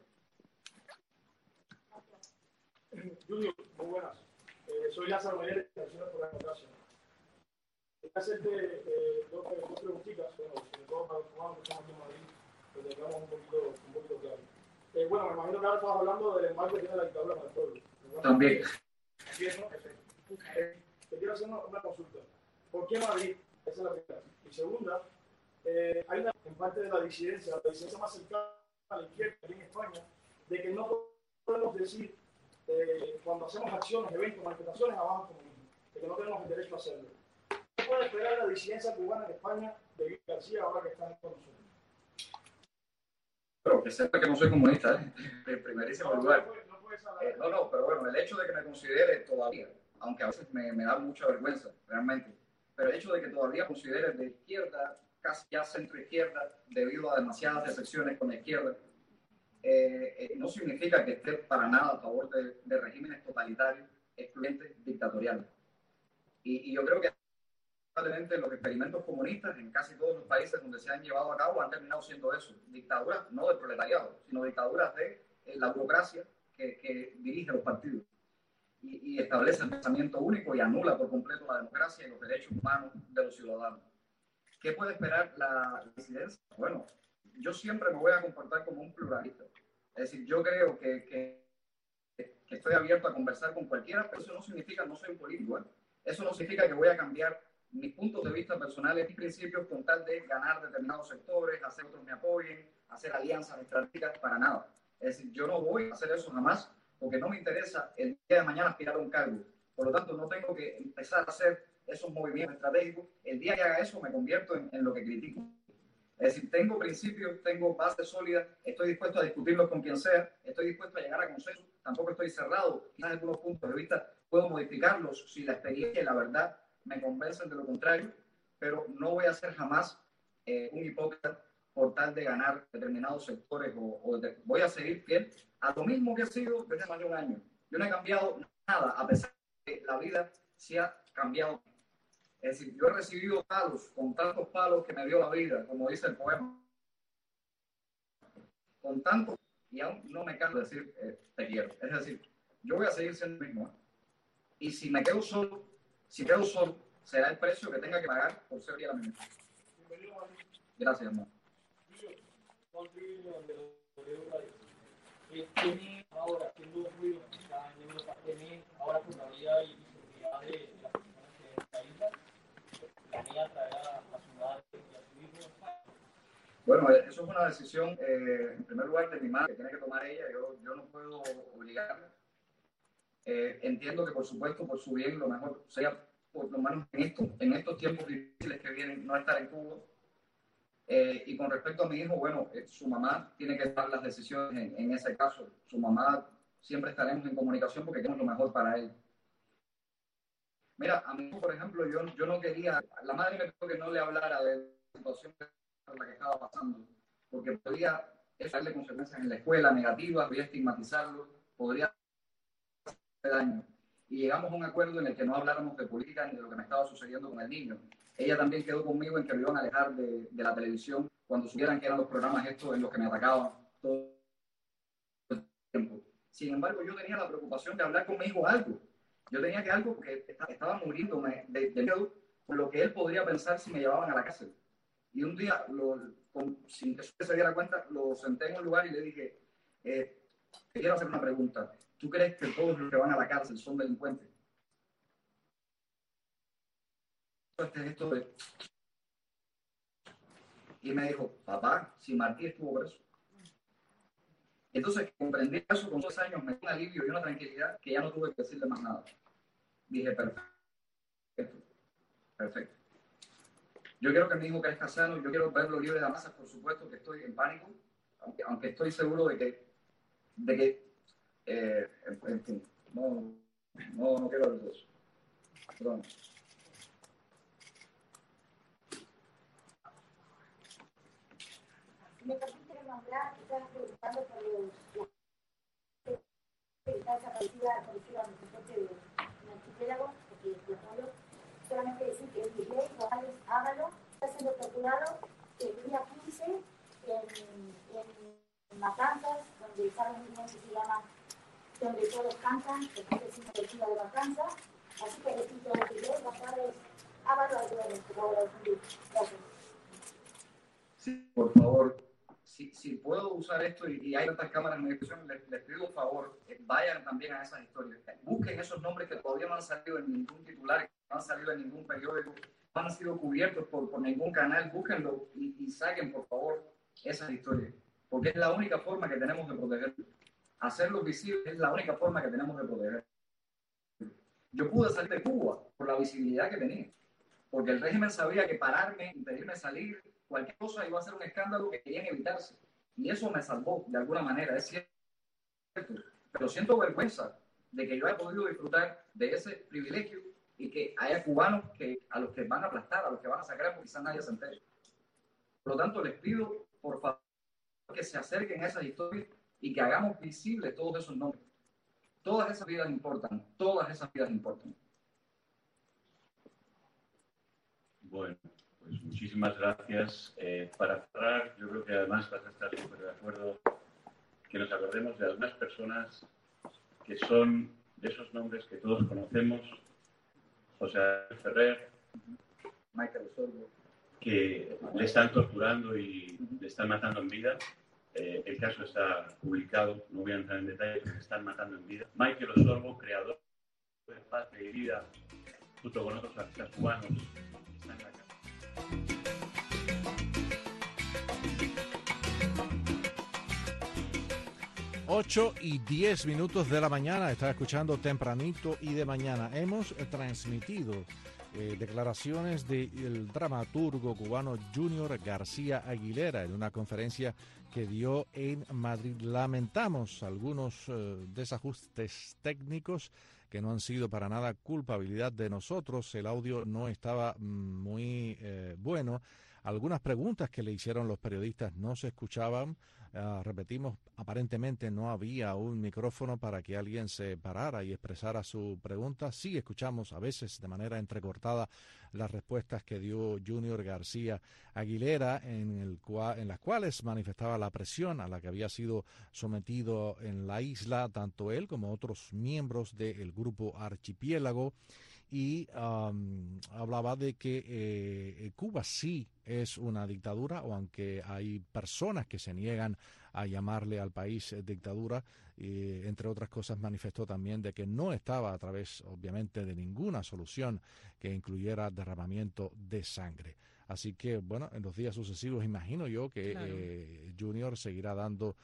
Speaker 6: Junior, muy buenas. Soy Lázaro Mayer, de Naciones por la Democracia. Quiero hacerte dos preguntitas, bueno, sobre todo para los cubanos que estamos aquí en Madrid, que tengamos un poquito claro. Bueno, me imagino que ahora estamos hablando del embargo que tiene la dictadura para el pueblo.
Speaker 16: También.
Speaker 6: Bien, ¿no? Te quiero hacer una consulta. ¿Por qué Madrid? Esa es la primera. Y segunda, hay una en parte de la disidencia más cercana a la izquierda aquí en España, de que no podemos decir cuando hacemos acciones, eventos, manifestaciones abajo el comunismo, de que no tenemos el derecho a hacerlo. ¿Qué puede esperar la disidencia cubana en España de Luis García ahora que está con nosotros?
Speaker 16: Pero que sepa que no soy comunista, en primerísimo lugar. No, pero bueno, el hecho de que me considere todavía, aunque a veces me da mucha vergüenza, realmente, pero el hecho de que todavía considere de izquierda, casi ya centro izquierda, debido a demasiadas decepciones con la izquierda, no significa que esté para nada a favor de regímenes totalitarios, excluyentes, dictatoriales. Y yo creo que probablemente los experimentos comunistas en casi todos los países donde se han llevado a cabo han terminado siendo eso, dictaduras no del proletariado, sino dictaduras de la burocracia que dirige los partidos y establece el pensamiento único y anula por completo la democracia y los derechos humanos de los ciudadanos. ¿Qué puede esperar la disidencia? Bueno, yo siempre me voy a comportar como un pluralista. Es decir, yo creo que estoy abierto a conversar con cualquiera, pero eso no significa no soy un político. Eso no significa que voy a cambiar mis puntos de vista personales y principios con tal de ganar determinados sectores, hacer que otros me apoyen, hacer alianzas estratégicas, para nada. Es decir, yo no voy a hacer eso jamás porque no me interesa el día de mañana aspirar a un cargo. Por lo tanto, no tengo que empezar a hacer esos movimientos estratégicos. El día que haga eso me convierto en lo que critico. Es decir, tengo principios, tengo bases sólidas, estoy dispuesto a discutirlos con quien sea, estoy dispuesto a llegar a consenso, tampoco estoy cerrado. Quizás algunos puntos de vista puedo modificarlos si la experiencia y la verdad me convencen de lo contrario, pero no voy a ser jamás un hipócrita por tal de ganar determinados sectores voy a seguir fiel a lo mismo que he sido desde más de un año. Yo no he cambiado nada, a pesar de que la vida se ha cambiado. Es decir, yo he recibido palos, con tantos palos que me dio la vida, como dice el poema, con tantos, y aún no me canso de decir te quiero. Es decir, yo voy a seguir siendo el mismo. Y si me quedo solo, será el precio que tenga que pagar por ser fiel a mí mismo. Gracias, hermano.
Speaker 6: Tiene ahora, haciendo ruido, está en Europa, tiene ahora por la vida y seguridad de las personas que en esta isla, planea traer a su madre y a su hijo.
Speaker 16: Bueno, eso es una decisión, en primer lugar, de mi madre, que tiene que tomar ella. Yo no puedo obligarla. Entiendo que, por supuesto, por su bien, lo mejor sea, por lo menos en estos tiempos difíciles que vienen, no estar en Cuba. Y con respecto a mi hijo, bueno, su mamá tiene que tomar las decisiones en ese caso. Su mamá, siempre estaremos en comunicación porque queremos lo mejor para él. Mira, a mí, por ejemplo, yo no quería, la madre me dijo que no le hablara de la situación por la que estaba pasando, porque podría darle consecuencias en la escuela negativas, podría estigmatizarlo, podría hacer daño. Y llegamos a un acuerdo en el que no habláramos de política ni de lo que me estaba sucediendo con el niño. Ella también quedó conmigo en que me iban a alejar de la televisión cuando supieran que eran los programas estos en los que me atacaban todo el tiempo. Sin embargo, yo tenía la preocupación de hablar con mi hijo algo. Yo tenía que algo que estaba muriéndome de miedo por lo que él podría pensar si me llevaban a la cárcel. Y un día, sin que se diera cuenta, lo senté en un lugar y le dije, te quiero hacer una pregunta. ¿Tú crees que todos los que van a la cárcel son delincuentes? Y me dijo, papá, si Martí estuvo preso. Entonces comprendí eso con 2 años, me dio un alivio y una tranquilidad que ya no tuve que decirle más nada. Dije, perfecto. Yo quiero que mi hijo crezca sano, yo quiero verlo libre de amenazas, por supuesto que estoy en pánico, aunque estoy seguro de que en fin, no quiero hablar de eso. Perdón.
Speaker 9: Me permite nombrar, estás preguntando por está desaparecida en el archipiélago, porque el pueblo, solamente decir que el Miguel Morales Ávalo está siendo torturado el día 15 en Matanzas, donde saben muy bien que se llama, donde todos cantan, después del signo del día de Matanzas. Así que repito, el Miguel Morales Ávalo, ayúdame, por favor, gracias.
Speaker 16: Sí, por favor. Si puedo usar esto y hay otras cámaras en discusión, les pido un favor, vayan también a esas historias. Busquen esos nombres que todavía no han salido en ningún titular, que no han salido en ningún periódico, no han sido cubiertos por ningún canal. Búsquenlo y saquen, por favor, esas historias. Porque es la única forma que tenemos de protegerlos. Hacerlos visibles es la única forma que tenemos de protegerlos. Yo pude salir de Cuba por la visibilidad que tenía. Porque el régimen sabía que pararme, impedirme salir, cualquier cosa iba a ser un escándalo que querían evitarse. Y eso me salvó de alguna manera, es cierto. Pero siento vergüenza de que yo haya podido disfrutar de ese privilegio y que haya cubanos a los que van a aplastar, a los que van a sacar, porque quizás nadie se entere. Por lo tanto, les pido, por favor, que se acerquen a esas historias y que hagamos visibles todos esos nombres. Todas esas vidas importan, todas esas vidas importan.
Speaker 19: Bueno, pues muchísimas gracias. Para cerrar, yo creo que además vas a estar súper de acuerdo que nos acordemos de algunas personas que son de esos nombres que todos conocemos. José Ferrer,
Speaker 16: Michael Osorbo,
Speaker 19: que le están torturando y le están matando en vida. El caso está publicado, no voy a entrar en detalle, pero le están matando en vida. Michael Osorbo, creador de Paz de Vida, junto con otros artistas cubanos, están en la cárcel.
Speaker 3: 8:10 de la mañana, estaba escuchando Tempranito y de Mañana. Hemos transmitido declaraciones del dramaturgo cubano Junior García Aguilera en una conferencia que dio en Madrid. Lamentamos algunos desajustes técnicos que no han sido para nada culpabilidad de nosotros. El audio no estaba muy bueno. Algunas preguntas que le hicieron los periodistas no se escuchaban. Repetimos, aparentemente no había un micrófono para que alguien se parara y expresara su pregunta. Sí escuchamos a veces de manera entrecortada las respuestas que dio Junior García Aguilera, en las cuales manifestaba la presión a la que había sido sometido en la isla, tanto él como otros miembros del grupo Archipiélago. Y hablaba de que Cuba sí es una dictadura, o aunque hay personas que se niegan a llamarle al país dictadura, entre otras cosas manifestó también de que no estaba a través, obviamente, de ninguna solución que incluyera derramamiento de sangre. Así que, bueno, en los días sucesivos imagino yo que claro, Junior seguirá dando,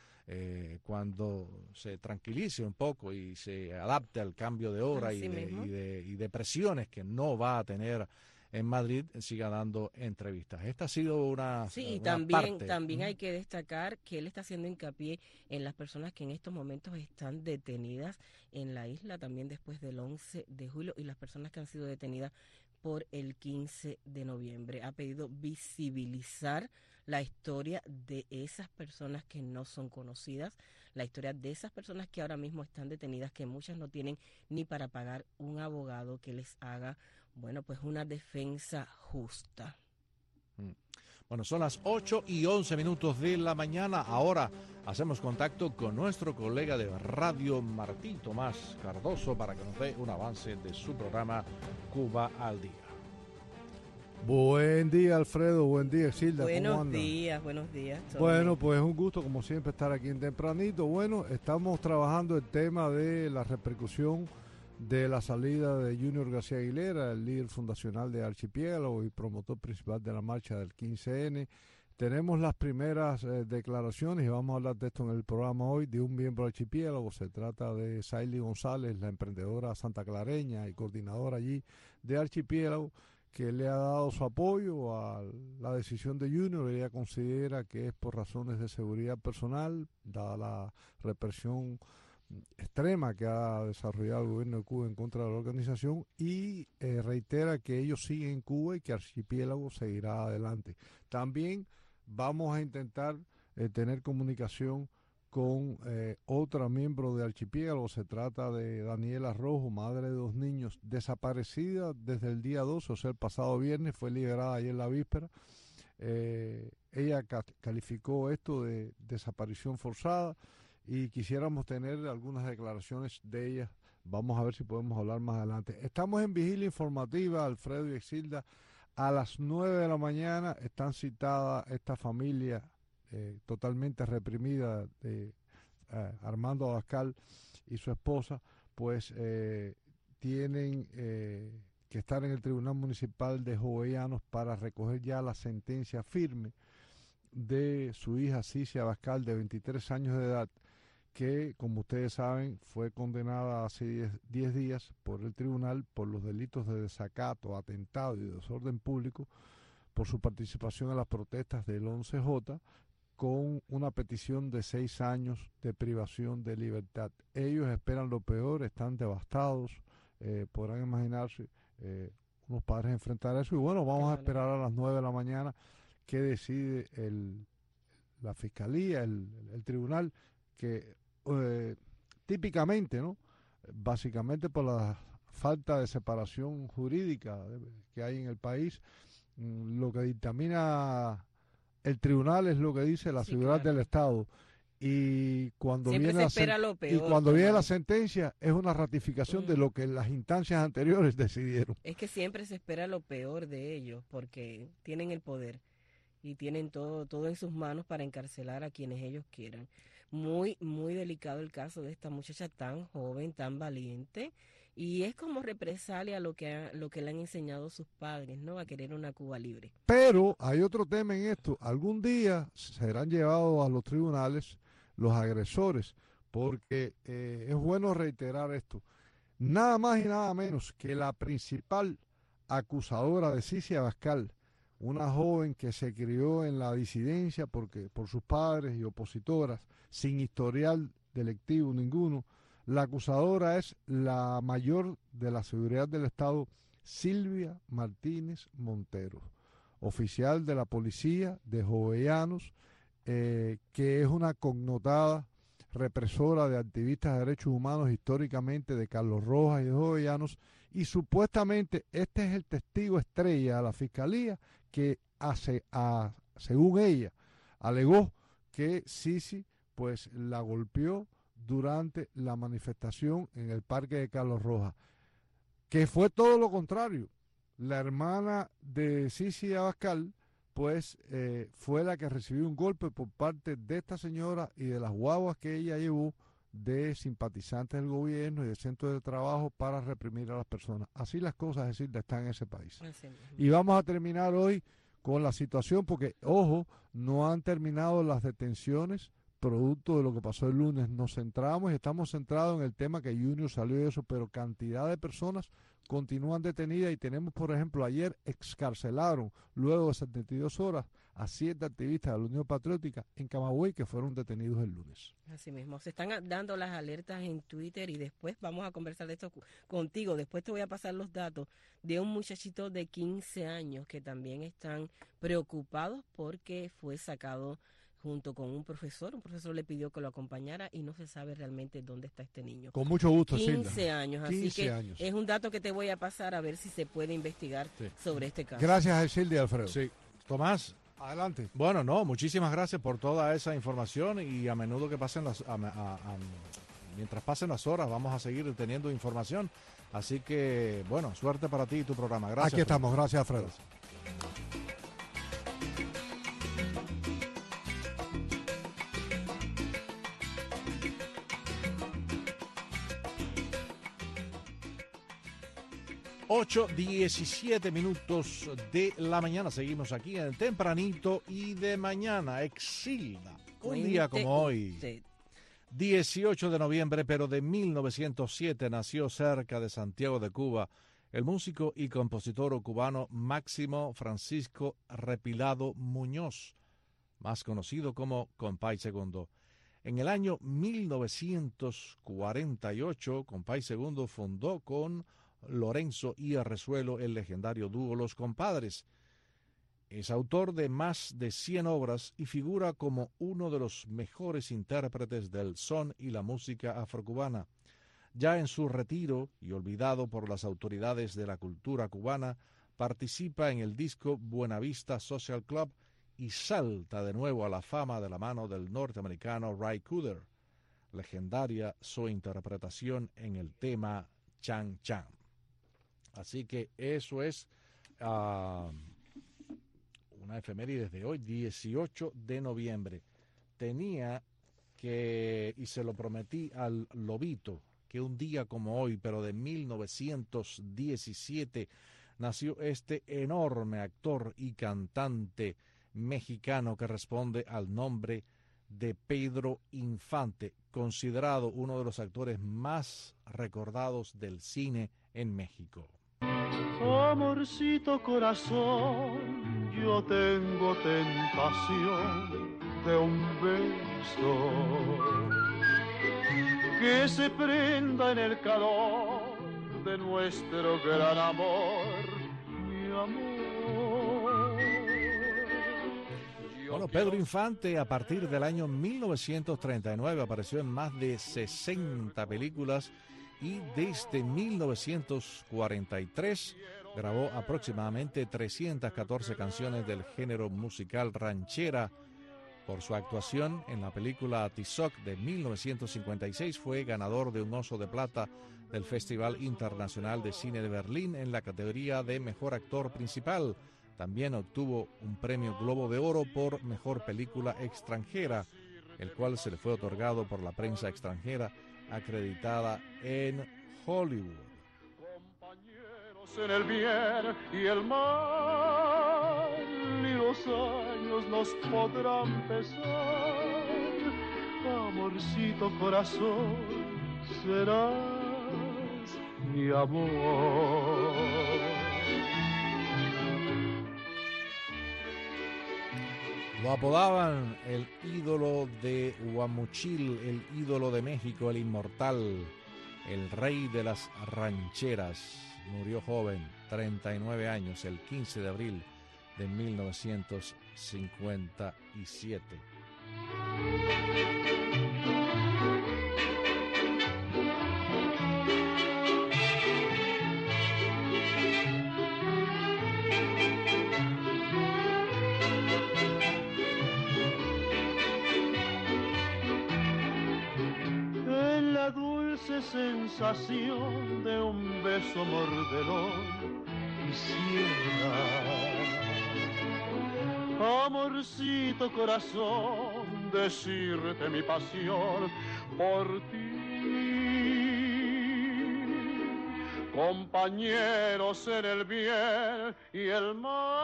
Speaker 3: cuando se tranquilice un poco y se adapte al cambio de hora y de presiones que no va a tener en Madrid, siga dando entrevistas. Esta ha sido una
Speaker 4: también hay que destacar que él está haciendo hincapié en las personas que en estos momentos están detenidas en la isla, también después del 11 de julio, y las personas que han sido detenidas por el 15 de noviembre. Ha pedido visibilizar la historia de esas personas que no son conocidas, la historia de esas personas que ahora mismo están detenidas, que muchas no tienen ni para pagar un abogado que les haga, bueno, pues una defensa justa.
Speaker 3: Bueno, son las 8:11 de la mañana. Ahora hacemos contacto con nuestro colega de Radio Martí, Tomás Cardoso, para que nos dé un avance de su programa Cuba al Día.
Speaker 7: Buen día, Alfredo. Buen día, Silda.
Speaker 4: Buenos días.
Speaker 7: Bueno, pues es un gusto, como siempre, estar aquí en Tempranito. Bueno, estamos trabajando el tema de la repercusión de la salida de Junior García Aguilera, el líder fundacional de Archipiélago y promotor principal de la marcha del 15N. Tenemos las primeras declaraciones y vamos a hablar de esto en el programa hoy, de un miembro de Archipiélago. Se trata de Saily González, la emprendedora santaclareña y coordinadora allí de Archipiélago, que le ha dado su apoyo a la decisión de Junior. Ella considera que es por razones de seguridad personal, dada la represión extrema que ha desarrollado el gobierno de Cuba en contra de la organización, y reitera que ellos siguen en Cuba y que Archipiélago seguirá adelante. También vamos a intentar tener comunicación con otra miembro de Archipiélago. Se trata de Daniela Rojo, madre de 2 niños, desaparecida desde el día 12, o sea, el pasado viernes. Fue liberada ayer la víspera. Ella calificó esto de desaparición forzada y quisiéramos tener algunas declaraciones de ella. Vamos a ver si podemos hablar más adelante. Estamos en vigilia informativa, Alfredo y Exilda. A las 9 de la mañana están citadas esta familia totalmente reprimida de Armando Abascal y su esposa, pues tienen que estar en el Tribunal Municipal de Jovellanos para recoger ya la sentencia firme de su hija Cicia Abascal, de 23 años de edad, que, como ustedes saben, fue condenada hace 10 días por el tribunal por los delitos de desacato, atentado y desorden público por su participación en las protestas del 11J, con una petición de 6 años de privación de libertad. Ellos esperan lo peor, están devastados, podrán imaginarse unos padres enfrentar eso. Y bueno, vamos a esperar a las 9 de la mañana qué decide la fiscalía, el tribunal, que típicamente, ¿no?, básicamente por la falta de separación jurídica que hay en el país, lo que dictamina el tribunal es lo que dice la seguridad del Estado, y cuando viene la sentencia es una ratificación de lo que las instancias anteriores decidieron.
Speaker 4: Es que siempre se espera lo peor de ellos, porque tienen el poder y tienen todo en sus manos para encarcelar a quienes ellos quieran. Muy, muy delicado el caso de esta muchacha tan joven, tan valiente, y es como represalia a lo que le han enseñado sus padres, ¿no?, a querer una Cuba libre.
Speaker 7: Pero hay otro tema en esto. Algún día serán llevados a los tribunales los agresores, porque es bueno reiterar esto. Nada más y nada menos que la principal acusadora de Cicia Abascal, una joven que se crió en la disidencia por sus padres y opositoras, sin historial delictivo ninguno. La acusadora es la mayor de la seguridad del Estado, Silvia Martínez Montero, oficial de la policía de Jovellanos, que es una connotada represora de activistas de derechos humanos históricamente de Carlos Rojas y de Jovellanos, y supuestamente este es el testigo estrella de la fiscalía que según ella alegó que Cici pues la golpeó durante la manifestación en el parque de Carlos Rojas, que fue todo lo contrario. La hermana de Cici Abascal pues fue la que recibió un golpe por parte de esta señora y de las guaguas que ella llevó de simpatizantes del gobierno y del centro de trabajo para reprimir a las personas. Así las cosas, es decir, están en ese país. Y vamos a terminar hoy con la situación, porque, ojo, no han terminado las detenciones producto de lo que pasó el lunes. Nos centramos y estamos centrados en el tema que Junior salió de eso, pero cantidad de personas continúan detenidas, y tenemos, por ejemplo, ayer excarcelaron, luego de 72 horas, a 7 activistas de la Unión Patriótica en Camagüey que fueron detenidos el lunes.
Speaker 4: Así mismo, se están dando las alertas en Twitter, y después vamos a conversar de esto contigo. Después te voy a pasar los datos de un muchachito de 15 años que también están preocupados porque fue sacado junto con un profesor. Un profesor le pidió que lo acompañara y no se sabe realmente dónde está este niño.
Speaker 7: Con mucho gusto,
Speaker 4: 15 años,
Speaker 7: 15
Speaker 4: así que
Speaker 7: años.
Speaker 4: Es un dato que te voy a pasar a ver si se puede investigar sobre este caso.
Speaker 7: Gracias a Exilda y Alfredo.
Speaker 3: Sí. Tomás,
Speaker 7: Adelante.
Speaker 3: Bueno, no, muchísimas gracias por toda esa información y a menudo que pasen mientras pasen las horas vamos a seguir teniendo información. Así que, bueno, suerte para ti y tu programa. Gracias.
Speaker 7: Aquí estamos. Gracias, Alfredo.
Speaker 3: Gracias. 8:17 minutos de la mañana. Seguimos aquí en el Tempranito y de mañana. Exilda. Un día como hoy, 18 de noviembre, pero de 1907, nació cerca de Santiago de Cuba el músico y compositor cubano Máximo Francisco Repilado Muñoz, más conocido como Compay Segundo. En el año 1948, Compay Segundo fundó con Lorenzo y Arrezuelo el legendario dúo Los Compadres. Es autor de más de 100 obras y figura como uno de los mejores intérpretes del son y la música afrocubana. Ya en su retiro y olvidado por las autoridades de la cultura cubana, participa en el disco Buenavista Social Club y salta de nuevo a la fama de la mano del norteamericano Ray Cooder. Legendaria su interpretación en el tema Chan Chan. Así que eso es una efeméride de hoy, 18 de noviembre. Tenía que, y se lo prometí al Lobito, que un día como hoy, pero de 1917, nació este enorme actor y cantante mexicano que responde al nombre de Pedro Infante, considerado uno de los actores más recordados del cine en México.
Speaker 2: Amorcito corazón, yo tengo tentación de un beso que se prenda en el calor de nuestro gran amor, mi amor.
Speaker 3: Bueno, Pedro Infante a partir del año 1939 apareció en más de 60 películas y desde 1943 grabó aproximadamente 314 canciones del género musical ranchera. Por su actuación en la película Tizoc de 1956 fue ganador de un Oso de Plata del Festival Internacional de Cine de Berlín en la categoría de Mejor Actor Principal. También obtuvo un premio Globo de Oro por Mejor Película Extranjera, el cual se le fue otorgado por la prensa extranjera acreditada en Hollywood.
Speaker 2: Compañeros en el bien y el mal, ni los años nos podrán pesar. Amorcito corazón, serás mi amor.
Speaker 3: Lo apodaban el ídolo de Guamuchil, el ídolo de México, el inmortal, el rey de las rancheras. Murió joven, 39 años, el 15 de abril de 1957.
Speaker 2: Sensación de un beso mordelón quisiera, amorcito corazón, decirte mi pasión por ti. Compañeros en el bien y el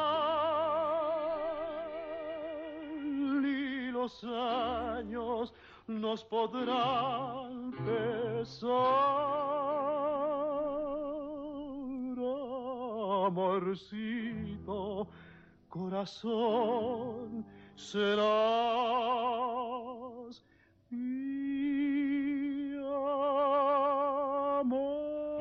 Speaker 2: mal, y los años nos podrán pesar. Amorcito corazón, serás mi amor.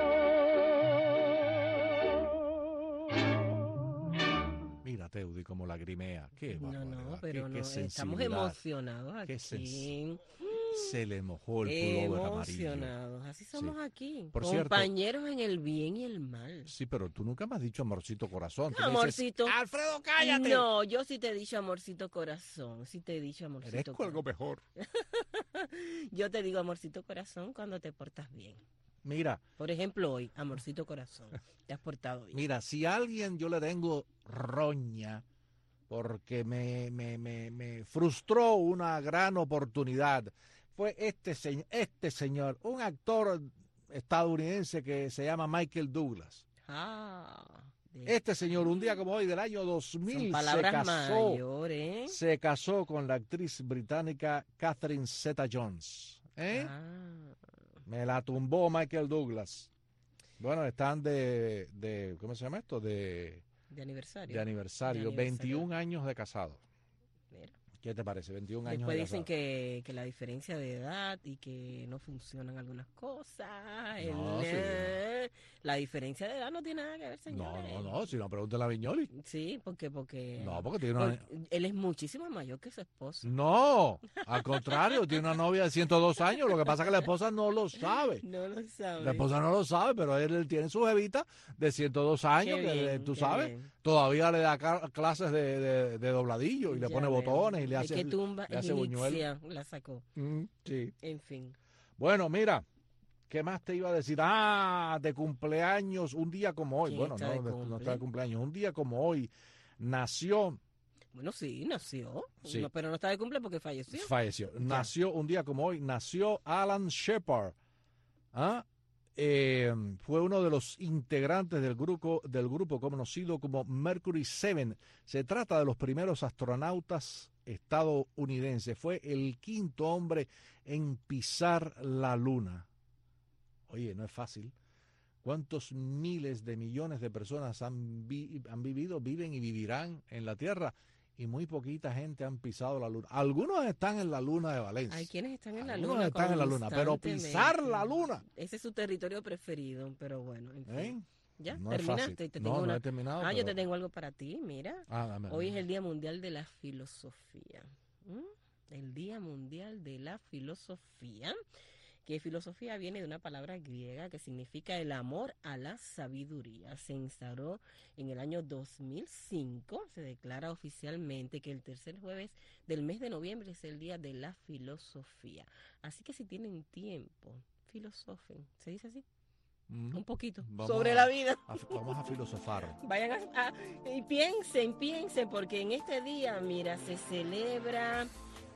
Speaker 3: Mira, Teudi, como lagrimea. Qué
Speaker 4: No,
Speaker 3: barbaridad.
Speaker 4: pero
Speaker 3: qué
Speaker 4: no, estamos
Speaker 3: sensibilidad.
Speaker 4: emocionados aquí.
Speaker 3: Qué Se le mojó el pullover amarillo.
Speaker 4: Emocionados, así somos aquí.
Speaker 3: Por
Speaker 4: Compañeros en el bien y el mal.
Speaker 3: Sí, pero tú nunca me has dicho amorcito corazón. Tú
Speaker 4: Amorcito.
Speaker 3: Me dices, Alfredo, cállate.
Speaker 4: No, yo sí te he dicho amorcito corazón. Sí te he dicho amorcito
Speaker 3: Eres algo mejor.
Speaker 4: Yo te digo amorcito corazón cuando te portas bien.
Speaker 3: Mira.
Speaker 4: Por ejemplo, hoy, amorcito corazón. Te has portado bien.
Speaker 3: Mira, si a alguien yo le tengo roña porque me frustró una gran oportunidad, fue este señor, un actor estadounidense que se llama Michael Douglas. Este señor, un día como hoy del año 2000, se casó con la actriz británica Catherine Zeta-Jones. Me la tumbó Michael Douglas. Bueno, están de ¿cómo se llama esto? De aniversario. 21 años de casado.
Speaker 4: Mira.
Speaker 3: ¿Qué te parece? 21 años
Speaker 4: Después
Speaker 3: de
Speaker 4: dicen
Speaker 3: casado.
Speaker 4: que la diferencia de edad y que no funcionan algunas cosas.
Speaker 3: No, sí.
Speaker 4: La diferencia de edad no tiene nada que ver, señores.
Speaker 3: No, si no, pregúntale a Viñoli.
Speaker 4: Sí, porque
Speaker 3: No, porque tiene una...
Speaker 4: él es muchísimo mayor que su esposa.
Speaker 3: No, al contrario, tiene una novia de 102 años. Lo que pasa es que la esposa no lo sabe.
Speaker 4: No lo sabe.
Speaker 3: La esposa no lo sabe, pero él tiene su jevita de 102 años,
Speaker 4: Qué
Speaker 3: que
Speaker 4: bien,
Speaker 3: tú
Speaker 4: qué
Speaker 3: sabes,
Speaker 4: bien.
Speaker 3: todavía le da clases de dobladillo y le
Speaker 4: Ya
Speaker 3: pone
Speaker 4: veo.
Speaker 3: botones y le
Speaker 4: ¿De
Speaker 3: hace,
Speaker 4: qué tumba
Speaker 3: le hace buñuelos.
Speaker 4: la sacó?
Speaker 3: Sí.
Speaker 4: En fin.
Speaker 3: Bueno, mira, ¿qué más te iba a decir? De cumpleaños, un día como hoy.
Speaker 4: ¿Quién
Speaker 3: Bueno,
Speaker 4: está de
Speaker 3: no
Speaker 4: cumple?
Speaker 3: está de cumpleaños. Un día como hoy nació...
Speaker 4: Bueno, sí, nació.
Speaker 3: Sí.
Speaker 4: No, pero no está de cumple porque falleció.
Speaker 3: Falleció. Nació un día como hoy, nació Alan Shepard. Fue uno de los integrantes del grupo conocido como Mercury 7. Se trata de los primeros astronautas estadounidenses. Fue el quinto hombre en pisar la luna. Oye, no es fácil. ¿Cuántos miles de millones de personas han vivido, viven y vivirán en la Tierra? Y muy poquita gente han pisado la luna. Algunos están en la luna de Valencia.
Speaker 4: Hay quienes están en la
Speaker 3: Algunos
Speaker 4: luna.
Speaker 3: están en la luna, pero pisar la luna.
Speaker 4: Ese es su territorio preferido, pero bueno, en fin. ¿Ya?
Speaker 3: No es
Speaker 4: ¿Terminaste?
Speaker 3: fácil. No he terminado.
Speaker 4: Yo
Speaker 3: pero...
Speaker 4: te tengo algo para ti, mira.
Speaker 3: Dame.
Speaker 4: Hoy es el Día Mundial de la Filosofía. El Día Mundial de la Filosofía. Que filosofía viene de una palabra griega que significa el amor a la sabiduría. Se instauró en el año 2005. Se declara oficialmente que el tercer jueves del mes de noviembre es el Día de la Filosofía. Así que si tienen tiempo, filosofen. ¿Se dice así? Un poquito. Sobre la vida.
Speaker 3: Vamos a filosofar.
Speaker 4: Vayan y piensen, porque en este día, mira, se celebra...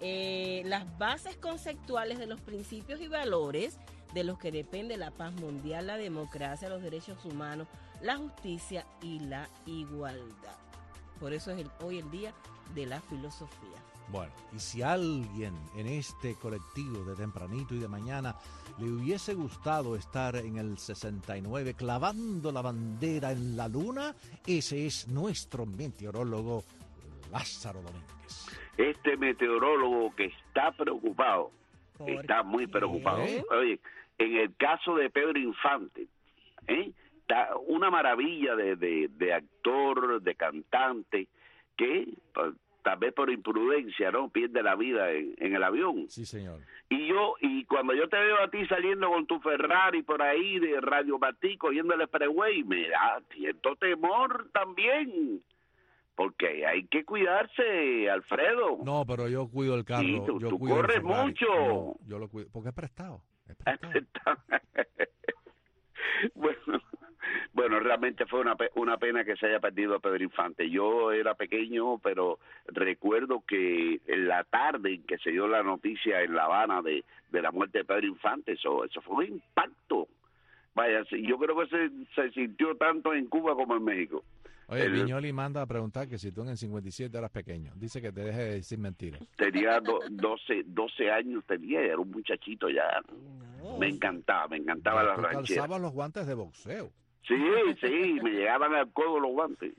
Speaker 4: las bases conceptuales de los principios y valores de los que depende la paz mundial, la democracia, los derechos humanos, la justicia y la igualdad. Por eso es hoy el día de la filosofía.
Speaker 3: Bueno, y si alguien en este colectivo de tempranito y de mañana le hubiese gustado estar en el 69 clavando la bandera en la luna, ese es nuestro meteorólogo Lázaro Domínguez.
Speaker 11: Este meteorólogo que está preocupado, está muy preocupado. Oye, en el caso de Pedro Infante, está una maravilla de actor, de cantante, que tal vez por imprudencia, ¿no?, pierde la vida en el avión.
Speaker 3: Sí, señor.
Speaker 11: Y cuando yo te veo a ti saliendo con tu Ferrari por ahí de Radio Martí, cogiendo el expressway, me da cierto temor también. Porque hay que cuidarse, Alfredo.
Speaker 3: No, pero yo cuido el carro.
Speaker 11: Sí,
Speaker 3: yo
Speaker 11: tú
Speaker 3: cuido
Speaker 11: corres
Speaker 3: el Ferrari.
Speaker 11: mucho.
Speaker 3: No, yo lo cuido, porque es prestado.
Speaker 11: Bueno, realmente fue una pena que se haya perdido a Pedro Infante. Yo era pequeño, pero recuerdo que en la tarde en que se dio la noticia en La Habana de la muerte de Pedro Infante, eso fue un impacto. Vaya, yo creo que se sintió tanto en Cuba como en México.
Speaker 3: Oye, Viñoli manda a preguntar que si tú en el 57 eras pequeño. Dice que te deje de decir mentiras.
Speaker 11: Tenía 12 años, era un muchachito ya. No. Me encantaba la ranchera.
Speaker 3: Calzaban los guantes de boxeo.
Speaker 11: Sí, me llegaban al codo los guantes.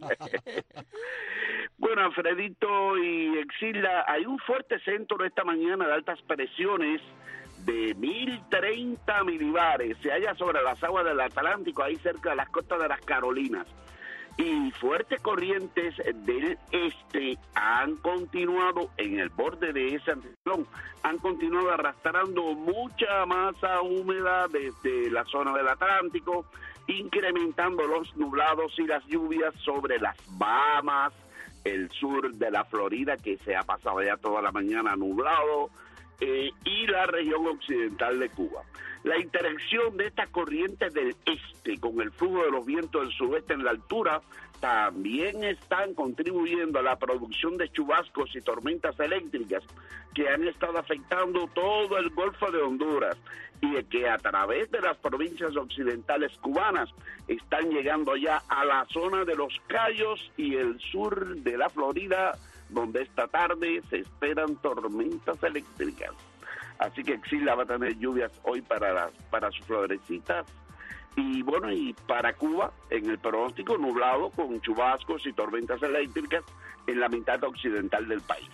Speaker 11: Bueno, Alfredito y Exilda, hay un fuerte centro esta mañana de altas presiones de 1030 milibares. Se halla sobre las aguas del Atlántico, ahí cerca de las costas de las Carolinas. y fuertes corrientes del este han continuado en el borde de ese anticiclón, han continuado arrastrando mucha masa húmeda desde la zona del Atlántico, incrementando los nublados y las lluvias sobre las Bahamas, el sur de la Florida, que se ha pasado ya toda la mañana nublado, y la región occidental de Cuba. La interacción de estas corrientes del este con el flujo de los vientos del sudeste en la altura también están contribuyendo a la producción de chubascos y tormentas eléctricas que han estado afectando todo el Golfo de Honduras y que a través de las provincias occidentales cubanas están llegando ya a la zona de Los Cayos y el sur de la Florida, donde esta tarde se esperan tormentas eléctricas. Así que Exila va a tener lluvias hoy para sus florecitas. Y bueno, y para Cuba, en el pronóstico, nublado con chubascos y tormentas eléctricas en la mitad occidental del país.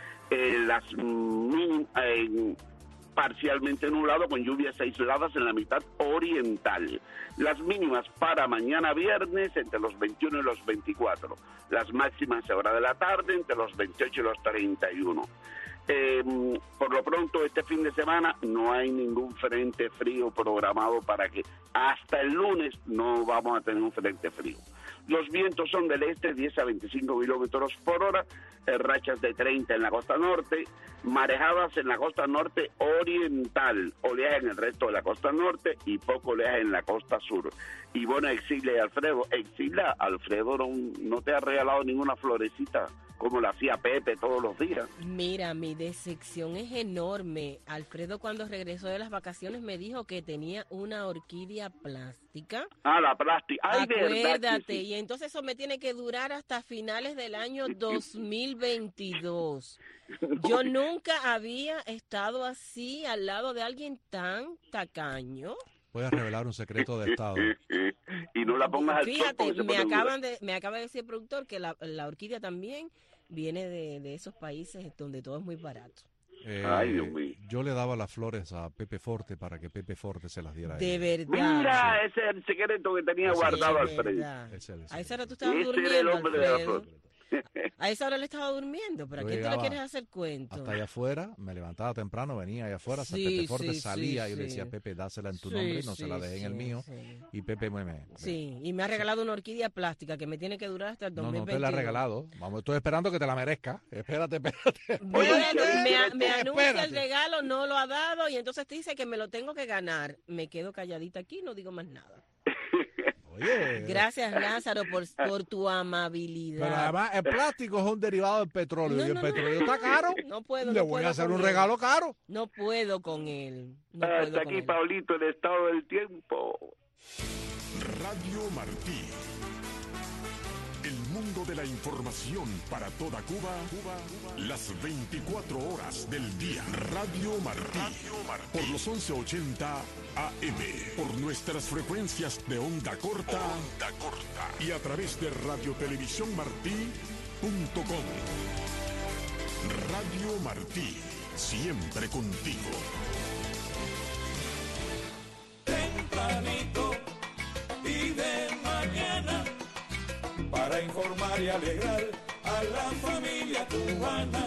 Speaker 11: Parcialmente nublado con lluvias aisladas en la mitad oriental. Las mínimas para mañana viernes entre los 21 y los 24. Las máximas a hora de la tarde entre los 28 y los 31. Por lo pronto, este fin de semana no hay ningún frente frío programado para que hasta el lunes no vamos a tener un frente frío. Los vientos son del este, 10 a 25 kilómetros por hora, rachas de 30 en la costa norte, marejadas en la costa norte oriental, oleaje en el resto de la costa norte y poco oleaje en la costa sur. Y bueno, Exila y Alfredo, Alfredo no te ha regalado ninguna florecita como lo hacía Pepe todos los días.
Speaker 4: Mira, mi decepción es enorme. Alfredo, cuando regresó de las vacaciones, me dijo que tenía una orquídea plástica.
Speaker 11: La plástica. Ay,
Speaker 4: acuérdate,
Speaker 11: sí.
Speaker 4: Y entonces eso me tiene que durar hasta finales del año 2022. Yo nunca había estado así al lado de alguien tan tacaño.
Speaker 3: Voy a revelar un secreto de Estado.
Speaker 11: Y no la pongas al sol.
Speaker 4: Fíjate, me acaba de decir el productor que la orquídea también viene de esos países donde todo es muy barato.
Speaker 11: Ay, Dios mío.
Speaker 3: Yo le daba las flores a Pepe Forte para que Pepe Forte se las diera a
Speaker 4: De
Speaker 3: él.
Speaker 4: verdad.
Speaker 11: Mira, ese es el secreto que tenía guardado Alfredo.
Speaker 4: A esa hora tú estabas
Speaker 11: Ese
Speaker 4: durmiendo,
Speaker 11: era el hombre de la
Speaker 4: Alfredo.
Speaker 11: flor.
Speaker 4: A esa hora le estaba durmiendo, pero ¿a quién te le quieres hacer cuento?
Speaker 3: Hasta allá afuera, me levantaba temprano, venía allá afuera, Pepe Forte salía y yo le decía, Pepe, dásela en tu nombre, no se la dejé en el mío. Y Pepe
Speaker 4: Sí, y me ha regalado una orquídea plástica que me tiene que durar hasta el 2022.
Speaker 3: No te la ha regalado. Vamos, estoy esperando que te la merezca. Espérate.
Speaker 4: Me anuncia el regalo, no lo ha dado y entonces te dice que me lo tengo que ganar. Me quedo calladita aquí, no digo más nada.
Speaker 3: Oye.
Speaker 4: Gracias, Lázaro, por tu amabilidad.
Speaker 3: Pero además, el plástico es un derivado del petróleo. Y el petróleo está caro.
Speaker 4: No puedo.
Speaker 3: Le voy a hacer un regalo caro.
Speaker 4: No puedo con él.
Speaker 11: Hasta aquí, Paulito, el estado del tiempo.
Speaker 1: Radio Martí. El mundo de la información para toda Cuba, las 24 horas del día. Radio Martí. Por los 1180 AM. Por nuestras frecuencias de onda corta. Y a través de radiotelevisiónmartí.com. Radio Martí. Siempre contigo.
Speaker 2: Tempranito y de mañana, para informar y alegrar a la familia cubana.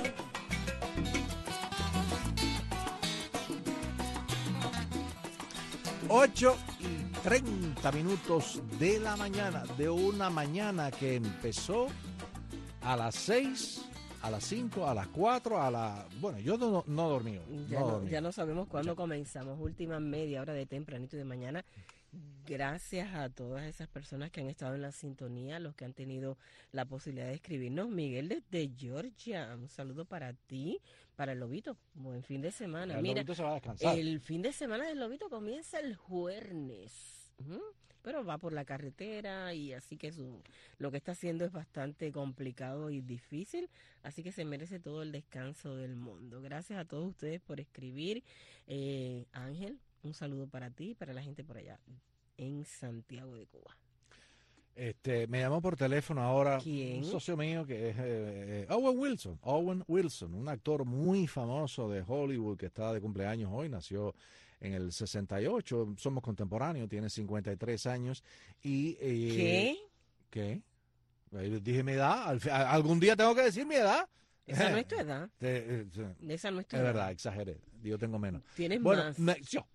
Speaker 3: Ocho y 30 minutos de la mañana, de una mañana que empezó a las 6, a las 5, a las 4, Bueno, yo no dormí.
Speaker 4: Ya no sabemos cuándo comenzamos. Última media hora de tempranito de mañana. Gracias a todas esas personas que han estado en la sintonía, los que han tenido la posibilidad de escribirnos. Miguel desde Georgia, un saludo para ti, para el Lobito. Buen fin de semana.
Speaker 3: El Lobito se va a descansar.
Speaker 4: El fin de semana del Lobito comienza el jueves. Pero va por la carretera y así que lo que está haciendo es bastante complicado y difícil, así que se merece todo el descanso del mundo. Gracias a todos ustedes por escribir. Ángel, un saludo para ti y para la gente por allá en Santiago de Cuba.
Speaker 3: Me llamó por teléfono ahora
Speaker 4: ¿Quién?
Speaker 3: un socio mío que es Owen Wilson, un actor muy famoso de Hollywood que está de cumpleaños hoy, nació en el 68, somos contemporáneos, tiene 53 años y...
Speaker 4: ¿Qué?
Speaker 3: ¿Qué? Dije mi edad. Algún día tengo que decir mi edad.
Speaker 4: Esa no es tu edad. Esa no es tu edad.
Speaker 3: Es verdad, exageré. Yo tengo menos.
Speaker 4: Tienes
Speaker 3: bueno,
Speaker 4: más.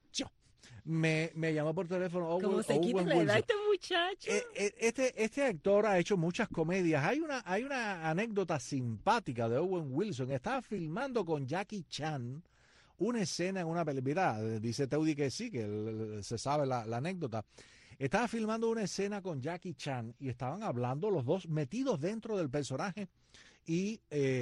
Speaker 3: Me llamó por teléfono Owen,
Speaker 4: ¿Cómo se quita la edad este muchacho?
Speaker 3: Este actor ha hecho muchas comedias. Hay una anécdota simpática de Owen Wilson. Estaba filmando con Jackie Chan una escena en una película. Dice Teudi que sí, que se sabe la anécdota. Estaba filmando una escena con Jackie Chan y estaban hablando los dos metidos dentro del personaje y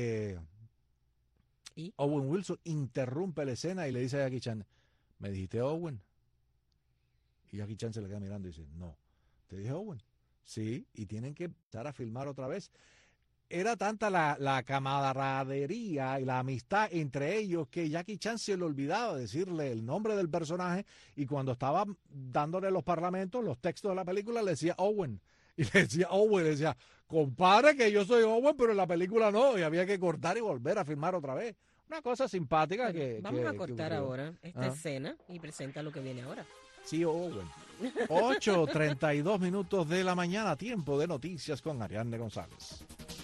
Speaker 3: Owen Wilson interrumpe la escena y le dice a Jackie Chan, ¿me dijiste Owen? Y Jackie Chan se le queda mirando y dice, no, ¿te dije Owen? Sí, y tienen que empezar a filmar otra vez. Era tanta la camaradería y la amistad entre ellos que Jackie Chan se le olvidaba decirle el nombre del personaje y cuando estaba dándole los parlamentos, los textos de la película, le decía Owen. Y le decía Owen, le decía, compadre que yo soy Owen, pero en la película no. Y había que cortar y volver a filmar otra vez. Una cosa simpática
Speaker 4: Vamos a cortar ahora esta
Speaker 3: Ah.
Speaker 4: escena y presenta lo que viene ahora.
Speaker 3: Sí, Owen. 8:32 minutos de la mañana, tiempo de noticias con Ariadne González.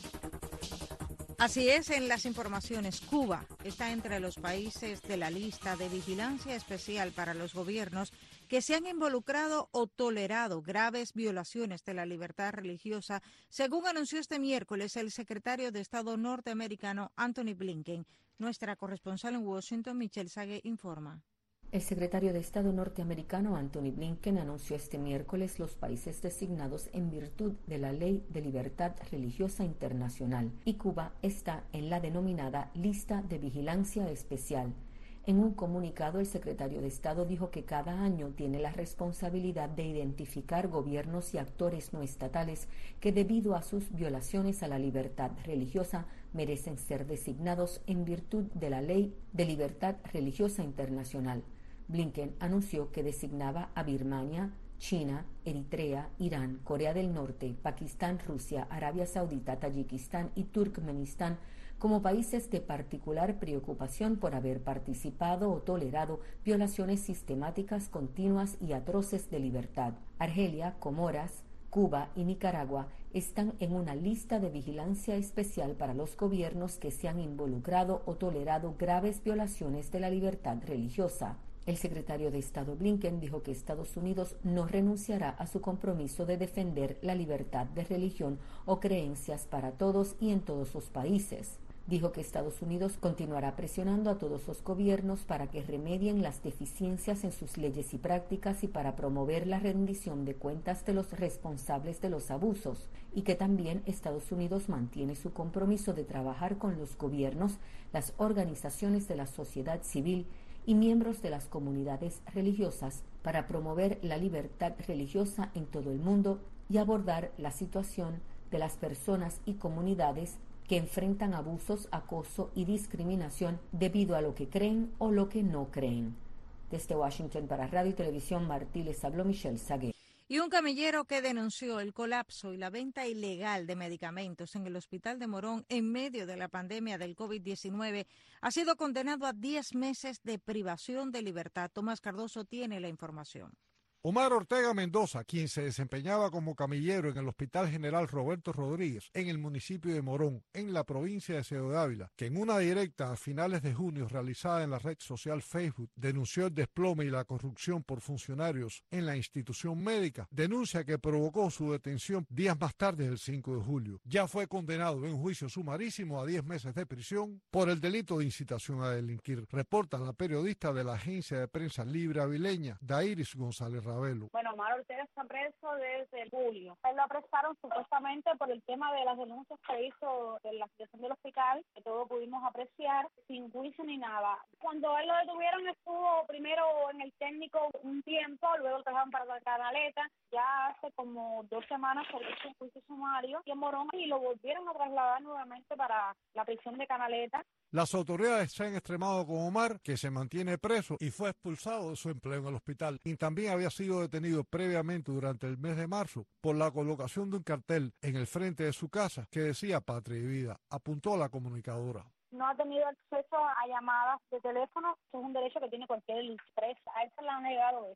Speaker 5: Así es, en las informaciones, Cuba está entre los países de la lista de vigilancia especial para los gobiernos que se han involucrado o tolerado graves violaciones de la libertad religiosa, según anunció este miércoles el secretario de Estado norteamericano Anthony Blinken. Nuestra corresponsal en Washington, Michelle Sague, informa.
Speaker 12: El secretario de Estado norteamericano Anthony Blinken anunció este miércoles los países designados en virtud de la Ley de Libertad Religiosa Internacional, y Cuba está en la denominada Lista de Vigilancia Especial. En un comunicado, el secretario de Estado dijo que cada año tiene la responsabilidad de identificar gobiernos y actores no estatales que, debido a sus violaciones a la libertad religiosa, merecen ser designados en virtud de la Ley de Libertad Religiosa Internacional. Blinken anunció que designaba a Birmania, China, Eritrea, Irán, Corea del Norte, Pakistán, Rusia, Arabia Saudita, Tayikistán y Turkmenistán como países de particular preocupación por haber participado o tolerado violaciones sistemáticas, continuas y atroces de libertad. Argelia, Comoras, Cuba y Nicaragua están en una lista de vigilancia especial para los gobiernos que se han involucrado o tolerado graves violaciones de la libertad religiosa. El secretario de Estado Blinken dijo que Estados Unidos no renunciará a su compromiso de defender la libertad de religión o creencias para todos y en todos los países. Dijo que Estados Unidos continuará presionando a todos los gobiernos para que remedien las deficiencias en sus leyes y prácticas y para promover la rendición de cuentas de los responsables de los abusos, y que también Estados Unidos mantiene su compromiso de trabajar con los gobiernos, las organizaciones de la sociedad civil y miembros de las comunidades religiosas para promover la libertad religiosa en todo el mundo y abordar la situación de las personas y comunidades que enfrentan abusos, acoso y discriminación debido a lo que creen o lo que no creen. Desde Washington para Radio y Televisión Martí les habló Michelle Sagué.
Speaker 5: Y un camillero que denunció el colapso y la venta ilegal de medicamentos en el Hospital de Morón en medio de la pandemia del COVID-19 ha sido condenado a 10 meses de privación de libertad. Tomás Cardoso tiene la información.
Speaker 7: Omar Ortega Mendoza, quien se desempeñaba como camillero en el Hospital General Roberto Rodríguez, en el municipio de Morón, en la provincia de Ciudad de Ávila, que en una directa a finales de junio realizada en la red social Facebook denunció el desplome y la corrupción por funcionarios en la institución médica, denuncia que provocó su detención días más tarde del 5 de julio. Ya fue condenado en juicio sumarísimo a 10 meses de prisión por el delito de incitación a delinquir, reporta la periodista de la agencia de prensa libre avileña, Dairis González Ravelo.
Speaker 20: Bueno, Omar Ortega está preso desde julio. Él lo apresaron supuestamente por el tema de las denuncias que hizo de la situación del hospital, que todos pudimos apreciar, sin juicio ni nada. Cuando él lo detuvieron estuvo primero en el técnico un tiempo, luego lo trajeron para la Canaleta, ya hace como 2 semanas porque hizo un juicio sumario y en Morón, y lo volvieron a trasladar nuevamente para la prisión de Canaleta.
Speaker 7: Las autoridades se han extremado con Omar, que se mantiene preso y fue expulsado de su empleo en el hospital. Y también había sido detenido previamente durante el mes de marzo por la colocación de un cartel en el frente de su casa que decía Patria y Vida, apuntó la comunicadora.
Speaker 20: No ha tenido acceso a llamadas de teléfono, que es un derecho que tiene cualquier expresa. A él se le ha negado eso.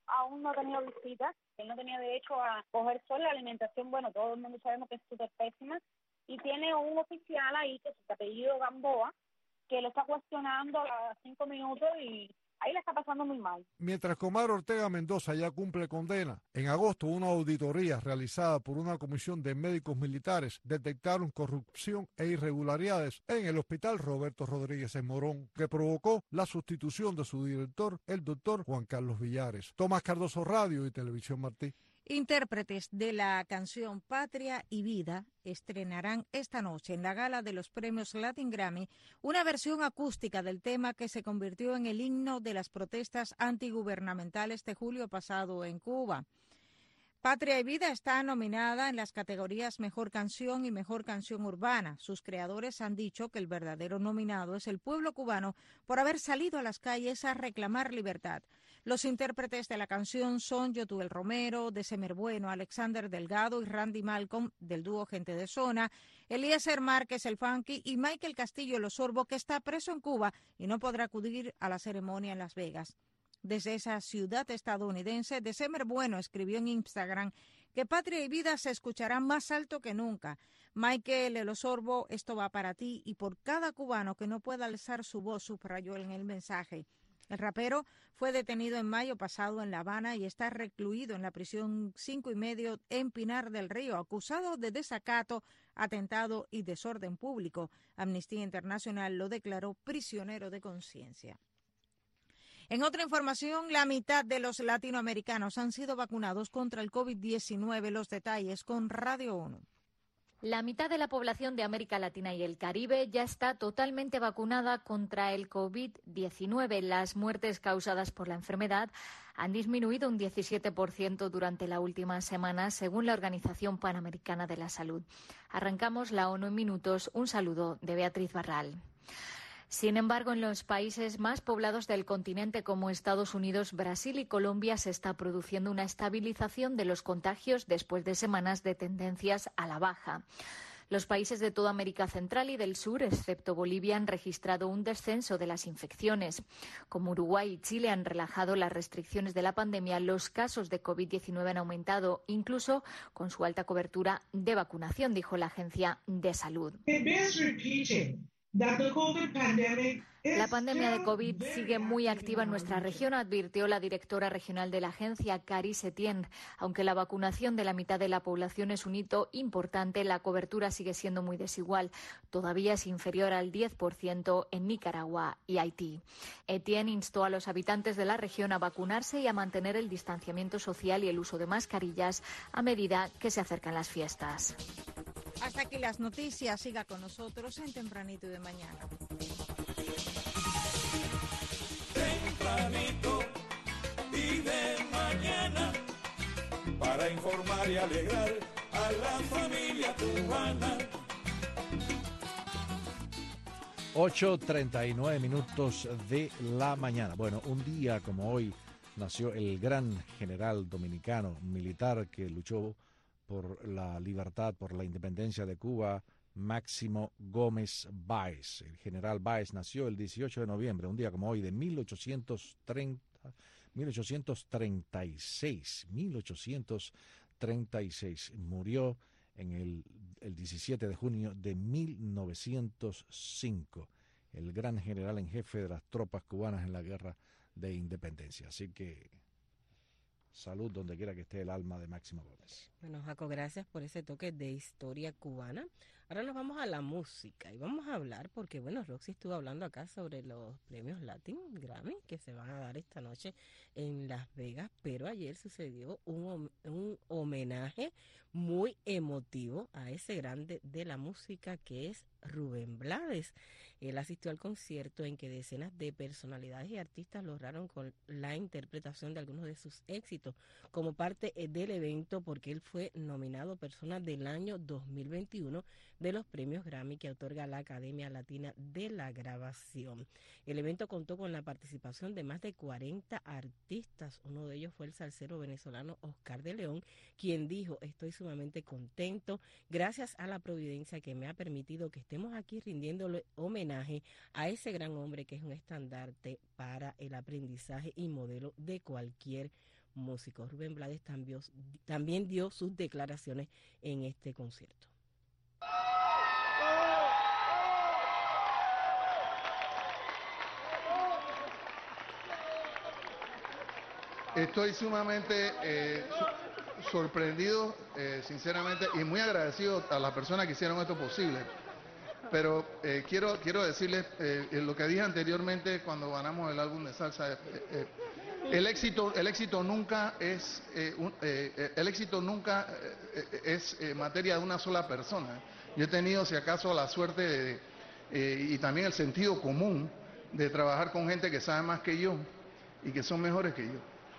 Speaker 20: aún no ha tenido visitas, él no tenía derecho a coger sol, la alimentación, bueno, todo el mundo sabemos que es súper pésima, y tiene un oficial ahí, que es el apellido Gamboa, que lo está cuestionando a 5 minutos y ahí le está pasando muy mal.
Speaker 7: Mientras que Omar Ortega Mendoza ya cumple condena, en agosto una auditoría realizada por una comisión de médicos militares detectaron corrupción e irregularidades en el hospital Roberto Rodríguez en Morón, que provocó la sustitución de su director, el doctor Juan Carlos Villares. Tomás Cardoso, Radio y Televisión Martí.
Speaker 5: Intérpretes de la canción Patria y Vida estrenarán esta noche en la gala de los premios Latin Grammy una versión acústica del tema que se convirtió en el himno de las protestas antigubernamentales de julio pasado en Cuba. Patria y Vida está nominada en las categorías Mejor Canción y Mejor Canción Urbana. Sus creadores han dicho que el verdadero nominado es el pueblo cubano por haber salido a las calles a reclamar libertad. Los intérpretes de la canción son Yotuel Romero, December Bueno, Alexander Delgado y Randy Malcolm del dúo Gente de Zona, Eliezer Márquez el Funky y Michael Castillo el Osorbo, que está preso en Cuba y no podrá acudir a la ceremonia en Las Vegas. Desde esa ciudad estadounidense, December Bueno escribió en Instagram que Patria y Vida se escucharán más alto que nunca. Michael el Osorbo, esto va para ti y por cada cubano que no pueda alzar su voz, subrayó en el mensaje. El rapero fue detenido en mayo pasado en La Habana y está recluido en la prisión 5 y medio en Pinar del Río, acusado de desacato, atentado y desorden público. Amnistía Internacional lo declaró prisionero de conciencia. En otra información, la mitad de los latinoamericanos han sido vacunados contra el COVID-19. Los detalles con Radio 1.
Speaker 8: La mitad de la población de América Latina y el Caribe ya está totalmente vacunada contra el COVID-19. Las muertes causadas por la enfermedad han disminuido un 17% durante la última semana, según la Organización Panamericana de la Salud. Arrancamos la ONU en minutos. Un saludo de Beatriz Barral. Sin embargo, en los países más poblados del continente como Estados Unidos, Brasil y Colombia se está produciendo una estabilización de los contagios después de semanas de tendencias a la baja. Los países de toda América Central y del Sur, excepto Bolivia, han registrado un descenso de las infecciones. Como Uruguay y Chile han relajado las restricciones de la pandemia, los casos de COVID-19 han aumentado, incluso con su alta cobertura de vacunación, dijo la Agencia de Salud. La pandemia de COVID sigue muy activa en nuestra región, advirtió la directora regional de la agencia, Cari Setien. Aunque la vacunación de la mitad de la población es un hito importante, la cobertura sigue siendo muy desigual. Todavía es inferior al 10% en Nicaragua y Haití. Etienne instó a los habitantes de la región a vacunarse y a mantener el distanciamiento social y el uso de mascarillas a medida que se acercan las fiestas.
Speaker 5: Hasta aquí las noticias. Siga con nosotros en Tempranito y de Mañana.
Speaker 2: Tempranito y de mañana, para informar y alegrar a la familia cubana.
Speaker 3: 8:39 minutos de la mañana. Bueno, un día como hoy nació el gran general dominicano militar que luchó por la libertad, por la independencia de Cuba, Máximo Gómez Báez. El general Báez nació el 18 de noviembre, un día como hoy, de 1836. Murió en el 17 de junio de 1905, el gran general en jefe de las tropas cubanas en la guerra de independencia. Así que salud donde quiera que esté el alma de Máximo Gómez.
Speaker 4: Bueno, Jaco, gracias por ese toque de historia cubana. Ahora nos vamos a la música y vamos a hablar, porque bueno, Roxy estuvo hablando acá sobre los premios Latin Grammy que se van a dar esta noche en Las Vegas, pero ayer sucedió un homenaje muy emotivo a ese grande de la música que es Rubén Blades. Él asistió al concierto en que decenas de personalidades y artistas lograron con la interpretación de algunos de sus éxitos como parte del evento, porque él fue nominado Persona del Año 2021 de los premios Grammy que otorga la Academia Latina de la Grabación. El evento contó con la participación de más de 40 artistas. Uno de ellos fue el salsero venezolano Oscar de León, quien dijo: estoy sumamente contento, gracias a la providencia que me ha permitido que estemos aquí rindiéndole homenaje a ese gran hombre que es un estandarte para el aprendizaje y modelo de cualquier músico. Rubén Blades también dio sus declaraciones en este concierto.
Speaker 10: Estoy sumamente sorprendido, sinceramente, y muy agradecido a las personas que hicieron esto posible. Pero quiero decirles lo que dije anteriormente cuando ganamos el álbum de salsa. El éxito nunca es materia de una sola persona. Yo he tenido, si acaso, la suerte y también el sentido común de trabajar con gente que sabe más que yo y que son mejores que yo.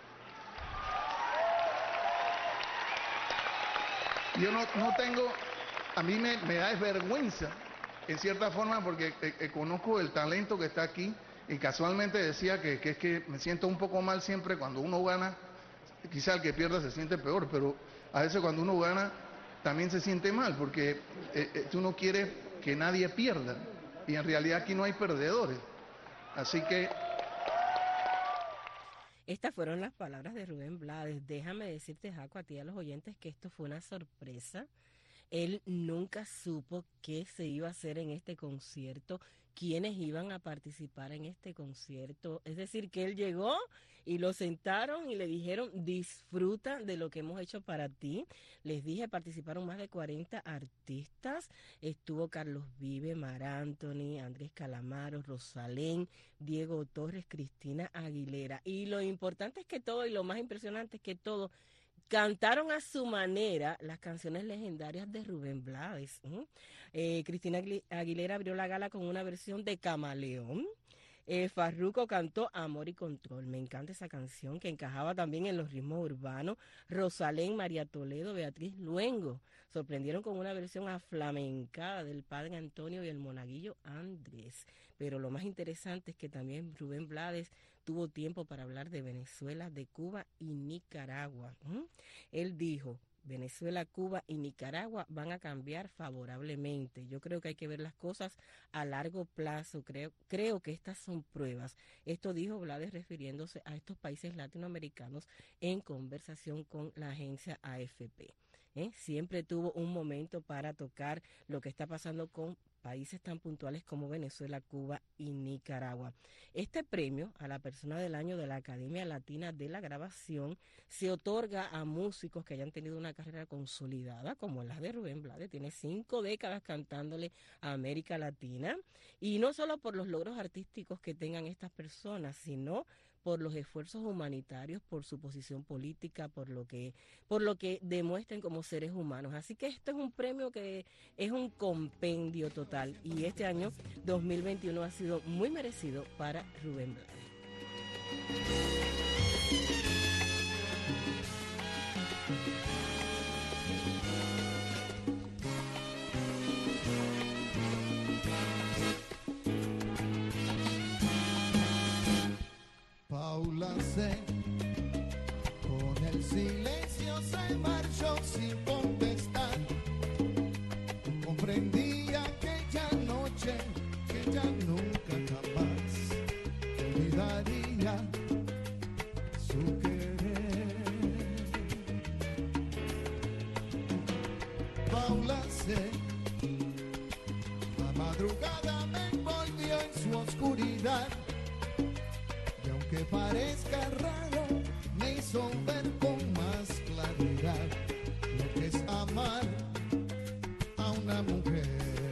Speaker 10: Yo no tengo, a mí me da vergüenza, en cierta forma, porque conozco el talento que está aquí, y casualmente decía que es que me siento un poco mal siempre cuando uno gana. Quizá el que pierda se siente peor, pero a veces cuando uno gana también se siente mal, porque tú no quieres que nadie pierda, y en realidad aquí no hay perdedores. Así que...
Speaker 4: Estas fueron las palabras de Rubén Blades. Déjame decirte, Jaco, a ti y a los oyentes, que esto fue una sorpresa. Él nunca supo qué se iba a hacer en este concierto, quiénes iban a participar en este concierto. Es decir, que él llegó y lo sentaron y le dijeron: disfruta de lo que hemos hecho para ti. Les dije, participaron más de 40 artistas. Estuvo Carlos Vive, Mar Anthony, Andrés Calamaro, Rosalén, Diego Torres, Cristina Aguilera. Y lo importante es que todo, y lo más impresionante es que todo, cantaron a su manera las canciones legendarias de Rubén Blades. Cristina Aguilera abrió la gala con una versión de Camaleón. Farruko cantó Amor y Control. Me encanta esa canción, que encajaba también en los ritmos urbanos. Rosalén, María Toledo, Beatriz Luengo sorprendieron con una versión aflamencada del Padre Antonio y el monaguillo Andrés. Pero lo más interesante es que también Rubén Blades tuvo tiempo para hablar de Venezuela, de Cuba y Nicaragua. Él dijo: Venezuela, Cuba y Nicaragua van a cambiar favorablemente. Yo creo que hay que ver las cosas a largo plazo. Creo que estas son pruebas. Esto dijo Blades refiriéndose a estos países latinoamericanos en conversación con la agencia AFP. Siempre tuvo un momento para tocar lo que está pasando con países tan puntuales como Venezuela, Cuba y Nicaragua. Este premio a la persona del año de la Academia Latina de la Grabación se otorga a músicos que hayan tenido una carrera consolidada, como la de Rubén Blades. Tiene 5 décadas cantándole a América Latina, y no solo por los logros artísticos que tengan estas personas, sino por los esfuerzos humanitarios, por su posición política, por lo que demuestren como seres humanos. Así que esto es un premio que es un compendio total, y este año 2021 ha sido muy merecido para Rubén Blades.
Speaker 2: Paula C. con el silencio se marchó sin contestar. Comprendí aquella noche que ya nunca jamás olvidaría su querer. Paula C. la madrugada me envolvió en su oscuridad. Que parezca raro, me hizo ver con más claridad lo que es amar a una mujer.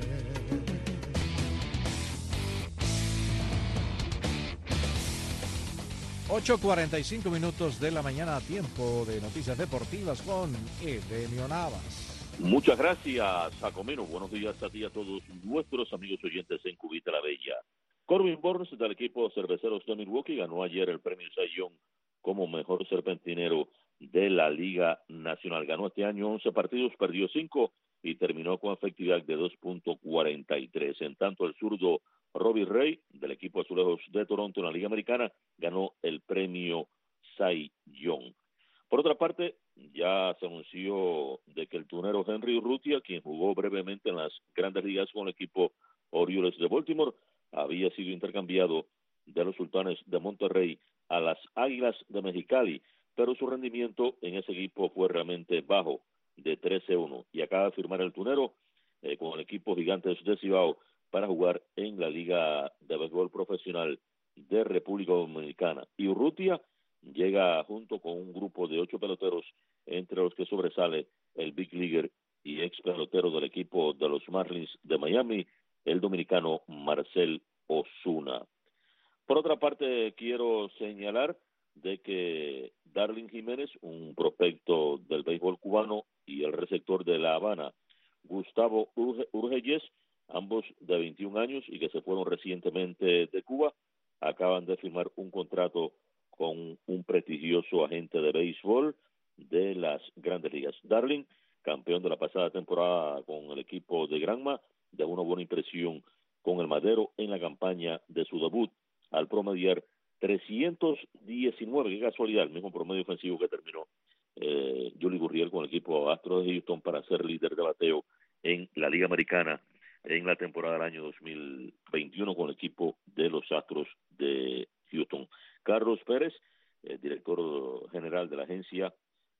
Speaker 3: 8:45 minutos de la mañana, tiempo de noticias deportivas con Edenio Navas.
Speaker 21: Muchas gracias, Jacomino. Buenos días a ti y a todos nuestros amigos oyentes en Cubita la Bella. Corbin Burns del equipo Cerveceros de Milwaukee ganó ayer el premio Cy Young como mejor serpentinero de la Liga Nacional. Ganó este año 11 partidos, perdió 5 y terminó con efectividad de 2.43. En tanto, el zurdo Robbie Ray, del equipo Azulejos de Toronto en la Liga Americana, ganó el premio Cy Young. Por otra parte, ya se anunció de que el tunero Henry Urrutia, quien jugó brevemente en las grandes ligas con el equipo Orioles de Baltimore, había sido intercambiado de los Sultanes de Monterrey a las Águilas de Mexicali, pero su rendimiento en ese equipo fue realmente bajo, de 13-1, y acaba de firmar el tunero con el equipo Gigantes de Cibao para jugar en la Liga de Béisbol Profesional de República Dominicana. Y Urrutia llega junto con un grupo de 8 peloteros, entre los que sobresale el Big Leaguer y ex pelotero del equipo de los Marlins de Miami, el dominicano Marcel Ozuna. Por otra parte, quiero señalar de que Darling Jiménez, un prospecto del béisbol cubano, y el receptor de La Habana, Gustavo Urgelles, ambos de 21 años y que se fueron recientemente de Cuba, acaban de firmar un contrato con un prestigioso agente de béisbol de las Grandes Ligas. Darling, campeón de la pasada temporada con el equipo de Granma, de una buena impresión con el Madero en la campaña de su debut, al promediar 319, qué casualidad, el mismo promedio ofensivo que terminó Yuli Gurriel con el equipo Astros de Houston para ser líder de bateo en la Liga Americana en la temporada del año 2021 con el equipo de los Astros de Houston. Carlos Pérez, director general de la agencia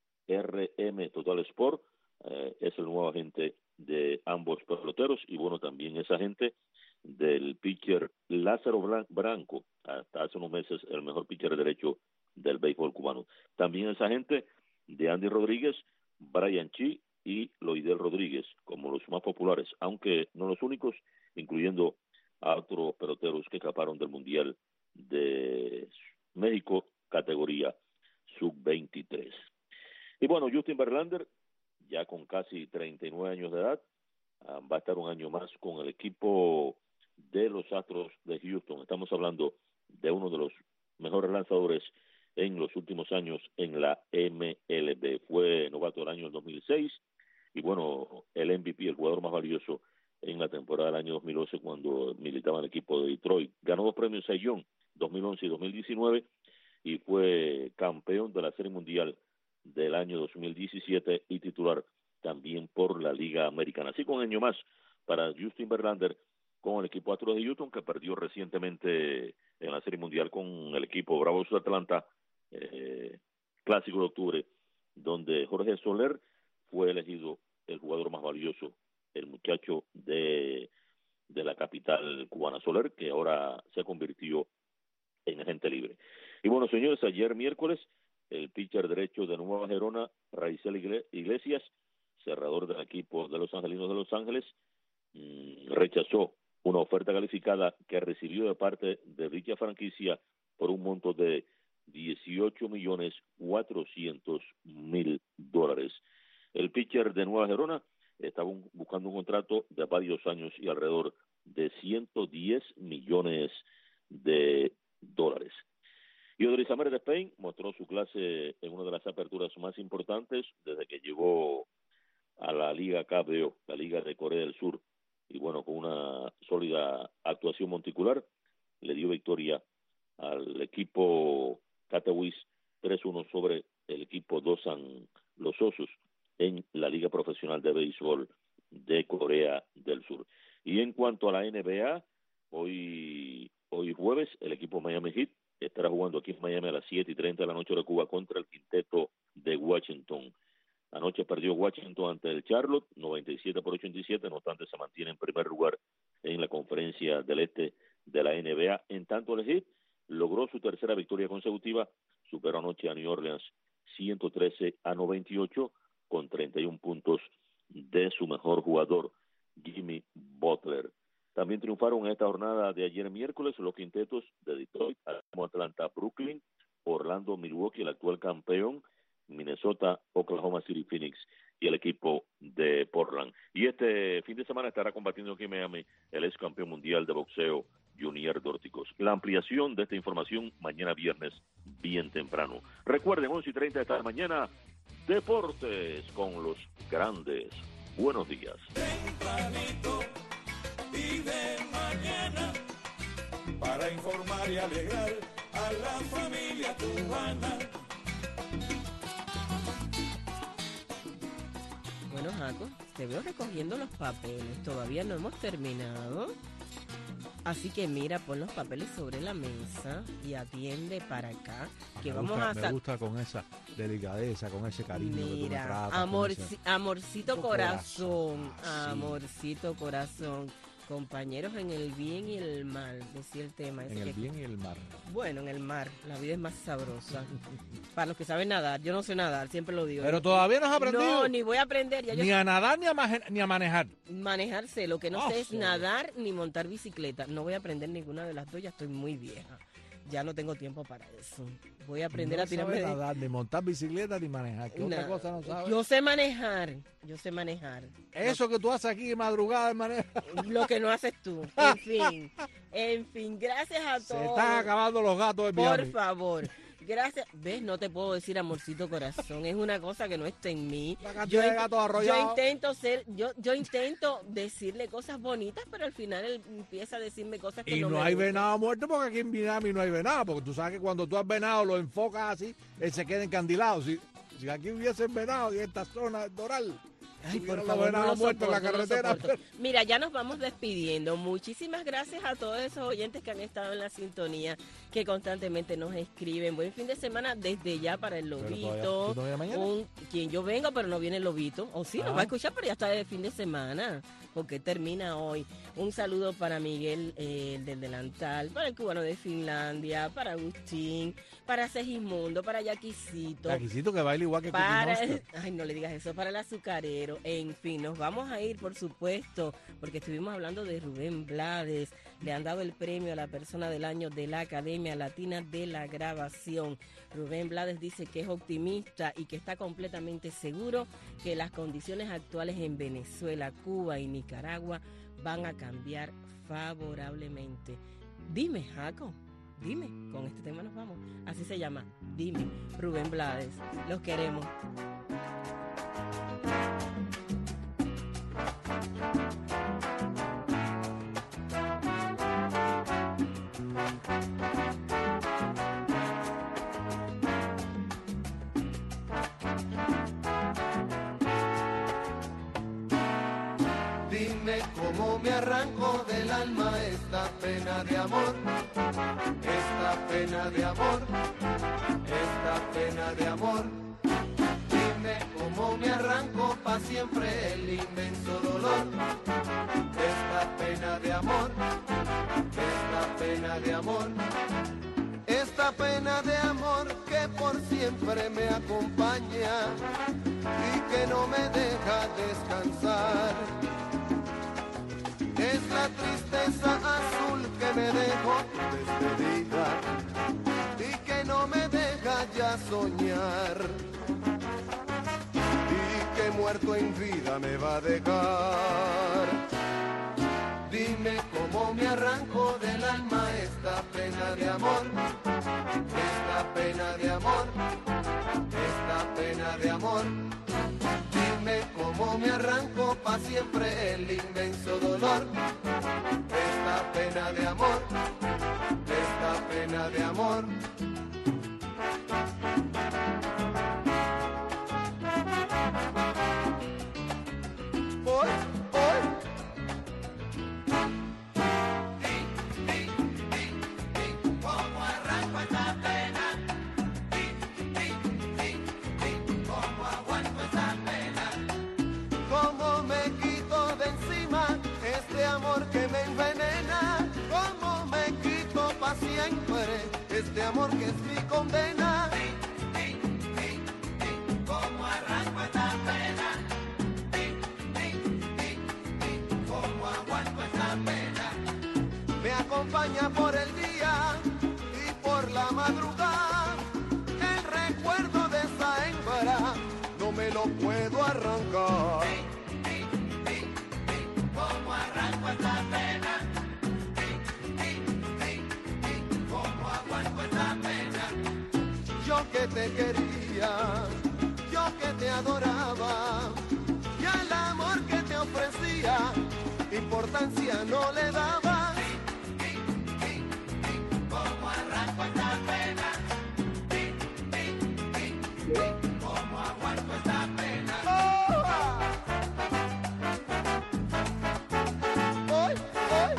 Speaker 21: RM Total Sport, es el nuevo agente de ambos peloteros y bueno, también es agente del pitcher Lázaro Branco, hasta hace unos meses el mejor pitcher derecho del béisbol cubano. También es agente de Andy Rodríguez, Brian Chi y Loidel Rodríguez, como los más populares, aunque no los únicos, incluyendo a otros peloteros que escaparon del Mundial de México, categoría sub-23. Y bueno, Justin Verlander, ya con casi 39 años de edad, va a estar un año más con el equipo de los Astros de Houston. Estamos hablando de uno de los mejores lanzadores en los últimos años en la MLB. Fue novato del año 2006 y bueno, el MVP, el jugador más valioso en la temporada del año 2011 cuando militaba en el equipo de Detroit. Ganó 2 premios Cy Young, 2011 y 2019, y fue campeón de la Serie Mundial del año 2017 y titular también por la Liga Americana. Así que un año más para Justin Verlander con el equipo Astros de Houston, que perdió recientemente en la Serie Mundial con el equipo Bravos de Atlanta, Clásico de Octubre, donde Jorge Soler fue elegido el jugador más valioso, el muchacho de la capital cubana. Soler, que ahora se convirtió en agente libre. Y bueno, señores, ayer miércoles, el pitcher derecho de Nueva Gerona, Raisel Iglesias, cerrador del equipo de los Angelinos de Los Ángeles, rechazó una oferta calificada que recibió de parte de dicha franquicia por un monto de $18.400.000. El pitcher de Nueva Gerona estaba buscando un contrato de varios años y alrededor de $110 millones. Y Odrisamer de Spain mostró su clase en una de las aperturas más importantes desde que llegó a la Liga KBO, la Liga de Corea del Sur, y bueno, con una sólida actuación monticular, le dio victoria al equipo Catawis 3-1 sobre el equipo Dosan Los Osos en la Liga Profesional de Béisbol de Corea del Sur. Y en cuanto a la NBA, hoy jueves, el equipo Miami Heat estará jugando aquí en Miami a las 7:30 de la noche de Cuba contra el quinteto de Washington. Anoche perdió Washington ante el Charlotte, 97-87, no obstante se mantiene en primer lugar en la conferencia del este de la NBA. En tanto, el Heat logró su tercera victoria consecutiva, superó anoche a New Orleans 113-98 con 31 puntos de su mejor jugador, Jimmy Butler. También triunfaron en esta jornada de ayer miércoles los quintetos de Detroit, Atlanta, Brooklyn, Orlando, Milwaukee, el actual campeón, Minnesota, Oklahoma City, Phoenix y el equipo de Portland. Y este fin de semana estará combatiendo aquí en Miami el ex campeón mundial de boxeo, Junior Dorticos. La ampliación de esta información mañana viernes, bien temprano. Recuerden, 11:30 de esta mañana, Deportes con los grandes Buenos días.
Speaker 1: Tempranito y de mañana, para informar y alegrar a la familia cubana.
Speaker 4: Bueno, Jaco, te veo recogiendo los papeles. Todavía no hemos terminado. Así que mira, pon los papeles sobre la mesa y atiende para acá. Que
Speaker 3: Me gusta con esa delicadeza, con ese cariño que tú me
Speaker 4: Mira,
Speaker 3: tratas,
Speaker 4: amorcito corazón,
Speaker 3: Sí.
Speaker 4: amorcito corazón. Compañeros en el bien y el mal, decía el tema.
Speaker 3: en el bien y el mal.
Speaker 4: Bueno, en el mar, la vida es más sabrosa. Para los que saben nadar, yo no sé nadar, siempre lo digo.
Speaker 3: Pero todavía no has aprendido.
Speaker 4: No, ni voy a aprender. Ya
Speaker 3: Ni a nadar ni a manejar.
Speaker 4: manejarse, lo que no sé es
Speaker 3: sí.
Speaker 4: nadar ni montar bicicleta. No voy a aprender ninguna de las dos, ya estoy muy vieja. Ya no tengo tiempo para eso. Voy a aprender
Speaker 3: No
Speaker 4: a tirarme
Speaker 3: sabes
Speaker 4: de...
Speaker 3: nadar, ni montar bicicleta, ni manejar. ¿Qué otra
Speaker 4: Nah,
Speaker 3: cosa no sabes?
Speaker 4: Yo sé manejar, yo sé manejar.
Speaker 3: Eso que tú haces aquí de madrugada de manera.
Speaker 4: Lo que no haces tú. En fin, gracias a todos.
Speaker 3: Se están acabando los gatos de
Speaker 4: Por
Speaker 3: Miami.
Speaker 4: favor. Gracias. ¿Ves? No te puedo decir amorcito corazón. Es una cosa que no está en mí.
Speaker 3: cantidad de gatos arrollados.
Speaker 4: Yo intento decirle cosas bonitas, pero al final él empieza a decirme cosas que
Speaker 3: Y
Speaker 4: no
Speaker 3: no
Speaker 4: me
Speaker 3: hay
Speaker 4: gustan.
Speaker 3: venado muerto porque aquí en Miami no hay venado. Porque tú sabes que cuando tú has venado lo enfocas así, él se queda encandilado. Si aquí hubiesen venado en esta zona Doral,
Speaker 4: Ay, por
Speaker 3: los
Speaker 4: favor, no
Speaker 3: venados
Speaker 4: lo
Speaker 3: muertos en la
Speaker 4: soporto, no lo
Speaker 3: carretera.
Speaker 4: soporto. Mira, ya nos vamos despidiendo. Muchísimas gracias a todos esos oyentes que han estado en la sintonía, que constantemente nos escriben. Buen fin de semana desde ya para el
Speaker 3: Pero
Speaker 4: Lobito.
Speaker 3: todavía- ¿tú no vienes mañana?
Speaker 4: Quien yo vengo, pero no viene el Lobito. O sí, nos va a escuchar, pero ya está de fin de semana, porque termina hoy. Un saludo para Miguel, el del delantal, para el cubano de Finlandia, para Agustín, para Segismundo, para Yaquisito.
Speaker 3: Taquicito que baila igual que Cookie
Speaker 4: Para,
Speaker 3: Monster.
Speaker 4: ay, no le digas eso, para el azucarero. En fin, nos vamos a ir, por supuesto, porque estuvimos hablando de Rubén Blades. Le han dado el premio a la persona del año de la Academia Latina de la Grabación. Rubén Blades dice que es optimista y que está completamente seguro que las condiciones actuales en Venezuela, Cuba y Nicaragua van a cambiar favorablemente. Dime, Jaco. Dime, con este tema nos vamos. Así se llama, Dime, Rubén Blades. Los queremos.
Speaker 2: Dime cómo me arranco del alma esta pena de amor, esta pena de amor, esta pena de amor. Dime cómo me arranco pa' siempre el inmenso dolor, esta pena de amor, esta pena de amor. Esta pena de amor que por siempre me acompaña y que no me deja descansar. Es la tristeza azul que me dejó despedida y que no me deja ya soñar. Y que muerto en vida me va a dejar. Dime cómo me arranco del alma esta pena de amor, esta pena de amor, esta pena de amor. Dime cómo me arranco pa' siempre el inmenso dolor, esta pena de amor, esta pena de amor. Hoy, hoy. ¿Cómo arranco esta pena? ¿Cómo aguanto esta pena? ¿Cómo me quito de encima este amor que me envenena? ¿Cómo me quito pa' siempre este amor que es mi condena? ¿Cómo arranco esta pena? ¿Cómo aguanto esta pena? Me acompaña por el día y por la madrugada. El recuerdo de esa hembra no me lo puedo arrancar. ¿Cómo arranco esta pena? ¿Cómo aguanto esta pena? Yo que te quería, yo que te adoraba, y al amor que
Speaker 13: hacía, importancia no le daba.
Speaker 2: Como arranco esta pena, como aguanto esta pena.
Speaker 13: Hoy, hoy.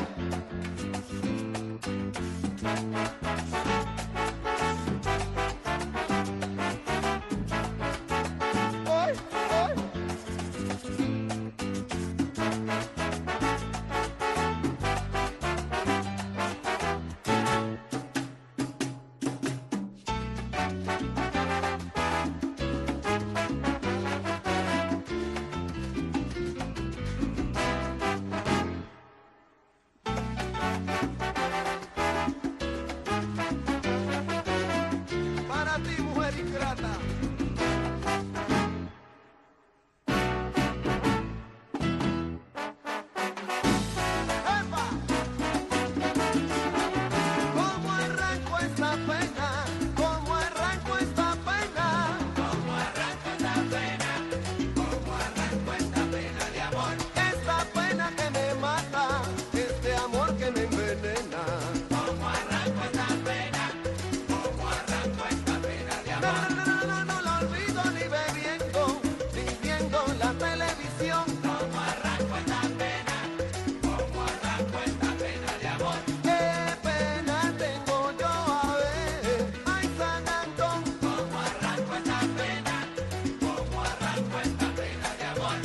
Speaker 13: Para ti, mujer ingrata. ¡Epa! ¿Cómo arranco esta pena? ¿Cómo arranco esta pena?
Speaker 2: Como arranco esta pena, como arranco esta pena de amor.
Speaker 13: Esta pena que me mata, este amor que me envenena.
Speaker 2: Como arranco esta pena, como arranco esta pena de amor.
Speaker 13: No lo olvido ni bebiendo, ni viendo la televisión.
Speaker 2: Como arranco esta pena, como arranco esta pena de amor.
Speaker 13: Qué pena tengo yo, a ver, ay San Antón.
Speaker 2: Como arranco esta pena, como arranco esta pena de amor.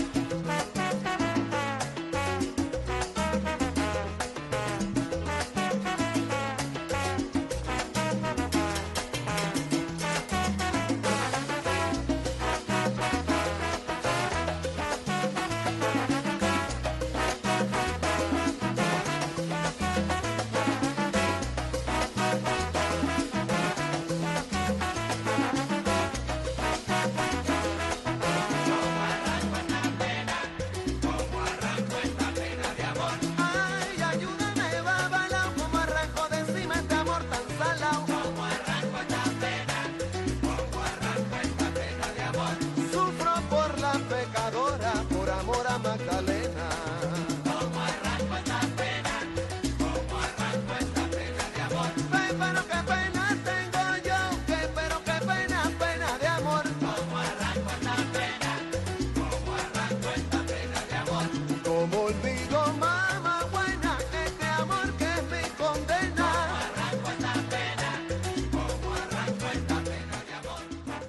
Speaker 2: Como arranco esta pena de amor.
Speaker 13: Ay, ayúdame, babalao, como arranco de encima este amor tan salao.
Speaker 2: Como arranco esta pena, como arranco esta pena de amor.
Speaker 13: Sufro por la pecadora, por amor a Magdalena.
Speaker 2: Como arranco esta pena, como arranco esta pena de amor.
Speaker 13: Pero qué pena tengo yo, pero qué pena, pena de amor.
Speaker 2: Como arranco esta pena, como arranco esta pena de amor.
Speaker 13: Como olvido, mamá buena, este amor que es mi condena.
Speaker 2: Como arranco esta pena, como arranco esta pena de amor.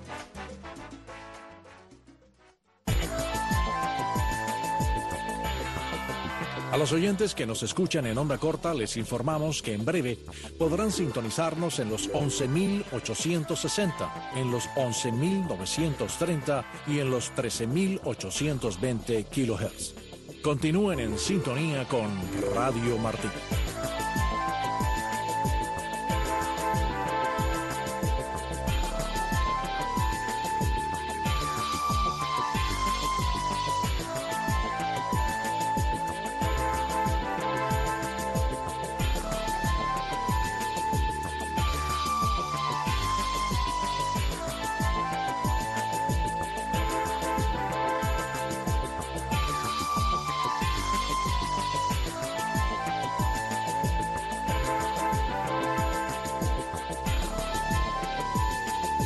Speaker 17: A los oyentes que nos escuchan en onda corta les informamos que en breve podrán sintonizarnos en los 11.860, en los 11.930 y en los 13.820 kHz. Continúen en sintonía con Radio Martí.